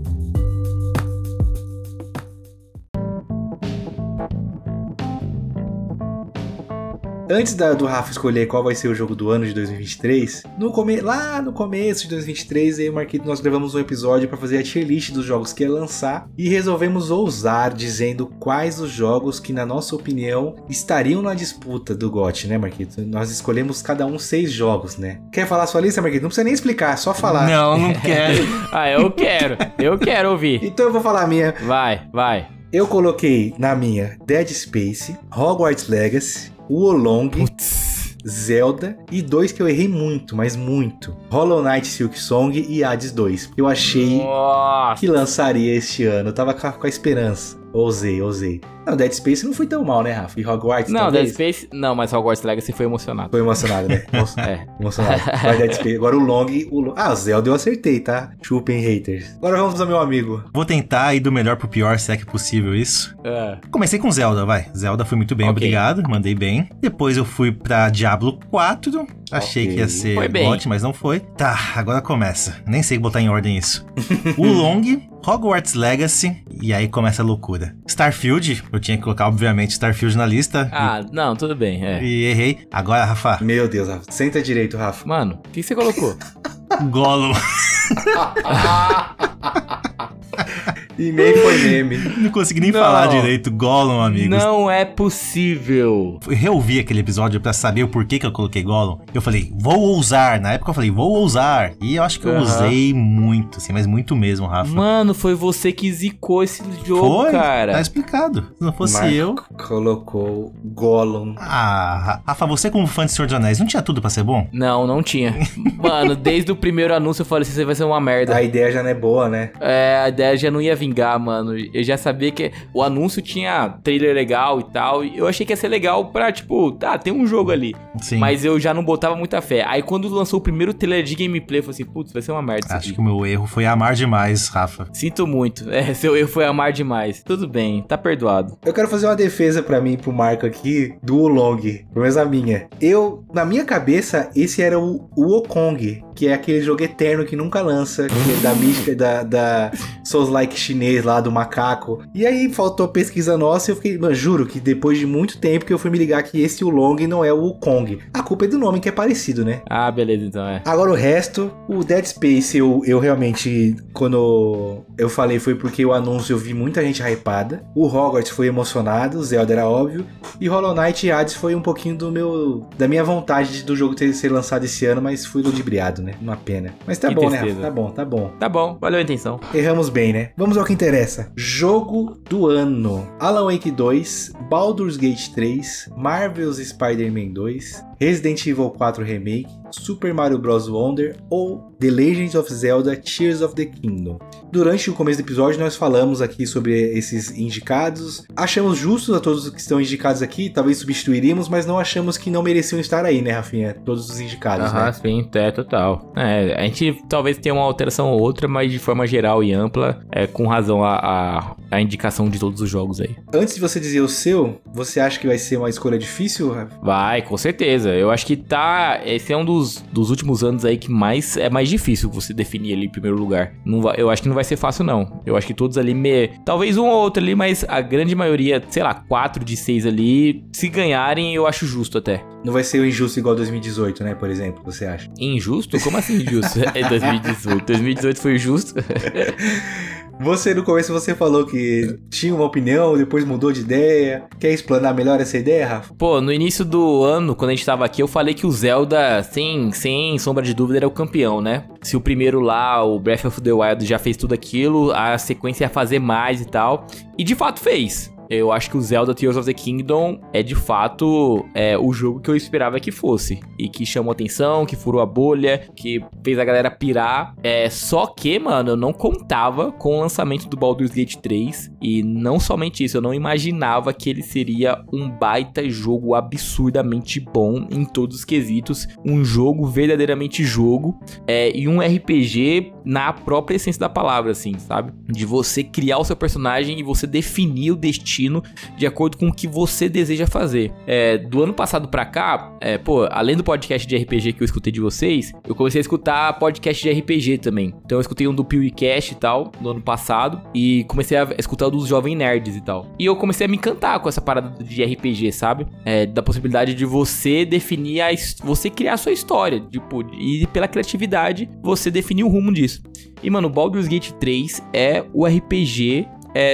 Antes do Rafa escolher qual vai ser o jogo do ano de 2023, lá no começo de 2023, eu e o Marquito, nós gravamos um episódio para fazer a tier list dos jogos que ia lançar e resolvemos ousar dizendo quais os jogos que, na nossa opinião, estariam na disputa do GOT, né, Marquito? Nós escolhemos cada um 6 jogos, né? Quer falar a sua lista, Marquito? Não precisa nem explicar, só falar. Não quero. Eu quero ouvir. Então eu vou falar a minha. Vai. Eu coloquei na minha Dead Space, Hogwarts Legacy, Wolong, Zelda e 2 que eu errei muito, mas muito. Hollow Knight Silksong e Hades 2. Eu achei que lançaria este ano. Eu tava com a esperança. Ousei. Não, Dead Space não foi tão mal, né, Rafa? E Hogwarts não, talvez? Dead Space... Não, mas Hogwarts Legacy foi emocionado. Foi emocionado, né? Emocionado. Vai Dead Space. Agora o Long... o Zelda eu acertei, tá? Chupem haters. Agora vamos ao meu amigo. Vou tentar ir do melhor pro pior, se é que é possível isso. Comecei com Zelda, vai. Zelda foi muito bem, obrigado. Mandei bem. Depois eu fui pra Diablo 4. Achei que ia ser GOT, mas não foi. Tá, agora começa. Nem sei botar em ordem isso. O Long, Hogwarts Legacy, e aí começa a loucura. Starfield, eu tinha que colocar, obviamente, Starfield na lista. Não, tudo bem, E errei. Agora, Rafa. Meu Deus, Rafa. Senta direito, Rafa. Mano, o que você colocou? Gollum. E nem foi meme. Não consegui nem falar direito. Gollum, amigos. Não é possível. Eu reouvi aquele episódio pra saber o porquê que eu coloquei Gollum. Eu falei, vou ousar. Na época eu falei, vou ousar. E eu acho que eu usei muito, assim, mas muito mesmo, Rafa. Mano, foi você que zicou esse jogo, cara. Tá explicado. Se não fosse Marco eu... colocou Gollum. Rafa, você como fã de Senhor dos Anéis, não tinha tudo pra ser bom? Não tinha. Mano, desde o primeiro anúncio eu falei, isso vai ser uma merda. A ideia já não é boa, né? A ideia já não ia vingar, mano. Eu já sabia que o anúncio tinha trailer legal e tal. E eu achei que ia ser legal pra, tipo, tem um jogo ali. Sim. Mas eu já não botava muita fé. Aí quando lançou o primeiro trailer de gameplay, eu falei assim, putz, vai ser uma merda. Acho que o meu erro foi amar demais, Rafa. Sinto muito. Seu erro foi amar demais. Tudo bem, tá perdoado. Eu quero fazer uma defesa pra mim, pro Marco aqui, do Wolong. Pelo menos a minha. Na minha cabeça, esse era o Wukong, que é aquele jogo eterno que nunca lança, que é da mística da Souls-like chinês lá, do macaco. E aí faltou pesquisa nossa e eu fiquei, mano, juro que depois de muito tempo que eu fui me ligar que esse Wolong não é o Wukong. A culpa é do nome, que é parecido, né? Beleza, então Agora o resto, o Dead Space eu realmente, quando eu falei, foi porque o anúncio eu vi muita gente hypada. O Hogwarts foi emocionado, o Zelda era óbvio. E Hollow Knight e Hades foi um pouquinho da minha vontade do jogo ser lançado esse ano, mas fui ludibriado, né? Uma pena. Mas tá bom, tristeza, né? Tá bom. Tá bom, valeu a intenção. Erramos bem, né? Vamos ao que interessa. Jogo do ano: Alan Wake 2, Baldur's Gate 3, Marvel's Spider-Man 2, Resident Evil 4 Remake, Super Mario Bros. Wonder ou The Legend of Zelda Tears of the Kingdom. Durante o começo do episódio nós falamos aqui sobre esses indicados. Achamos justos a todos que estão indicados aqui, talvez substituiríamos, mas não achamos que não mereciam estar aí, né, Rafinha? Todos os indicados, né? Sim, total. A gente talvez tenha uma alteração ou outra, mas de forma geral e ampla, com razão a indicação de todos os jogos aí. Antes de você dizer o seu, você acha que vai ser uma escolha difícil, Rafa? Vai, com certeza. Eu acho que esse é um dos últimos anos aí que é mais difícil você definir ali em primeiro lugar. Eu acho que não vai ser fácil, não. Eu acho que todos ali, talvez um ou outro ali, mas a grande maioria, sei lá, 4 de 6 ali, se ganharem, eu acho justo até. Não vai ser o injusto igual 2018, né, por exemplo, você acha? Injusto? Como assim injusto? É 2018. 2018 foi justo? Você, no começo, você falou que tinha uma opinião, depois mudou de ideia. Quer explanar melhor essa ideia, Rafa? Pô, no início do ano, quando a gente tava aqui, eu falei que o Zelda, sem sombra de dúvida, era o campeão, né? Se o primeiro lá, o Breath of the Wild, já fez tudo aquilo, a sequência ia fazer mais e tal. E de fato fez. eu acho que o Zelda Tears of the Kingdom é de fato o jogo que eu esperava que fosse. E que chamou atenção, que furou a bolha, que fez a galera pirar. Só que, mano, eu não contava com o lançamento do Baldur's Gate 3. E não somente isso, eu não imaginava que ele seria um baita jogo absurdamente bom em todos os quesitos. Um jogo verdadeiramente jogo. E um RPG na própria essência da palavra, assim, sabe? De você criar o seu personagem e você definir o destino de acordo com o que você deseja fazer. Do ano passado pra cá, além do podcast de RPG que eu escutei de vocês, eu comecei a escutar podcast de RPG também. Então eu escutei um do PewCast e tal, no ano passado, e comecei a escutar o dos Jovem Nerds e tal. E eu comecei a me encantar com essa parada de RPG, sabe? Da possibilidade de você definir, você criar a sua história, tipo, e pela criatividade, você definir o rumo disso. E, mano, o Baldur's Gate 3 é o RPG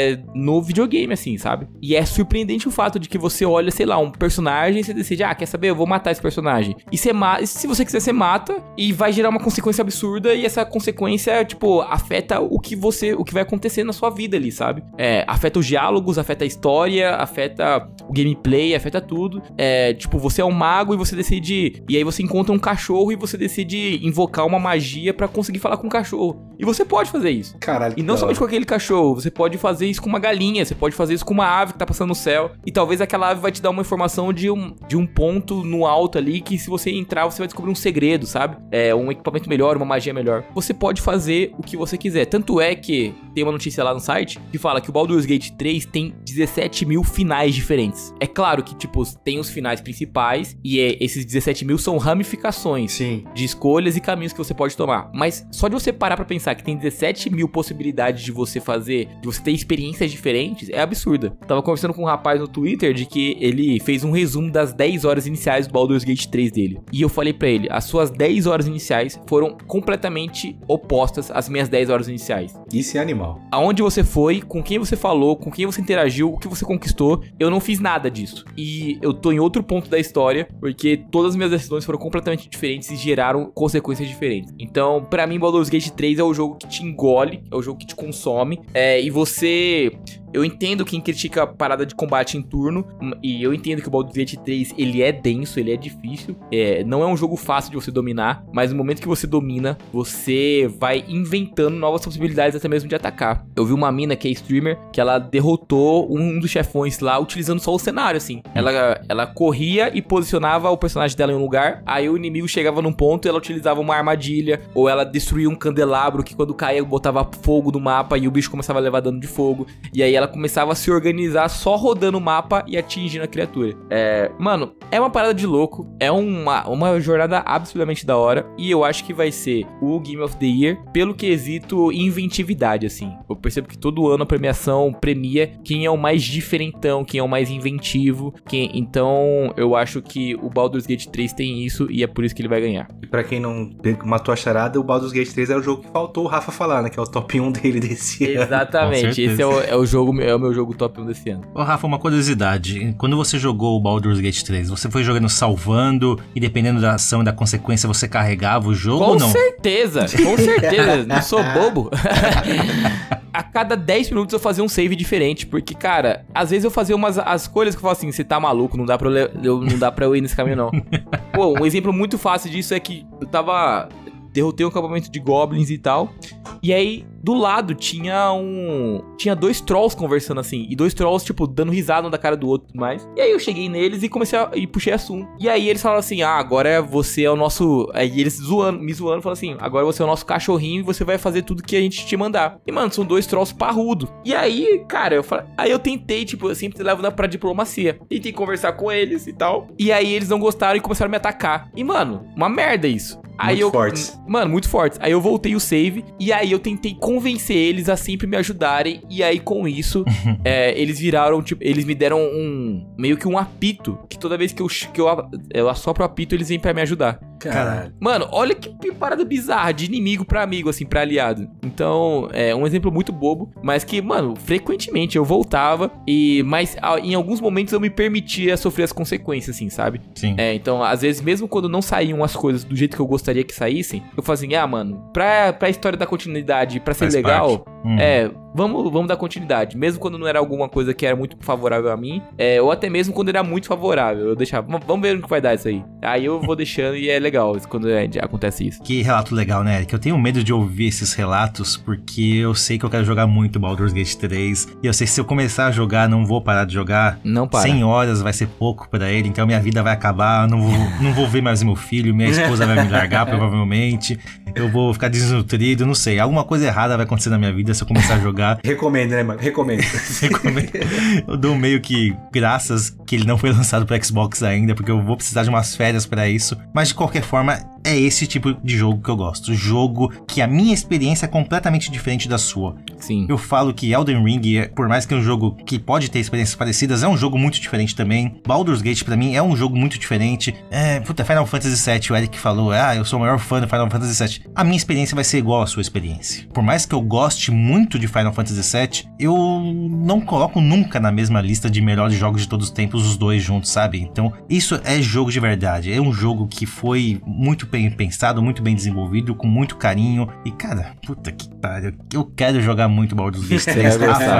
no videogame, assim, sabe? E é surpreendente o fato de que você olha, sei lá, um personagem e você decide, quer saber, eu vou matar esse personagem. E você se você quiser, você mata e vai gerar uma consequência absurda e essa consequência, tipo, afeta o que vai acontecer na sua vida ali, sabe? Afeta os diálogos, afeta a história, afeta o gameplay, afeta tudo. Tipo, você é um mago e você decide... E aí você encontra um cachorro e você decide invocar uma magia pra conseguir falar com o cachorro. E você pode fazer isso. Caralho. E não somente com aquele cachorro, você pode fazer isso com uma galinha, você pode fazer isso com uma ave que tá passando no céu, e talvez aquela ave vai te dar uma informação de um ponto no alto ali, que se você entrar, você vai descobrir um segredo, sabe? Um equipamento melhor, uma magia melhor. Você pode fazer o que você quiser. Tanto é que tem uma notícia lá no site que fala que o Baldur's Gate 3 tem 17 mil finais diferentes. É claro que, tipo, tem os finais principais, e esses 17 mil são ramificações de escolhas e caminhos que você pode tomar. Mas só de você parar pra pensar que tem 17 mil possibilidades de você fazer, de você ter experiências diferentes, é absurda. Tava conversando com um rapaz no Twitter de que ele fez um resumo das 10 horas iniciais do Baldur's Gate 3 dele. E eu falei pra ele, as suas 10 horas iniciais foram completamente opostas às minhas 10 horas iniciais. Isso é animal. Aonde você foi, com quem você falou, com quem você interagiu, o que você conquistou, eu não fiz nada disso. E eu tô em outro ponto da história, porque todas as minhas decisões foram completamente diferentes e geraram consequências diferentes. Então, pra mim, Baldur's Gate 3 é o jogo que te engole, é o jogo que te consome, e você... Eu entendo quem critica a parada de combate em turno, e eu entendo que o Baldur's Gate 3, ele é denso, ele é difícil, não é um jogo fácil de você dominar, mas no momento que você domina, você vai inventando novas possibilidades até mesmo de atacar. Eu vi uma mina que é streamer, que ela derrotou um dos chefões lá, utilizando só o cenário, assim. Ela corria e posicionava o personagem dela em um lugar, aí o inimigo chegava num ponto e ela utilizava uma armadilha, ou ela destruía um candelabro que quando caía botava fogo no mapa e o bicho começava a levar dano de fogo, e aí ela começava a se organizar só rodando o mapa e atingindo a criatura. Mano, é uma parada de louco. É uma jornada absurdamente da hora. E eu acho que vai ser o Game of the Year pelo quesito inventividade, assim. Eu percebo que todo ano a premiação premia quem é o mais diferentão, quem é o mais inventivo. Então, eu acho que o Baldur's Gate 3 tem isso e é por isso que ele vai ganhar. E pra quem não matou a charada, o Baldur's Gate 3 é o jogo que faltou o Rafa falar, né? Que é o top 1 dele desse ano. Exatamente. Esse é o jogo, é o meu jogo top 1 desse ano. Ô Rafa, uma curiosidade. Quando você jogou o Baldur's Gate 3, você foi jogando salvando e dependendo da ação e da consequência você carregava o jogo ou não? Com certeza. Não sou bobo. A cada 10 minutos eu fazia um save diferente, porque, cara, às vezes eu fazia as escolhas que eu falo assim, você tá maluco, não dá pra eu ir nesse caminho não. Pô, um exemplo muito fácil disso é que eu derrotei um acampamento de goblins e tal, e aí do lado tinha dois trolls conversando assim, e dois trolls, tipo, dando risada um da cara do outro e tudo mais. E aí eu cheguei neles e puxei assunto. E aí eles falaram assim, agora você é o nosso... Aí eles me zoando, falaram assim, agora você é o nosso cachorrinho e você vai fazer tudo que a gente te mandar. E, mano, são dois trolls parrudo. E aí, cara, eu tentei, tipo, eu sempre levo pra diplomacia. Tentei conversar com eles e tal. E aí eles não gostaram e começaram a me atacar. E, mano, uma merda isso. Muito fortes. Mano, muito fortes. Aí eu voltei o save e aí eu tentei convencer eles a sempre me ajudarem. E aí com isso, eles viraram, tipo, eles me deram meio que um apito. Que toda vez que eu assopro o apito, eles vêm pra me ajudar. Caralho. Mano, olha que parada bizarra, de inimigo pra amigo, assim, pra aliado. Então, é um exemplo muito bobo, mas que, mano, frequentemente eu voltava, mas em alguns momentos eu me permitia sofrer as consequências, assim, sabe? Sim. Então, às vezes, mesmo quando não saíam as coisas do jeito que eu gostaria que saíssem, eu fazia assim, mano, pra história da continuidade, pra ser legal, Vamos dar continuidade. Mesmo quando não era alguma coisa que era muito favorável a mim, ou até mesmo quando era muito favorável, eu deixava, vamos ver no que vai dar isso aí. Aí eu vou deixando e é legal quando acontece isso. Que relato legal, né, Eric? Eu tenho medo de ouvir esses relatos porque eu sei que eu quero jogar muito Baldur's Gate 3 e eu sei que se eu começar a jogar, não vou parar de jogar. Não para. 100 horas vai ser pouco pra ele, então minha vida vai acabar, eu não vou ver mais meu filho, minha esposa vai me largar provavelmente, eu vou ficar desnutrido, não sei. Alguma coisa errada vai acontecer na minha vida se eu começar a jogar. Recomendo, né, mano? Recomendo. Eu dou meio que graças que ele não foi lançado pro Xbox ainda, porque eu vou precisar de umas férias pra isso. Mas de qualquer forma, é esse tipo de jogo que eu gosto. Jogo que a minha experiência é completamente diferente da sua. Sim. Eu falo que Elden Ring, por mais que é um jogo que pode ter experiências parecidas, é um jogo muito diferente também. Baldur's Gate pra mim é um jogo muito diferente. Final Fantasy VII, o Eric falou, eu sou o maior fã do Final Fantasy VII. A minha experiência vai ser igual à sua experiência. Por mais que eu goste muito de Final Fantasy VII, eu não coloco nunca na mesma lista de melhores jogos de todos os tempos os dois juntos, sabe? Então, isso é jogo de verdade. É um jogo que foi muito bem pensado, muito bem desenvolvido, com muito carinho. E, cara, puta que pariu. Eu quero jogar muito Baldur's Gate 3.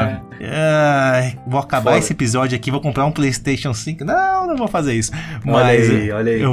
Vou acabar esse episódio aqui, vou comprar um PlayStation 5. Não vou fazer isso. Mas olha aí.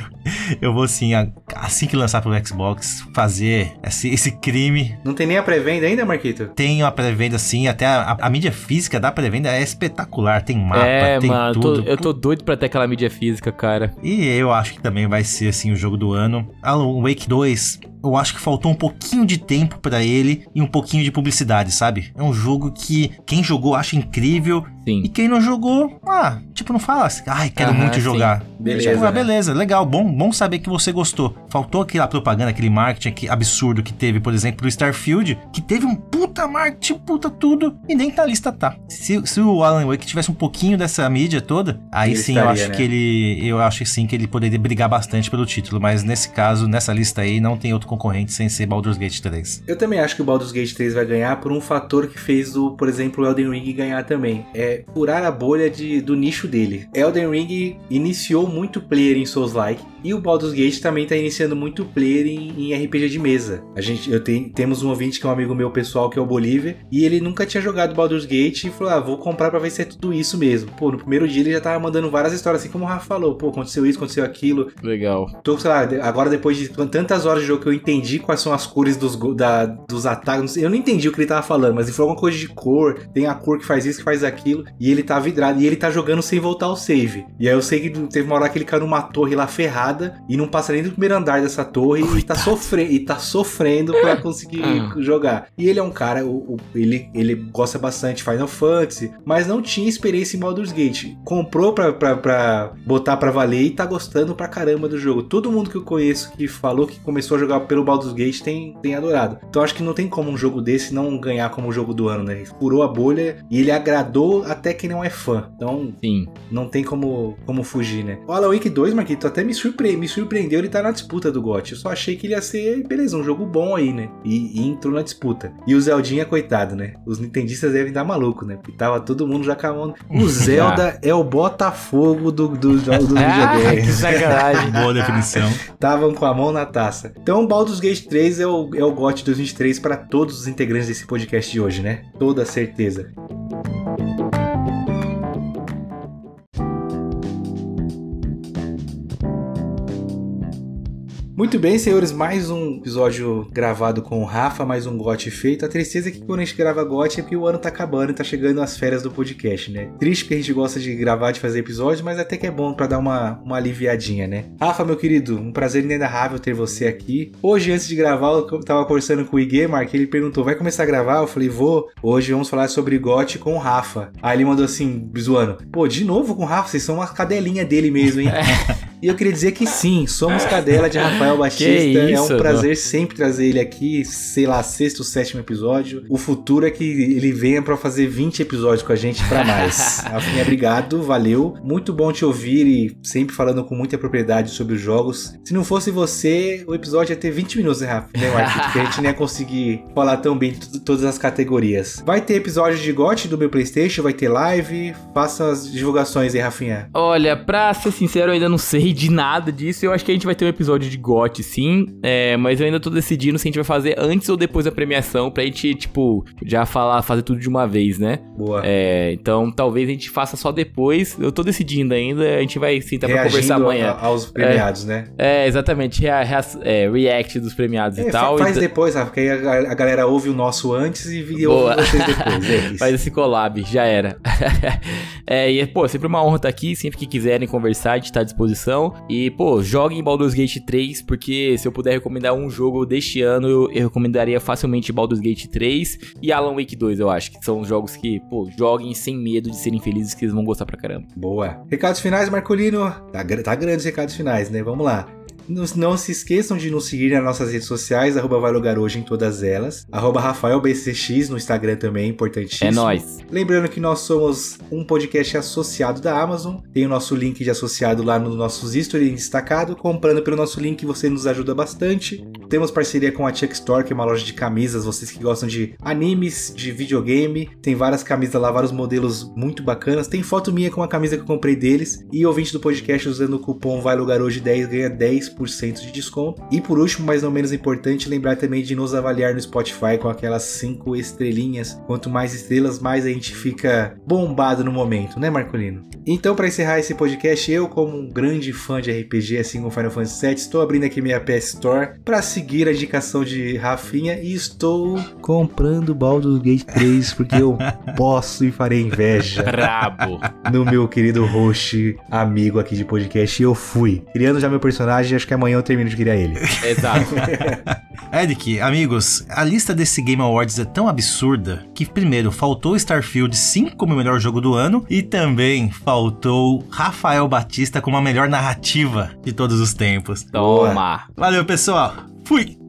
Eu vou sim, assim que lançar pro Xbox, fazer esse crime. Não tem nem a pré-venda ainda, Marquito? Tenho a pré-venda sim, até a mídia física da pré-venda é espetacular, tem mapa, tem tudo. Eu tô doido pra ter aquela mídia física, cara. E eu acho que também vai ser assim o jogo do ano. Alan Wake 2... eu acho que faltou um pouquinho de tempo pra ele e um pouquinho de publicidade, sabe? É um jogo que quem jogou acha incrível. Sim. E quem não jogou, não fala assim, quero muito jogar. Beleza, beleza, legal, bom saber que você gostou. Faltou aquela propaganda, aquele marketing absurdo que teve, por exemplo, pro Starfield, que teve um puta marketing, puta tudo, e nem na lista tá. Se o Alan Wake tivesse um pouquinho dessa mídia toda, aí ele sim estaria, eu acho, né? eu acho sim que ele poderia brigar bastante pelo título, mas nesse caso, nessa lista aí, não tem outro concorrente sem ser Baldur's Gate 3. Eu também acho que o Baldur's Gate 3 vai ganhar por um fator que fez por exemplo, o Elden Ring ganhar também. É furar a bolha do nicho dele. Elden Ring iniciou muito player em Souls-like e o Baldur's Gate também tá iniciando muito player em RPG de mesa. Temos um ouvinte que é um amigo meu pessoal, que é o Bolívia, e ele nunca tinha jogado Baldur's Gate e falou, vou comprar pra ver se é tudo isso mesmo. Pô, no primeiro dia ele já tava mandando várias histórias, assim como o Rafa falou, pô, aconteceu isso, aconteceu aquilo. Legal. Tô, sei lá, agora depois de tantas horas de jogo que eu entendi quais são as cores dos ataques. Eu não entendi o que ele tava falando, mas ele falou alguma coisa de cor. Tem a cor que faz isso, que faz aquilo. E ele tá vidrado. E ele tá jogando sem voltar ao save. E aí eu sei que teve uma hora que ele caiu numa torre lá ferrada e não passa nem do primeiro andar dessa torre e tá sofrendo pra conseguir jogar. E ele é um cara, ele gosta bastante de Final Fantasy, mas não tinha experiência em Baldur's Gate. Comprou pra botar pra valer e tá gostando pra caramba do jogo. Todo mundo que eu conheço que falou que começou a jogar pelo Baldur's Gate tem adorado. Então acho que não tem como um jogo desse não ganhar como jogo do ano, né? Furou a bolha e ele agradou até quem não é fã. Então, sim, não tem como fugir, né? O Alan Wake 2, Marquito, até me surpreendeu ele tá na disputa do GOT. Eu só achei que ele ia ser, beleza, um jogo bom aí, né? E entrou na disputa. E o Zeldinha, coitado, né? Os nintendistas devem dar maluco, né? Porque tava todo mundo já com a mão. O Zelda é o Botafogo do videogame. Que sacanagem. Boa definição. Estavam com a mão na taça. Então, Baldur's Gate 3 é o GOT 2023 para todos os integrantes desse podcast de hoje, né? Toda certeza. Muito bem, senhores, mais um episódio gravado com o Rafa, mais um GOT feito. A tristeza é que quando a gente grava GOT é porque o ano tá acabando e tá chegando as férias do podcast, né? Triste porque a gente gosta de gravar, de fazer episódios, mas até que é bom pra dar uma aliviadinha, né? Rafa, meu querido, um prazer inenarrável ter você aqui. Hoje, antes de gravar, eu tava conversando com o Iguemar, que ele perguntou, vai começar a gravar? Eu falei, vou. Hoje vamos falar sobre GOT com o Rafa. Aí ele mandou assim, zoando, pô, de novo com o Rafa? Vocês são uma cadelinha dele mesmo, hein? E eu queria dizer que sim, somos cadela de Rafael Batista. É um prazer sempre trazer ele aqui, sei lá, 6º ou 7º episódio. O futuro é que ele venha pra fazer 20 episódios com a gente pra mais. Rafinha, obrigado, valeu. Muito bom te ouvir e sempre falando com muita propriedade sobre os jogos. Se não fosse você, o episódio ia ter 20 minutos, né, Rafa? Né, Marquinhos? Porque a gente nem ia conseguir falar tão bem de todas as categorias. Vai ter episódio de GOT do meu PlayStation, vai ter live. Faça as divulgações aí, Rafinha. Olha, pra ser sincero, eu ainda não sei sei de nada disso. Eu acho que a gente vai ter um episódio de GOT, sim. Mas eu ainda tô decidindo se a gente vai fazer antes ou depois da premiação, pra gente, tipo, já fazer tudo de uma vez, né? Boa. Então talvez a gente faça só depois. Eu tô decidindo ainda. A gente vai sentar pra conversar amanhã. Aos premiados, né? Exatamente. React dos premiados e tal. Faz depois, Rafa, porque aí a galera ouve o nosso antes e ouve vocês depois. Faz esse collab, já era. Sempre uma honra estar aqui. Sempre que quiserem conversar, a gente tá à disposição. E, joguem Baldur's Gate 3, porque se eu puder recomendar um jogo deste ano, eu recomendaria facilmente Baldur's Gate 3 e Alan Wake 2, eu acho. Que são jogos que, joguem sem medo de serem felizes, que eles vão gostar pra caramba. Boa. Recados finais, Marcolino. Tá grande os recados finais, né? Vamos lá. Não se esqueçam de nos seguir nas nossas redes sociais, @vailugaroje em todas elas, @RafaelBCX no Instagram também, importantíssimo. É nóis. Lembrando que nós somos um podcast associado da Amazon, tem o nosso link de associado lá nos nossos stories destacado, comprando pelo nosso link você nos ajuda bastante. Temos parceria com a Chuck Store, que é uma loja de camisas, vocês que gostam de animes, de videogame, tem várias camisas lá, vários modelos muito bacanas, tem foto minha com uma camisa que eu comprei deles, e ouvinte do podcast usando o cupom VaiLugarHoje10 ganha 10% de desconto. E por último, mas não menos importante, lembrar também de nos avaliar no Spotify com aquelas 5 estrelinhas. Quanto mais estrelas, mais a gente fica bombado no momento, né, Marcolino? Então, para encerrar esse podcast, eu, como um grande fã de RPG, assim como Final Fantasy VII, estou abrindo aqui minha PS Store para seguir a indicação de Rafinha e estou comprando Baldur's Gate 3 porque eu posso e farei inveja. Brabo! No meu querido host, amigo aqui de podcast, e eu fui. Criando já meu personagem, acho que amanhã eu termino de criar ele. Exato. Eric, amigos, a lista desse Game Awards é tão absurda que, primeiro, faltou Starfield 5 como o melhor jogo do ano e também faltou Rafael Batista como a melhor narrativa de todos os tempos. Toma! Valeu, pessoal! Fui!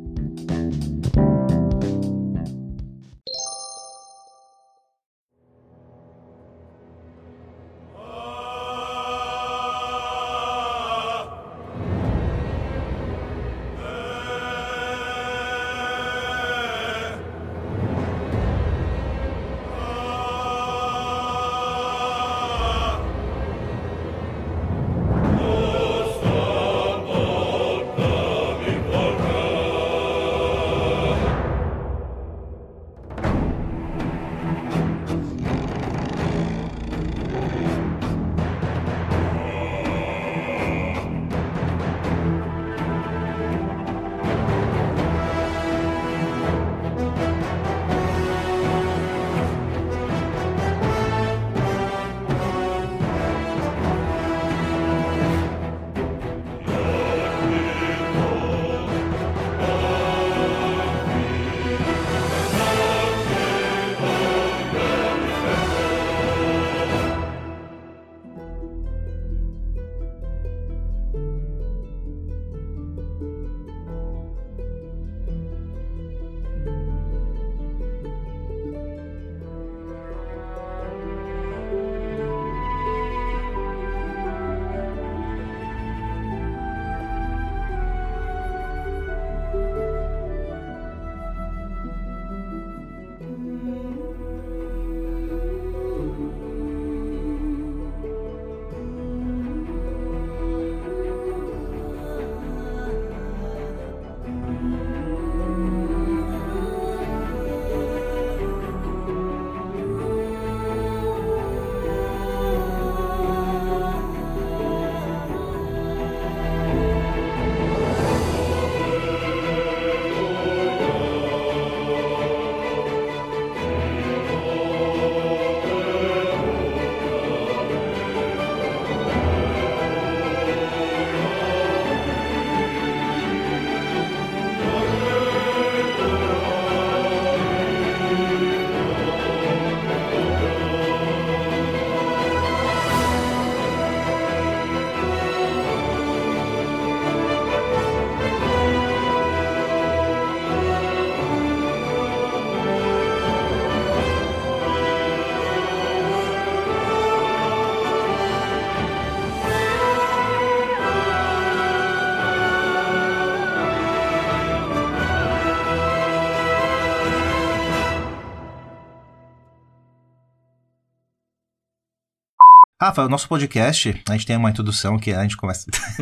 Rafa, o nosso podcast, a gente tem uma introdução que a gente começa...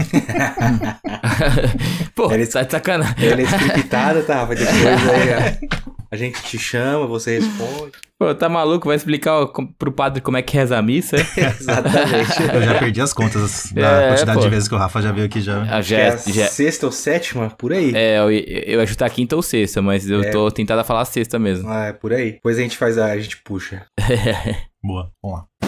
Pô, tá de sacanagem. Ela é scriptada, tá, Rafa? Depois aí a gente te chama, você responde. Pô, tá maluco? Vai explicar pro padre como é que reza a missa? Exatamente. Eu já perdi as contas da quantidade de vezes que o Rafa já veio aqui já. Sexta ou sétima, por aí. Eu ia chutar quinta ou sexta, mas eu tô tentado a falar sexta mesmo. É por aí. Depois a gente puxa. Boa, vamos lá.